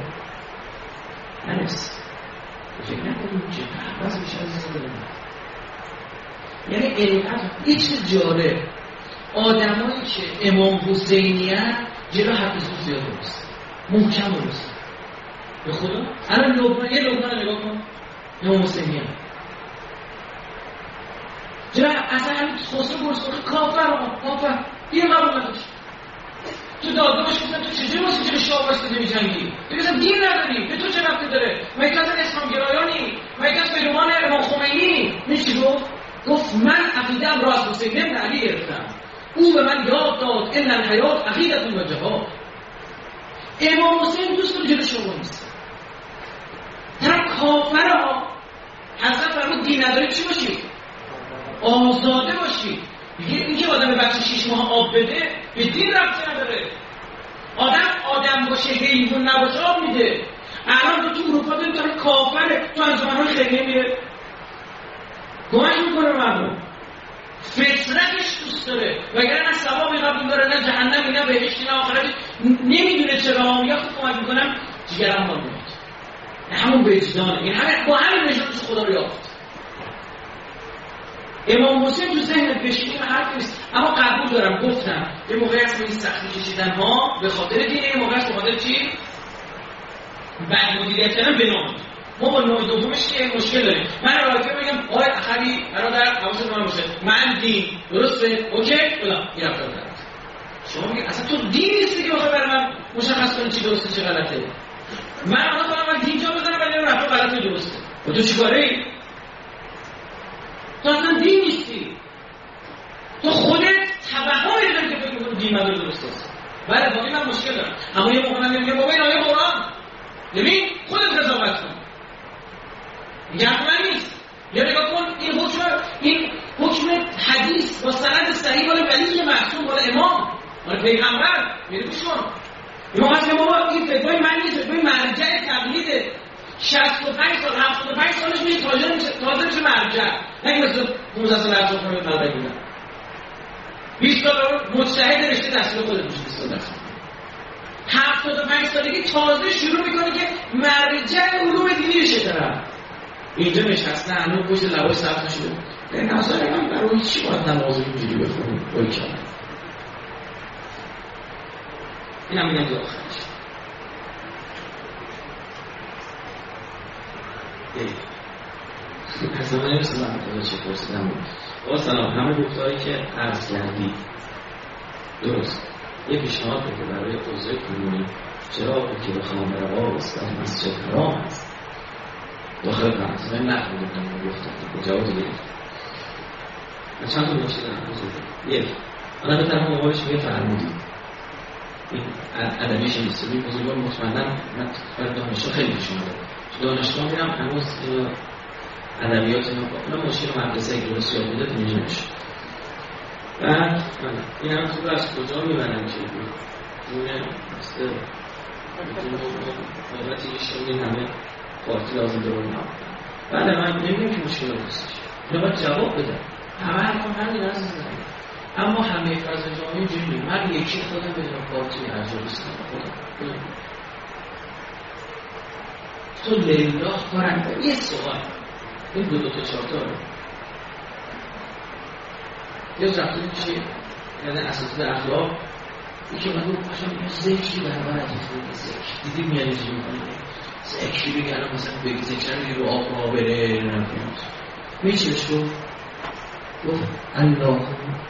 نرسید فکر نکنیم که پرواز میشه از این دلم یعنی اینقدر یه چیز جالب، آدمایی که امام حسینی هست جلو حفظ زیاد درست محکم درست به خدا. الان لبنان، یه لبنان نگاه کن، امام حسینی هست جلو اصلا خسرو برسخی کافر آقا کافر یه قبول نداشت. تو دادگاهش گفتن تو چجوری واسه جلو شاه واسه نمی‌جنگی؟ تو مثلا دین نداری، به تو چه ربطی داره؟ مگه تو اصلا اسلام گرایانی؟ مگه تو پیروان امام خمینی؟ می‌چی گفت؟ گفت من عقیده‌ام را از حسین بن علی گرفتم. او به من یاد داد ان الحیات عقیدة و جهاد. امام حسین دوست داره جلو شما نیست. طرف کافره ها. حضرت فرمود دین نداری چی باشی؟ آزاده باشی. میگه اینکه آدم بچه شیش ماه آب بده به دین ربطی نداره. آدم آدم باشه حیوان نباشه آب میده. الان تو تو اروپا داریم طرف کافره تو انجمن‌های خیریه میره کمک میکنه مردم، فطرتش دوست داره وگرنه ثوابی قبول داره نه جهنمی نه بهشتی نه آخرت نمیدونه چرا میگه خب کمک میکنم جیگرم مال میاد. همون وجدانه، این همه با همین نشانش خدا رو یافت. امام حسین تو ذهنت بشینی من حرف نیست، اما قبول دارم گفتم یه موقعی هست به این سختی کشیدن ها به خاطر دینه، یه موقعی هست به خاطر چی؟ بعد مدیریت کردن به نام. ما با نوع دومش که مشکل داریم. من رایفه بگم آقای اخری برادر حواست من باشه من دین درسته اوکی بلا این رفتار دارم. شما میگه اصلا تو دین نیستی که بخوای برای من مشخص کنی چی درسته چی غلطه. من الان خودم من دین جا بزنم ولی رفتار غلطه درسته. و تو چیکاره؟ تو اصلا دین نیستی. تو خودت توهمی داری که فکر می‌کنی دین مدار درست است. بله با این من مشکل دارم. اما یه موقع من میگم بابا این آیه قرآن ببین خودت قضاوت کن. میگه من نیست. یا نگاه کن این حکم این حکم حدیث با سند صحیح مال ولی معصوم مال امام مال پیغمبر میره گوش کن. امام هست که بابا این فتوای من نیست، فتوای مرجع تقلیده. شصت و پنج سال هفتاد و پنج سالش میشه تازه میشه تازه میشه مرجع. نه مثلا پانزده سال هفتاد و پنج سال بگیرن. بیست سال مجتهد رشته تحصیل خودت میشه بیست سال درس. هفتاد و پنج سالگی تازه شروع میکنه که مرجع علوم دینی بشه طرف. اینجا نشسته هنوز پشت لباش ثبت نشده. به نظر من برای چی باید نماز اینجوری بخونیم؟ بایی کنم. این هم میگم دو آخرش. اصلا من نمیستم من خدا چه پرسیدم بود. با سلام همه گفتهایی که عرض کردید درست. یه پیشنهاد که برای حوزه کنونی چرا که بخوام برای آقا بستن مسجد حرام هست. داخل بحث من نقل بودم گفتم جواب دیگه من چند تا نکته دارم بزرگم. یک آنها به طرف مقابلش میگه فرمودید این ادبیش نیست این بزرگان مطمئنم من برای دانشگاه خیلی پیش اومده تو دانشگاه میرم هنوز ادبیات اینا مشکل مدرسه که درست یاد بوده اینجا نمیشه. بعد این هم تو از کجا میبرم که دونه مثل قابلتی ایشون این همه پارتی لازم داره نه. بعد من نمیگم که مشکل هستش. اینا باید جواب بدم. همه حرفم همین عزیزم. اما همه فرض جامعه جوری من یکی خودم بدون پارتی ارجاع بستم خودم. تو لیلا کارم کن. یه سوال. این دو دو تا چهار تا رو. یه رفتاری چیه؟ یعنی اساس اخلاق یکی من گفت باشم یه ذکری برابر از این ذکر. دیدی میاد چی میکنه؟ ذکری بگه الان مثلا بگی ذکر رو آب را بره نمیدونم میچیش گفت گفت الله اکبر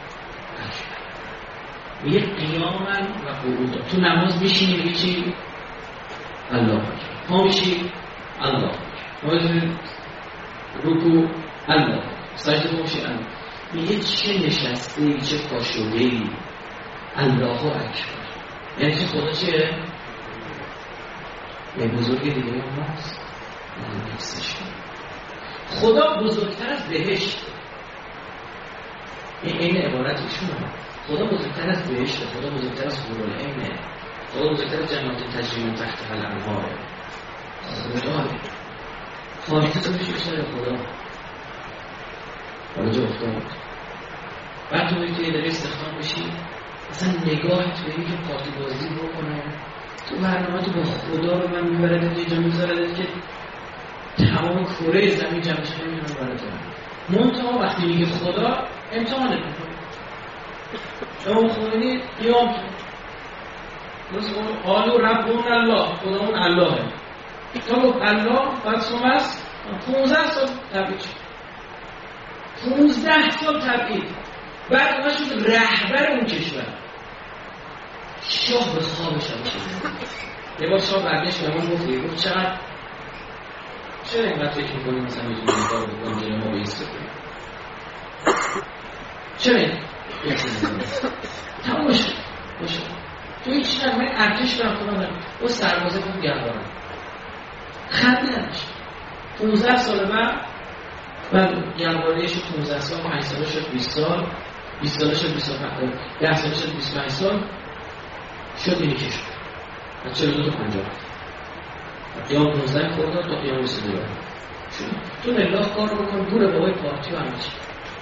میگه قیامن و قعودا تو نماز میشینی میگه چی؟ الله اکبر ما میشی الله اکبر رکوع الله سجده میشی الله میگه چه نشسته ای چه پاشوده ای الله اکبر یعنی چه خدا چیه؟ یه بزرگ دیگه هم هست نفسش خدا بزرگتر از بهشت. این این عبارتشونه. خدا بزرگتر از بهشت، خدا بزرگتر از حورالعینه، خدا بزرگتر از جنات تجری تحت الانهار. خدا خالق تو میشه سر خدا. حالا جا افتاد بعد تو میگه که داری استخدام بشی اصلا نگاهت به این که پارتی بازی بکنه تو برنامه تو با خدا رو من میبرد اینجا میذارد که تمام کره زمین جمعش نمیدونم برای منتها وقتی میگه خدا امتحانت میکنه. امام خمینی قیام کرد درست کنه قالوا ربنا الله، خدامون اللهه. تا گفت الله بعد شما هست پونزده سال تبعید شد، پونزده سال تبعید. بعد اون شد رهبر اون کشور. شاه به خوابش هم شد. یه بار شاه برگشت به من گفت گفت چقدر چرا اینقدر فکر میکنی مثلا میتونی این کار بکنی جلوی ما بیست کنی؟ چرا این؟ یه چیزی کنی تمام باشه باشه تو این چیز من ارتش برم کنم دارم او سربازه کنم گردارم خنده نمیشه. پونزده سال بعد بعد گرداره شد پونزده سال، پنج ساله شد بیست سال، بیست ساله شد بیست و پنج، ده ساله شد بیست و پنج سال، شد این کشور از چهل و دو تا پنجاه قیام پونزده خورده تا قیام بیست و دو شد. تو لله کار بکن دور بابای پارتی و همه چی.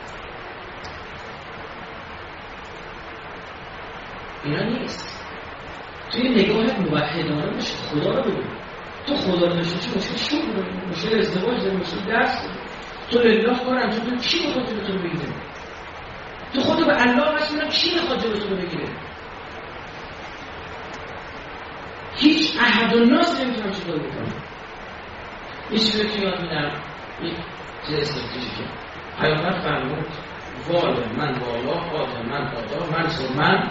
اینا نیست. توی نگاه موحدانه باشه، خدا رو ببین. تو خدا رو داشته چه مشکل شو داری؟ مشکل ازدواج داری، مشکل درس داری. تو لله کار انجام بدی، کی میخواد جلوتو رو بگیره؟ تو خودت به الله رسوندن، کی میخواد جلوتو رو بگیره؟ هیچ احد الناس نمیتونم چطور بکنم. یه چیزی که یاد میدم، یه چیز استراتژیکه. پیامبر فرمود وال من والا، قاتل من قاطع، من سرمن.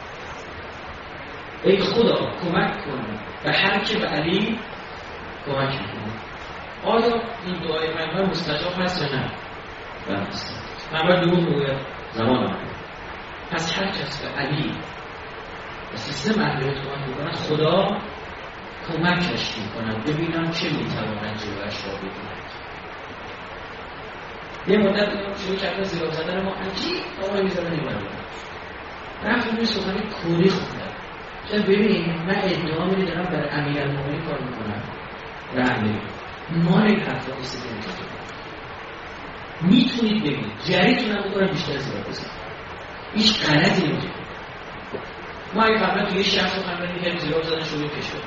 ای خدا کمک کن به هر که به علی کمک میکنه. آیا این دعای پیامبر مستجاب هست یا نه؟ بله هست. پیامبر دروغ میگه زمان آمده. پس هر کس به علی و سیستم اهلیت کمک میکنه خدا کمکش میکنه. ببینم چه میتواند جلوش را بگیرد. یه مدت اینو شروع کردن زیراب زدن ما عجیب آقای میزدن این برای رفتم روی سخن کوری خوندم. چرا ببین من ادعا میدارم برای امیرالمومنین کار میکنم رحمه مال این حرفا نیست که میتونید ببینید جریتونم بکنم بیشتر زیراب بزن هیچ غلطی نمیتونید. ما اگه قبلا توی شهر سخنرانی می‌کردیم زیراب زدن شروع کشور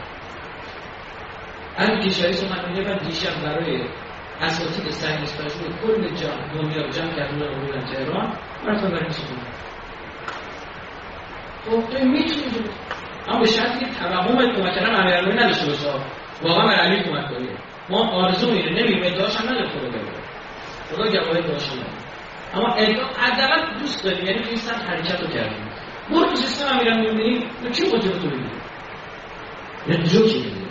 همین کشوری سخنرانی من دیشب برای اساتید سعی نسبتشون کل جهان دنیا رو جمع کردن و بردن تهران رفتن برای سخنرانی. خب تو میتونید اما به شرطی که توهم کمک کردن امیرالمومنین نداشته باشه واقعا برای علی کمک کنید. ما آرزو می‌کنیم نمی‌ریم ادعاش هم نداره خدا بگه خدا گواهی ادعاش نداره اما ادعا حداقل دوست داریم یعنی توی سطح حرکت رو کردیم. برو تو سیستم امیرالمومنین تو کی خودت رو بگیری؟ نه جوکی می‌گیری.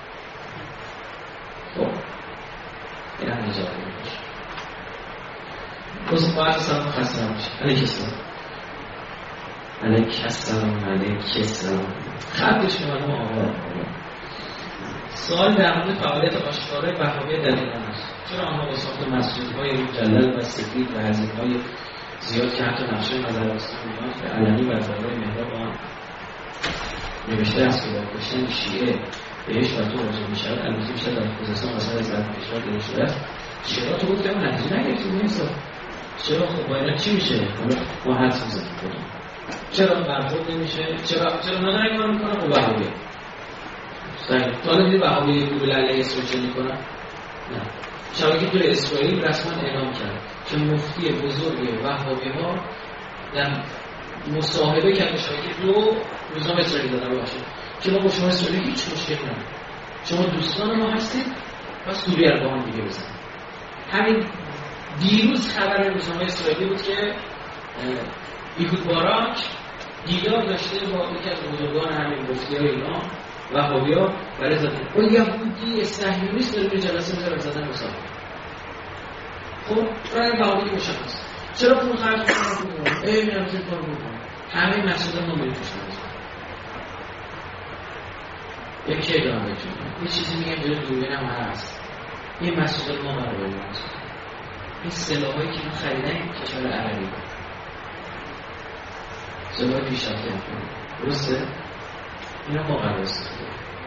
خب این هم نجات می‌بخشه. بس بعد سلام خسته نباشید. علیک السلام. علیک السلام. علیک السلام. خطش می‌کنم آقا. سوال در مورد فعالیت آشکارای وهابی در ایران است. چرا آنها با ساخت مسجدهای مجلل و سفید و هزینه‌های زیاد که حتی نقشه مدرسه می‌دونن به علنی و زرای محراب آن نوشته است که با کشتن شیعه بهش و تو راجع می‌شود البته بیشتر در خوزستان مثلا از زرد کشور دیده شده است. چرا تو گفتم نتیجه نگرفتیم نیست؟ چرا خب باید چی میشه؟ ما حدس می‌زنیم. چرا برخورد نمیشه؟ چرا چرا نداره این کار می‌کنه با وهابی؟ صحیح. تا الان دیدی وهابی گوگل علیه اسرائیل می‌کنه؟ نه. شبکه دور اسرائیل رسما اعلام کرد که مفتی بزرگ وهابی‌ها در مصاحبه کرد شبکه دو روزنامه اسرائیل دادن باشه که ما با شما اسرائیل هیچ مشکلی نداریم. شما دوستان ما هستید و سوریه رو با هم دیگه بزنید. همین دیروز خبر روزنامه اسرائیلی بود که ایهود باراک دیدار داشته با یکی از بزرگان همین مفتی‌های ایران وهابی‌ها برای زدن اون یهودی صهیونیست داره به جلسه میذاره زدن مصاحبه. خب برای وهابی مشخص چرا پول خرج می‌کنن؟ ای میرم زیر کار می‌کنن. همه مسئولان ما می‌ریزن. یکی دارم بهتون یه چیزی میگم جلوی دوربینم هست. این مسئولان ما قرار بدیم. این سلاحایی که ما خریدن کشور عربی سلاح پیشرفته می‌کنه. درسته؟ اینا ما قرار استفاده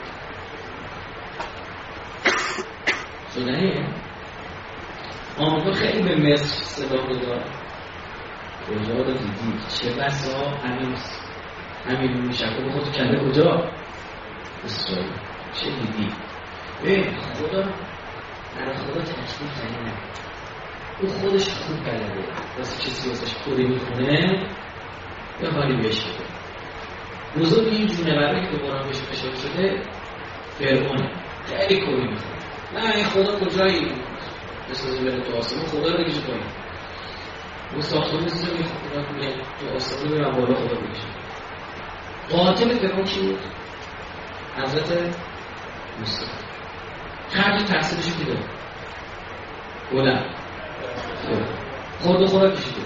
شدنیه. آمریکا خیلی به مصر سلاح داد. کجا رو دیدید؟ چه بسا همین همین میشکل به خود کنده کجا؟ اسرائیل. چه دیدید؟ ببین خدا برای خدا تکلیف زنی نکن. او خودش خوب بلده واسه کسی واسش خوری میخونه یا حالی بهش بده. بزرگ این جونوره که قرآن بهش فشار شده فرعونه، خیلی کوری میخونه. نه این خدا کجایی بسازی بره تو آسمون، خدا رو بگیشه پایین. اون ساختون بسازی میخونه تو آسمون بره بالا، خدا بگیشه. قاتل فرعون کی بود؟ حضرت موسی. خرج تحصیلش کی داد؟ بلند خود و خدا کشیده.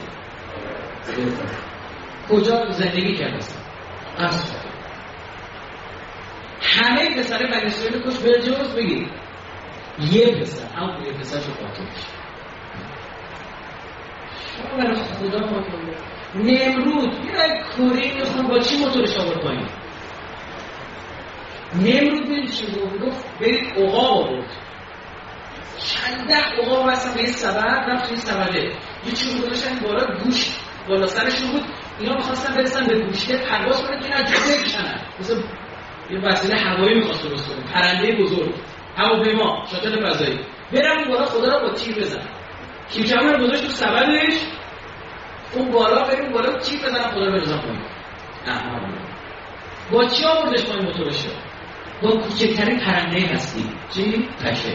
کجا زندگی کرد اصلا؟ اصلا همه پسره بنی اسرائیل کش به جز بگید یه پسر، همون یه پسر شو قاتل میشه. شما برای خدا ما کنید نمرود یه رای کوری میخوان با چی موتورش آورد پایین؟ نمرود بید چی بود؟ گفت برید عقاب آورد، چند ده عقاب بستن به یه سبب، رفت توی سببه یه چون گذاشتن بالا گوشت بالا سرشون بود، اینا میخواستن برسن به گوشته پرواز کنن که نه جوه بکشنن، مثل یه وسیله هوایی میخواست درست کنن، پرنده بزرگ هواپیما شاتل فضایی، برن اون بالا خدا رو با تیر بزن. کیکمون رو گذاشت تو سبدش، اون بالا بریم بالا تیر بزنن خدا رو بزنن پایین. احمد با چی آوردش پایین موتورش؟ با کوچکترین پرنده هستی. چی؟ پشه.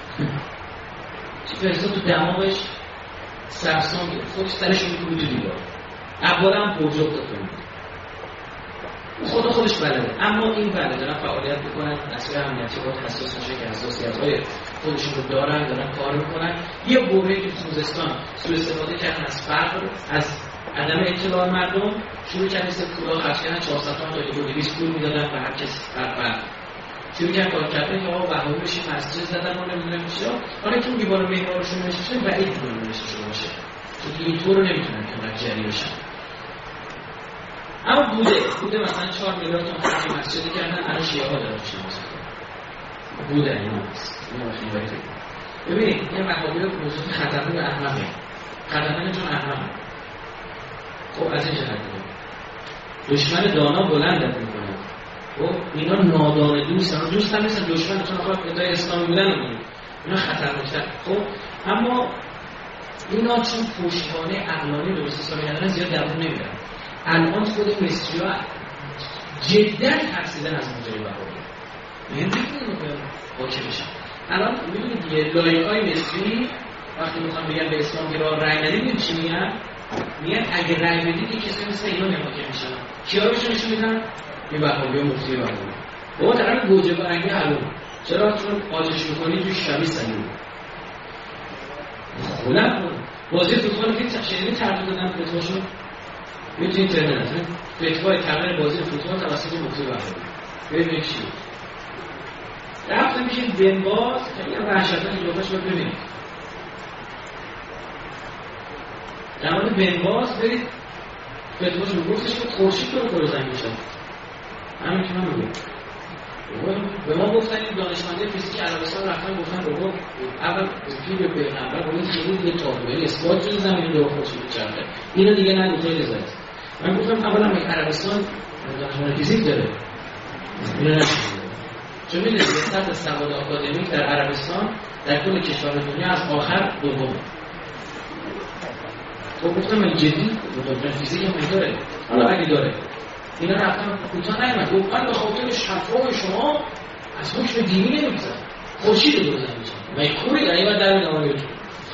چی فرستا تو دماغش سرسان گرفت، خودش سرش رو میکنه تو دیوار، اولا هم پرجاب داد کنید. خدا خودش بلده، اما این بلده دارن فعالیت بکنن، اصلا امنیتی باید حساس میشه که حساسیت های خودشون رو دارن، دارن کار میکنن. یه بوره که خوزستان سوء استفاده کردن از فقر، از عدم اطلاع مردم، شروع کردن مثل پولا خرج کردن، چهارصد تومن تا دویست پول میدادن به هر کس هر فرد. شروع کردن کار کردن که آقا بهایی بشیم مسجد زدن ما نمیدونم چیا، حالا که اون دیوار معمارشون نمیشه بعید میدونم نمیشه باشه، چون اینطور رو نمیتونن که جری بشن. اما بوده بوده مثلا چهار میلیارد تومان خرج مسجد کردن، الان شیعه ها دارن شناسه بوده اینا هست. اینا خیلی باید ببینید یه مقابل موضوع خطرناک احمقه، خطرناک چون احمقه. خب از این جهت دشمن دانا بلند میکنه. خب اینا نادان دوستن، دوست هم نیستن دشمن، چون آقا ادعای اسلامی بودن رو اینا خطرناک‌تر. خب اما اینا چون پشتوانه عقلانی درست حسابی ندارن زیاد دوام نمیبرن. الان خود مصری‌ها جدا ترسیدن از ماجرای بهایی، نمی‌دونن واقعا بشن. الان می‌دونید دیگه لایق‌های مصری وقتی میخوان بگن به اسلام گرا رأی ندید چی میگن؟ میگن اگه رأی بدید کسی مثل اینا نماکه میشن. کیا بهشون نشون میدن؟ این بهایی ها مفتی بهایی بابا طرف گوجه برنگی حلوم، چرا؟ چون آجش میکنی توی شبیه سلیم خونه کن. بازی فوتبال که شنیدی تردید دادن فتواشون یه تو اینترنت فتوای تغییر بازی فوتبال توسط مفتی بهایی ببینید چی رفت میشین بنباز خیلی هم وحشتناک جلوش رو ببینید. در مورد بنباز برید فتواشون گفتش که خورشید تو رو کل زنگ میشن، همین که من میگم. به ما گفتن این دانشمنده فیزیک عربستان رفتن گفتن بابا اول فیلم به پیغمبر با این خیلی دیگه تابلوی اثبات شده زمین دور خورشید میچرخه، اینا دیگه نه خیلی لذت. من گفتم اولا عربستان دانشمند فیزیک داره، اینا نشون چون میدونید سطح سواد آکادمیک در عربستان در کل کشور دنیا از آخر دومه. تو گفتم من جدی دانشمند فیزیک هم داره، حالا اگه داره اینا رفتن کوتاه نیامد گفت من به خاطر شفاف شما از حکم دینی نمیگذرم، خورشید رو بزنم میشم من کوری داری باید در نمانی بچون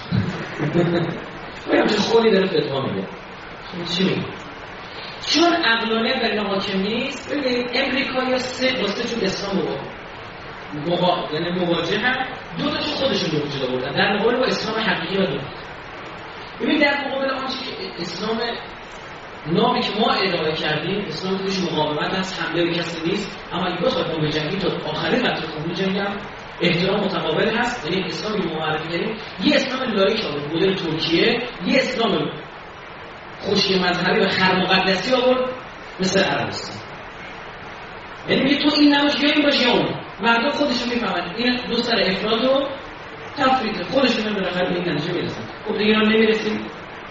باید همچه خوری داره فتوا میگه. چی میگه؟ چون عقلانیت در اینا حاکم نیست. ببینید امریکایی ها سه واسه چون اسلام مقا... یعنی مواجه هم دو تا چون خودشون رو وجود آوردن در مقابل با اسلام حقیقی و دو. ببینید در مقابل آنچه که اسلام نامی که ما ارائه کردیم، اسلام توش مقاومت هست، حمله به کسی نیست، اما اگه بخواید ما بجنگیم تا آخرین قطره خون بجنگم، احترام متقابل هست. یعنی اسلامی معرفی کردیم، یه اسلام لایق آورد مدل ترکیه، یه اسلام خشکی مذهبی و خر مقدسی آورد مثل عربستان. یعنی میگه تو این نباش یا این باش یا اون، مردم خودشون میفهمن این دو سر افراد و تفریط خودشون هم بالاخره به این نتیجه میرسن. خب دیگه اینا نمیرسیم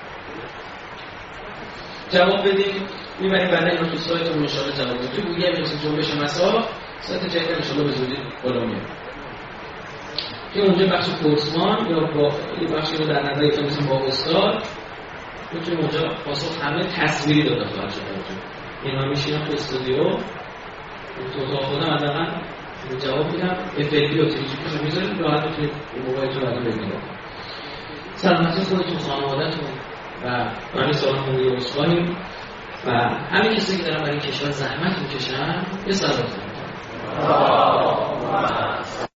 جواب بدیم، میبریم بعد اینو تو سایتمون ان شاءالله جواب بدیم. تو گوگل میرسیم جنبش مسائل سایت جدید ان شاءالله به زودی بالا میاد. که اونجا بخش کورسمان یا با بخشی رو در نظر گرفتم مثلا با استاد میتونیم اونجا پاسخ همه تصویری داده خواهد شد. اینا میشینم تو استودیو تو اتاق خودم حداقل جواب میدم، افلی و تریجیکش رو میذاریم راحت میتونید موبایلتون رو ببینید. سلامتی خودتون، خانواده‌تون و همین سوالمون رو بسپاریم و همین کسی که دارن برای کشور زحمت میکشن یه سلام کنید.